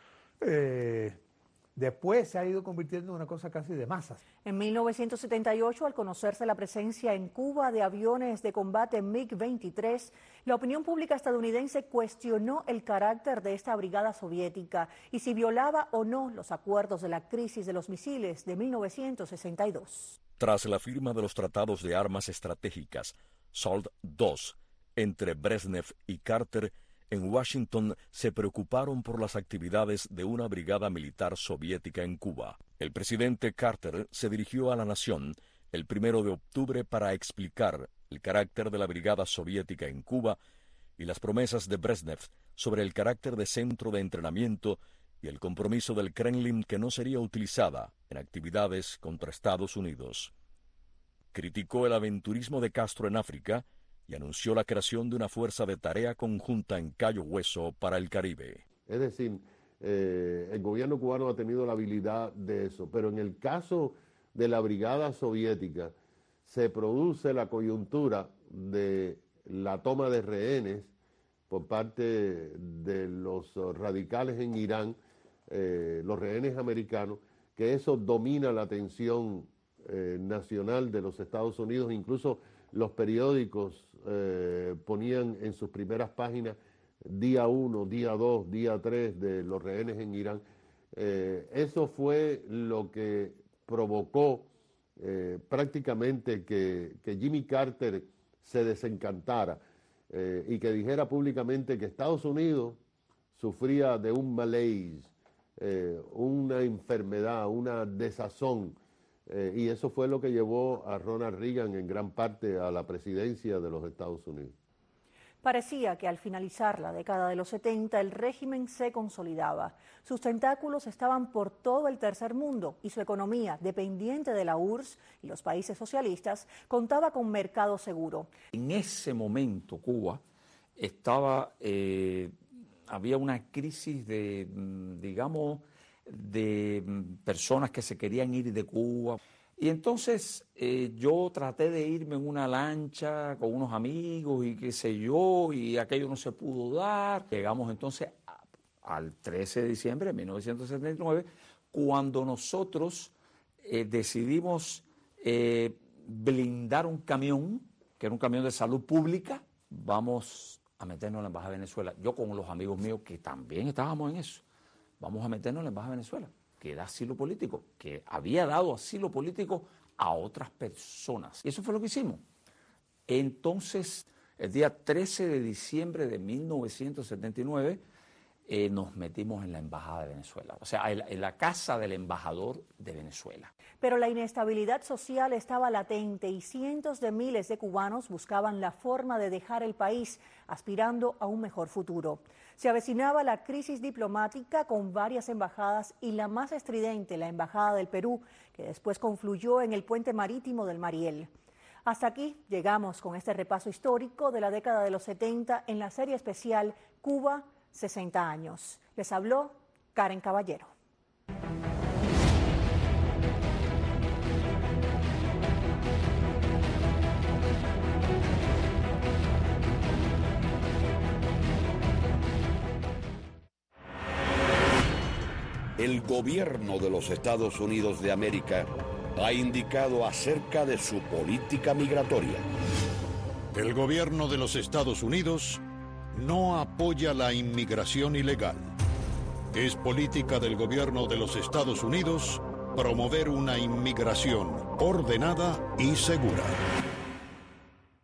Eh, Después se ha ido convirtiendo en una cosa casi de masas. En mil novecientos setenta y ocho, al conocerse la presencia en Cuba de aviones de combate MiG veintitrés, la opinión pública estadounidense cuestionó el carácter de esta brigada soviética y si violaba o no los acuerdos de la crisis de los misiles de mil novecientos sesenta y dos. Tras la firma de los tratados de armas estratégicas SALT dos entre Brezhnev y Carter, en Washington se preocuparon por las actividades de una brigada militar soviética en Cuba. El presidente Carter se dirigió a la nación el primero de octubre para explicar el carácter de la brigada soviética en Cuba y las promesas de Brezhnev sobre el carácter de centro de entrenamiento y el compromiso del Kremlin que no sería utilizada en actividades contra Estados Unidos. Criticó el aventurismo de Castro en África y anunció la creación de una fuerza de tarea conjunta en Cayo Hueso para el Caribe. Es decir, eh, el gobierno cubano ha tenido la habilidad de eso, pero en el caso de la brigada soviética se produce la coyuntura de la toma de rehenes por parte de los radicales en Irán, eh, los rehenes americanos, que eso domina la atención eh, nacional de los Estados Unidos. Incluso los periódicos eh, ponían en sus primeras páginas día uno, día dos, día tres de los rehenes en Irán. Eh, eso fue lo que provocó eh, prácticamente que, que Jimmy Carter se desencantara eh, y que dijera públicamente que Estados Unidos sufría de un malaise, eh, una enfermedad, una desazón. Eh, y eso fue lo que llevó a Ronald Reagan en gran parte a la presidencia de los Estados Unidos. Parecía que al finalizar la década de los setenta el régimen se consolidaba. Sus tentáculos estaban por todo el tercer mundo y su economía, dependiente de la U R S S y los países socialistas, contaba con mercado seguro. En ese momento Cuba estaba, eh, había una crisis de, digamos, de personas que se querían ir de Cuba. Y entonces eh, yo traté de irme en una lancha con unos amigos y qué sé yo, y aquello no se pudo dar. Llegamos entonces a, al trece de diciembre de mil novecientos setenta y nueve, cuando nosotros eh, decidimos eh, blindar un camión, que era un camión de salud pública, vamos a meternos en la Embajada de Venezuela. Yo con los amigos míos que también estábamos en eso, vamos a meternos en la Embajada de Venezuela, que da asilo político, que había dado asilo político a otras personas. Y eso fue lo que hicimos. Entonces, el día trece de diciembre de mil novecientos setenta y nueve, eh, nos metimos en la Embajada de Venezuela, o sea, en la, en la casa del embajador de Venezuela. Pero la inestabilidad social estaba latente y cientos de miles de cubanos buscaban la forma de dejar el país, aspirando a un mejor futuro. Se avecinaba la crisis diplomática con varias embajadas y la más estridente, la Embajada del Perú, que después confluyó en el puente marítimo del Mariel. Hasta aquí llegamos con este repaso histórico de la década de los setenta en la serie especial Cuba, sesenta años. Les habló Karen Caballero. El gobierno de los Estados Unidos de América ha indicado acerca de su política migratoria. El gobierno de los Estados Unidos no apoya la inmigración ilegal. Es política del gobierno de los Estados Unidos promover una inmigración ordenada y segura.